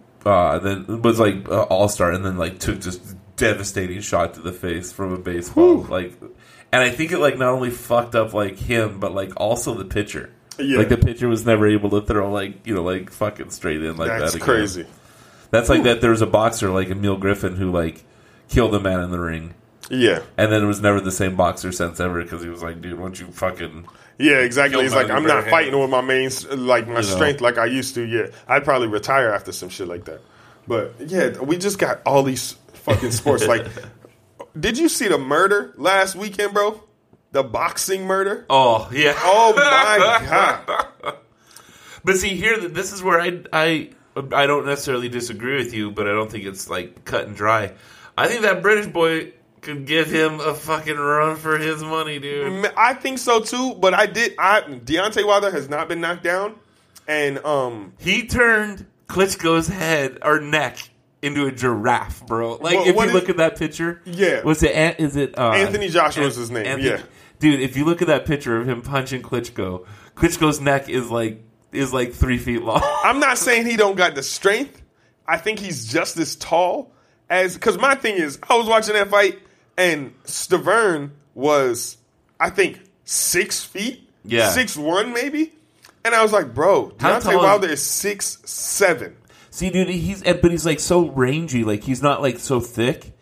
B: then was, like, all-star and then, like, took just devastating shot to the face from a baseball. Whew. Like, and I think it, like, not only fucked up, like, him, but, like, also the pitcher. Yeah. Like, the pitcher was never able to throw, like, you know, like, fucking straight in like that again.
A: That's crazy.
B: That's like that. There was a boxer, like, Emil Griffin, who, like, killed a man in the ring.
A: Yeah.
B: And then it was never the same boxer since ever because he was like, dude, why don't you fucking...
A: Yeah, exactly. He's like, I'm not fighting with my main, like, my strength like I used to. Yeah, I'd probably retire after some shit like that. But, yeah, we just got all these fucking sports. Like, did you see the murder last weekend, bro? The boxing murder?
B: Oh, yeah.
A: Oh, my God.
B: But see, here, this is where I don't necessarily disagree with you, but I don't think it's, like, cut and dry. I think that British boy could give him a fucking run for his money, dude.
A: I think so too, but Deontay Wilder has not been knocked down, and
B: he turned Klitschko's head or neck into a giraffe, bro. Like, if you look at that picture, is it
A: Anthony Joshua's his name?
B: Anthony,
A: yeah,
B: dude. If you look at that picture of him punching Klitschko's neck is like 3 feet long.
A: I'm not saying he don't got the strength. I think he's just as tall as, because my thing is, I was watching that fight. And Stavern was, I think, 6 feet?
B: Yeah.
A: 6'1", maybe? And I was like, bro, Deontay Wilder is 6'7".
B: See, dude, he's like so rangy. Like, he's not, like, so thick.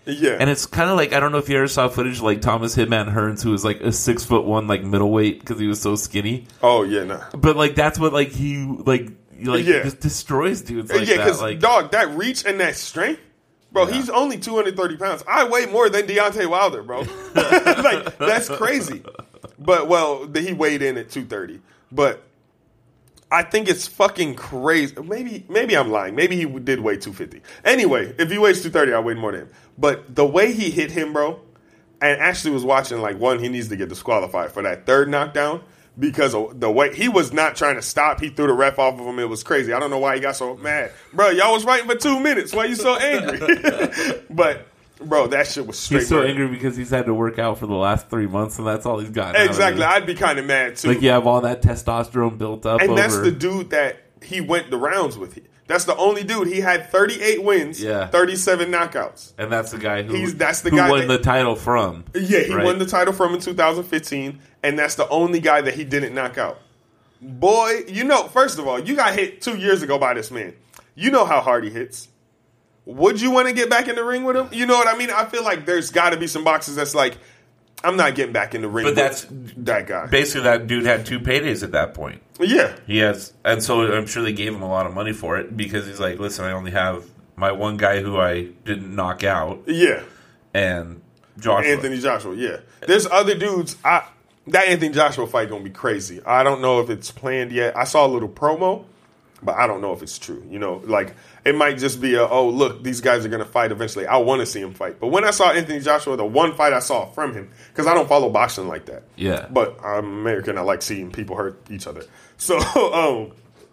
A: Yeah.
B: And it's kind of like, I don't know if you ever saw footage of, like, Thomas Hitman Hearns, who was, like, a 6'1", like, middleweight because he was so skinny.
A: Oh, yeah, nah.
B: But, like, that's what, like, he just destroys dudes like that. Yeah, because,
A: like, dog, that reach and that strength, bro, he's only 230 pounds. I weigh more than Deontay Wilder, bro. Like, that's crazy. But, well, he weighed in at 230. But I think it's fucking crazy. Maybe I'm lying. Maybe he did weigh 250. Anyway, if he weighs 230, I weigh more than him. But the way he hit him, bro, and Ashley was watching, like, one, he needs to get disqualified for that third knockdown because of the way he was not trying to stop. He threw the ref off of him. It was crazy. I don't know why he got so mad. Bro, y'all was fighting for 2 minutes. Why you so angry? But, bro, that shit was straight.
B: He's so angry because he's had to work out for the last 3 months, and that's all he's got.
A: Exactly. I'd be kind of mad, too.
B: Like, you have all that testosterone built up.
A: And that's the dude that he went the rounds with. That's the only dude. He had 38 wins, 37 knockouts.
B: And that's the guy who
A: won
B: the title from.
A: Yeah, he won the title from in 2015, and that's the only guy that he didn't knock out. Boy, first of all, you got hit 2 years ago by this man. You know how hard he hits. Would you want to get back in the ring with him? You know what I mean? I feel like there's got to be some boxes that's like, I'm not getting back in the ring with that guy.
B: Basically, that dude had 2 paydays at that point.
A: Yeah.
B: He has, and so I'm sure they gave him a lot of money for it because he's like, listen, I only have my one guy who I didn't knock out.
A: Yeah.
B: And Joshua.
A: Anthony Joshua, yeah. There's other dudes. That Anthony Joshua fight going to be crazy. I don't know if it's planned yet. I saw a little promo, but I don't know if it's true. Like, it might just be look, these guys are going to fight eventually. I want to see him fight. But when I saw Anthony Joshua, the one fight I saw from him, because I don't follow boxing like that.
B: Yeah.
A: But I'm American. I like seeing people hurt each other. So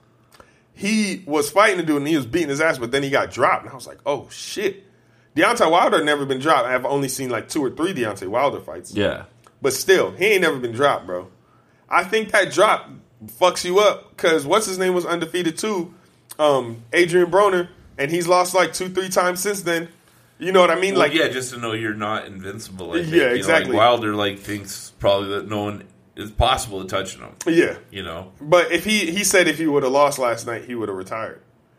A: he was fighting the dude, and he was beating his ass, but then he got dropped. And I was like, oh, shit. Deontay Wilder never been dropped. I've only seen like 2 or 3 Deontay Wilder fights.
B: Yeah.
A: But still, he ain't never been dropped, bro. I think that drop fucks you up because what's his name was undefeated too, Adrian Broner, and he's lost like 2-3 times since then. You know what I mean?
B: Well,
A: like,
B: yeah, just to know you're not invincible. I think.
A: Yeah, exactly.
B: Like Wilder thinks probably that no one is possible to touch him.
A: Yeah,
B: But
A: if he said if he would have lost last night, he would have retired.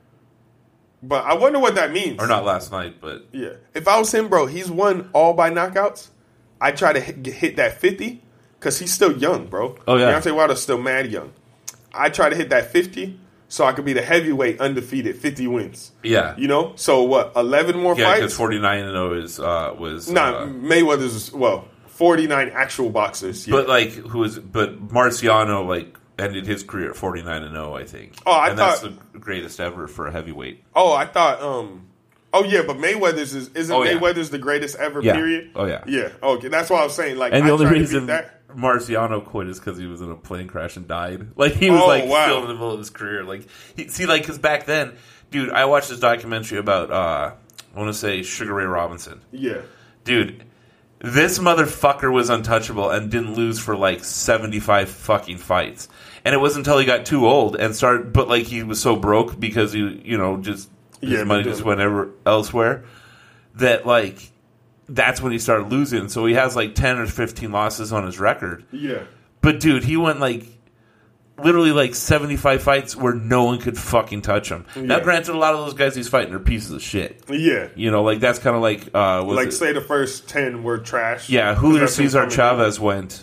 A: But I wonder what that means.
B: Or not last night, but
A: yeah. If I was him, bro, he's won all by knockouts. I'd try to hit that 50 because he's still young, bro.
B: Oh yeah,
A: Deontay Wilder's still mad young. I'd try to hit that 50 so I could be the heavyweight undefeated, 50 wins.
B: Yeah,
A: So what? 11 more fights.
B: Yeah, because 49-0 was
A: Mayweather's 49 actual boxers. Yeah.
B: But but Marciano ended his career at 49-0, I think.
A: Oh,
B: that's the greatest ever for a heavyweight.
A: Oh, I thought. But Mayweather's isn't Mayweather's the greatest ever?
B: Yeah.
A: Period.
B: Oh yeah.
A: Yeah. Okay, that's why I was saying
B: and the only reason Marciano quit is because he was in a plane crash and died. He was still in the middle of his career. Because back then, dude, I watched this documentary about I want to say Sugar Ray Robinson.
A: Yeah.
B: Dude, this motherfucker was untouchable and didn't lose for 75 fucking fights. And it wasn't until he got too old and started, but he was so broke because he, just his money just went elsewhere that that's when he started losing. So he has 10 or 15 losses on his record.
A: Yeah.
B: But dude, he went literally 75 fights where no one could fucking touch him. Yeah. Now, granted, a lot of those guys he's fighting are pieces of shit.
A: Yeah.
B: That's kind of
A: say the first 10 were trash.
B: Yeah, Julio Cesar Chavez went.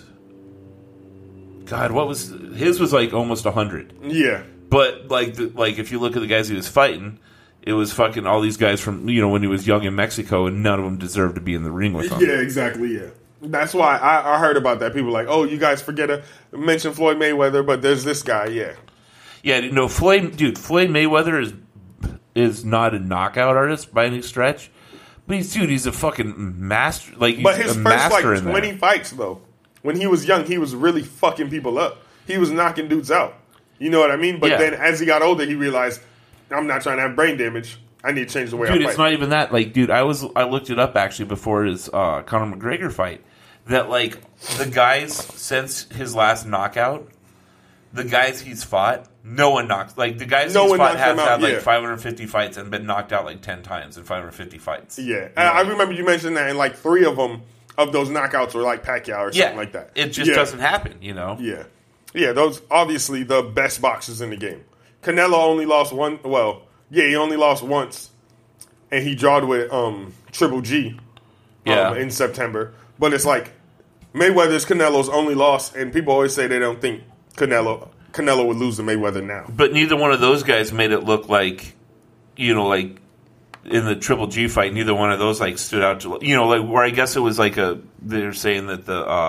B: God, what was his? Was almost 100.
A: Yeah.
B: But if you look at the guys he was fighting, it was fucking all these guys from when he was young in Mexico, and none of them deserved to be in the ring with him.
A: Yeah, exactly. Yeah. That's why I heard about that. People you guys forget to mention Floyd Mayweather, but there's this guy, yeah.
B: Yeah, Floyd Mayweather is not a knockout artist by any stretch, but he's a fucking master.
A: But his first 20 fights though, when he was young, he was really fucking people up. He was knocking dudes out. You know what I mean? But then as he got older, he realized, I'm not trying to have brain damage. I need to change the way I fight.
B: Dude, it's not even that. I looked it up actually before his Conor McGregor fight. That the guys since his last knockout, the guys he's fought, no one knocked. The guys he's fought have had 550 fights and been knocked out 10 times in 550 fights.
A: Yeah, I remember you mentioned that, and 3 of them of those knockouts were Pacquiao or something like that.
B: It just doesn't happen,
A: Yeah, yeah. Those obviously the best boxers in the game. Canelo only lost one. Well, yeah, he only lost once, and he drawed with Triple G. in September. But it's like Mayweather's Canelo's only loss, and people always say they don't think Canelo would lose to Mayweather now.
B: But neither one of those guys made it look like, like in the Triple G fight, neither one of those like stood out to, like where I guess it was like they're saying that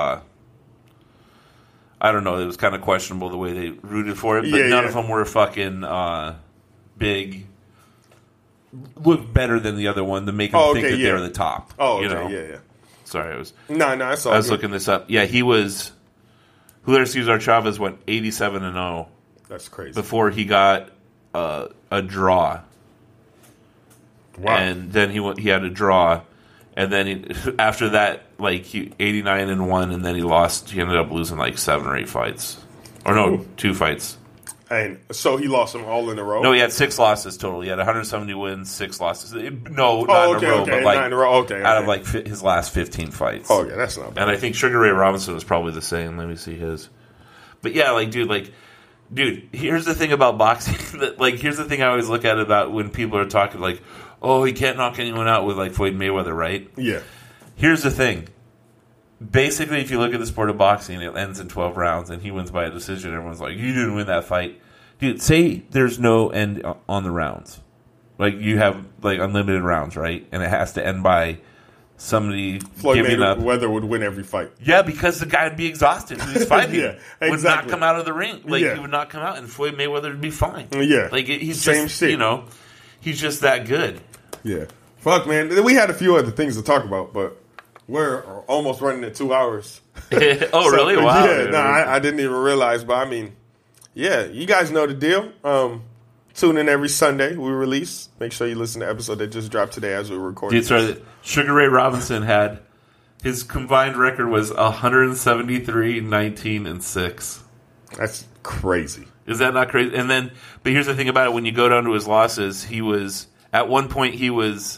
B: I don't know, it was kind of questionable the way they rooted for it, but none of them were fucking big, look better than the other one to make them think that they were the top.
A: Oh, okay, yeah.
B: Sorry, I was
A: looking
B: this up. Yeah, Julio Cesar Chavez went 87-0.
A: That's crazy.
B: Before he got a draw.
A: Wow.
B: And then he had a draw, and then after that, like he 89-1, and then he lost. He ended up losing like 7 or 8 fights, or no, 2 fights.
A: And so he lost them all in a row.
B: No, he had 6 losses total. He had 170 wins, 6 losses. Not in a row, but like
A: 9 in a row. Okay,
B: out of like his last 15 fights.
A: Oh yeah, that's not bad.
B: And I think Sugar Ray Robinson was probably the same. Let me see his. But yeah, dude, here's the thing about boxing. Here's the thing I always look at about when people are talking like, oh, he can't knock anyone out with like Floyd Mayweather, right?
A: Yeah.
B: Here's the thing. Basically, if you look at the sport of boxing, it ends in 12 rounds, and he wins by a decision. Everyone's like, you didn't win that fight. Dude, say there's no end on the rounds. Like, you have, like, unlimited rounds, right? And it has to end by somebody giving up.
A: Floyd Mayweather would win every fight.
B: Yeah, because the guy would be exhausted. Who's fighting
A: exactly.
B: would not come out of the ring. Like, he would not come out, and Floyd Mayweather would be fine.
A: Yeah.
B: Like, he's
A: Same
B: just,
A: shit.
B: He's just that good.
A: Yeah. Fuck, man. We had a few other things to talk about, but we're almost running at 2 hours.
B: Really? Wow.
A: Yeah, no, I didn't even realize, but I mean, yeah, you guys know the deal. Tune in every Sunday. We release. Make sure you listen to the episode that just dropped today as we were recording.
B: Dude, sorry, Sugar Ray Robinson had his combined record was 173, 19, and 6.
A: That's crazy.
B: Is that not crazy? And then, but here's the thing about it: when you go down to his losses, he was at one point what's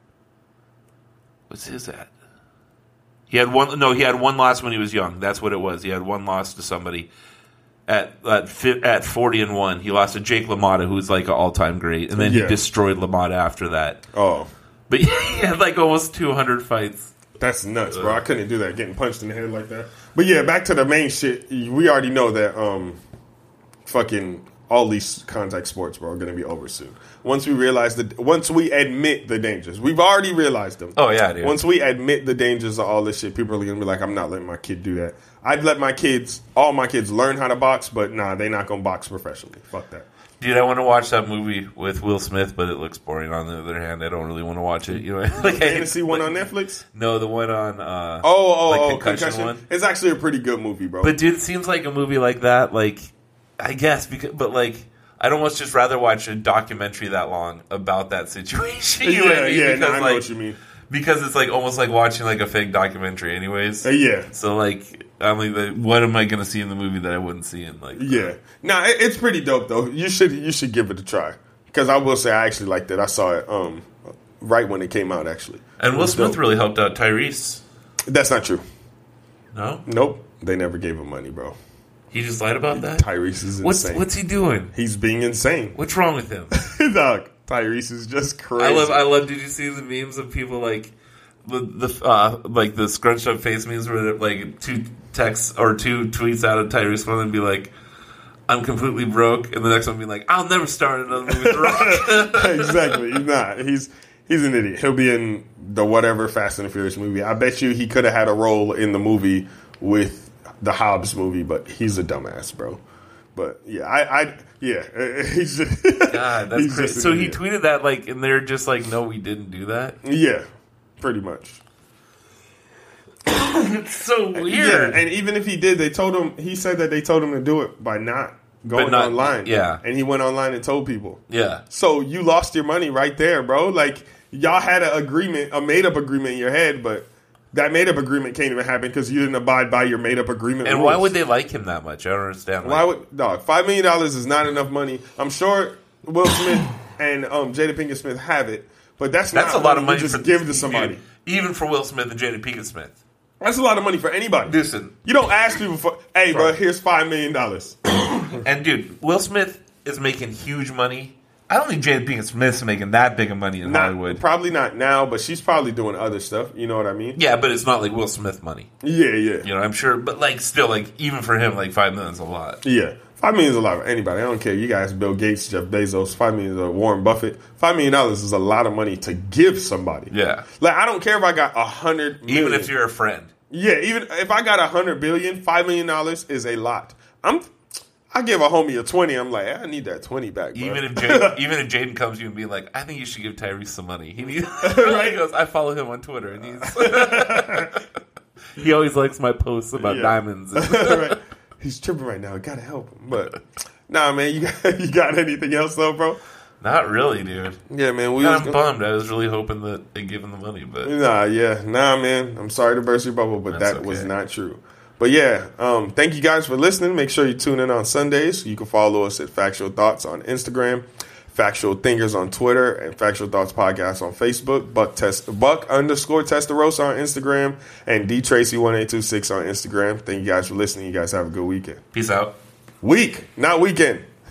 B: his at? He had one loss when he was young. That's what it was. He had one loss to somebody at 40-1. He lost to Jake LaMotta, who's like an all-time great, and then he destroyed LaMotta after that.
A: Oh,
B: but he had like almost 200 fights.
A: That's nuts, bro. I couldn't do that, getting punched in the head like that. But yeah, back to the main shit. We already know that fucking all these contact sports, bro, are going to be over soon. Once we admit the dangers, we've already realized them.
B: Oh yeah, dude.
A: Once we admit the dangers of all this shit, people are going to be like, I'm not letting my kid do that. I'd let all my kids learn how to box, but nah, they're not going to box professionally. Fuck that.
B: Dude, I want to watch that movie with Will Smith, but it looks boring. On the other hand, I don't really want to watch it.
A: Like Fantasy one on Netflix?
B: No, the one on
A: Concussion one. It's actually a pretty good movie, bro.
B: But dude, it seems like a movie like that, like I guess, I'd almost just rather watch a documentary that long about that situation. You know what I mean?
A: I know what you mean.
B: Because it's like almost like watching like a fake documentary, anyways.
A: Yeah.
B: So like, I'm like, what am I going to see in the movie that I wouldn't see in like?
A: Yeah. Nah, it's pretty dope though. You should give it a try. Because I will say I actually liked it. I saw it right when it came out actually.
B: And Will Smith really helped out Tyrese.
A: That's not true.
B: No.
A: Nope. They never gave him money, bro.
B: He just lied about that?
A: Tyrese is insane.
B: What's he doing?
A: He's being insane.
B: What's wrong with him?
A: Dog, Tyrese is just crazy.
B: I love. Did you see the memes of people like the scrunched up face memes where like 2 texts or 2 tweets out of Tyrese phone and be like, "I'm completely broke," and the next one be like, "I'll never start another movie with The Rock."
A: Exactly. He's not. He's an idiot. He'll be in the whatever Fast and the Furious movie. I bet you he could have had a role in the movie with the Hobbs movie, but he's a dumbass, bro. But yeah, he's just
B: God, that's crazy. So he tweeted that like, and they're just like, "No, we didn't do that."
A: Yeah, pretty much.
B: It's so weird.
A: Yeah, and even if he did, he said that they told him to do it by not going online.
B: Yeah,
A: and he went online and told people.
B: Yeah. So
A: you lost your money right there, bro. Like y'all had a made up agreement in your head, but that made-up agreement can't even happen because you didn't abide by your made-up agreement
B: And
A: rules.
B: why would they like him that much? I don't understand.
A: $5 million is not enough money. I'm sure Will Smith and Jada Pinkett Smith have it, but that's not
B: a lot of money
A: you just give to somebody.
B: Even for Will Smith and Jada Pinkett Smith.
A: That's a lot of money for anybody.
B: Listen.
A: You don't ask people for, hey, bro, here's $5 million.
B: And, dude, Will Smith is making huge money. I don't think Jada Pinkett Smith's making that big of money in Hollywood.
A: Probably not now, but she's probably doing other stuff. You know what I mean?
B: Yeah, but it's not like Will Smith money.
A: Yeah.
B: You know, I'm sure, but like still, like even for him, like $5 million is a lot.
A: Yeah. $5 million is a lot for anybody. I don't care. You guys, Bill Gates, Jeff Bezos, $5 million is Warren Buffett. $5 million is a lot of money to give somebody.
B: Yeah.
A: Like, I don't care if I got 100 million.
B: Even if you're a friend.
A: Yeah, even if I got 100 billion, $5 million is a lot. I give a homie a 20. I'm like, I need that 20 back, bro.
B: Even if Jaden comes to you and be like, I think you should give Tyrese some money. He needs, right? He goes, I follow him on Twitter, and he always likes my posts about diamonds.
A: Right. He's tripping right now. Gotta help him. But nah, man, you got anything else though, bro?
B: Not really, dude.
A: Yeah, man.
B: I'm bummed. I was really hoping that they give him the money, but
A: nah, man. I'm sorry to burst your bubble, but that was not true. But yeah, thank you guys for listening. Make sure you tune in on Sundays. You can follow us at Factual Thoughts on Instagram, Factual Thinkers on Twitter, and Factual Thoughts Podcast on Facebook. Buck_Testarossa on Instagram, and DTracy1826 on Instagram. Thank you guys for listening. You guys have a good weekend.
B: Peace out.
A: Week, not weekend.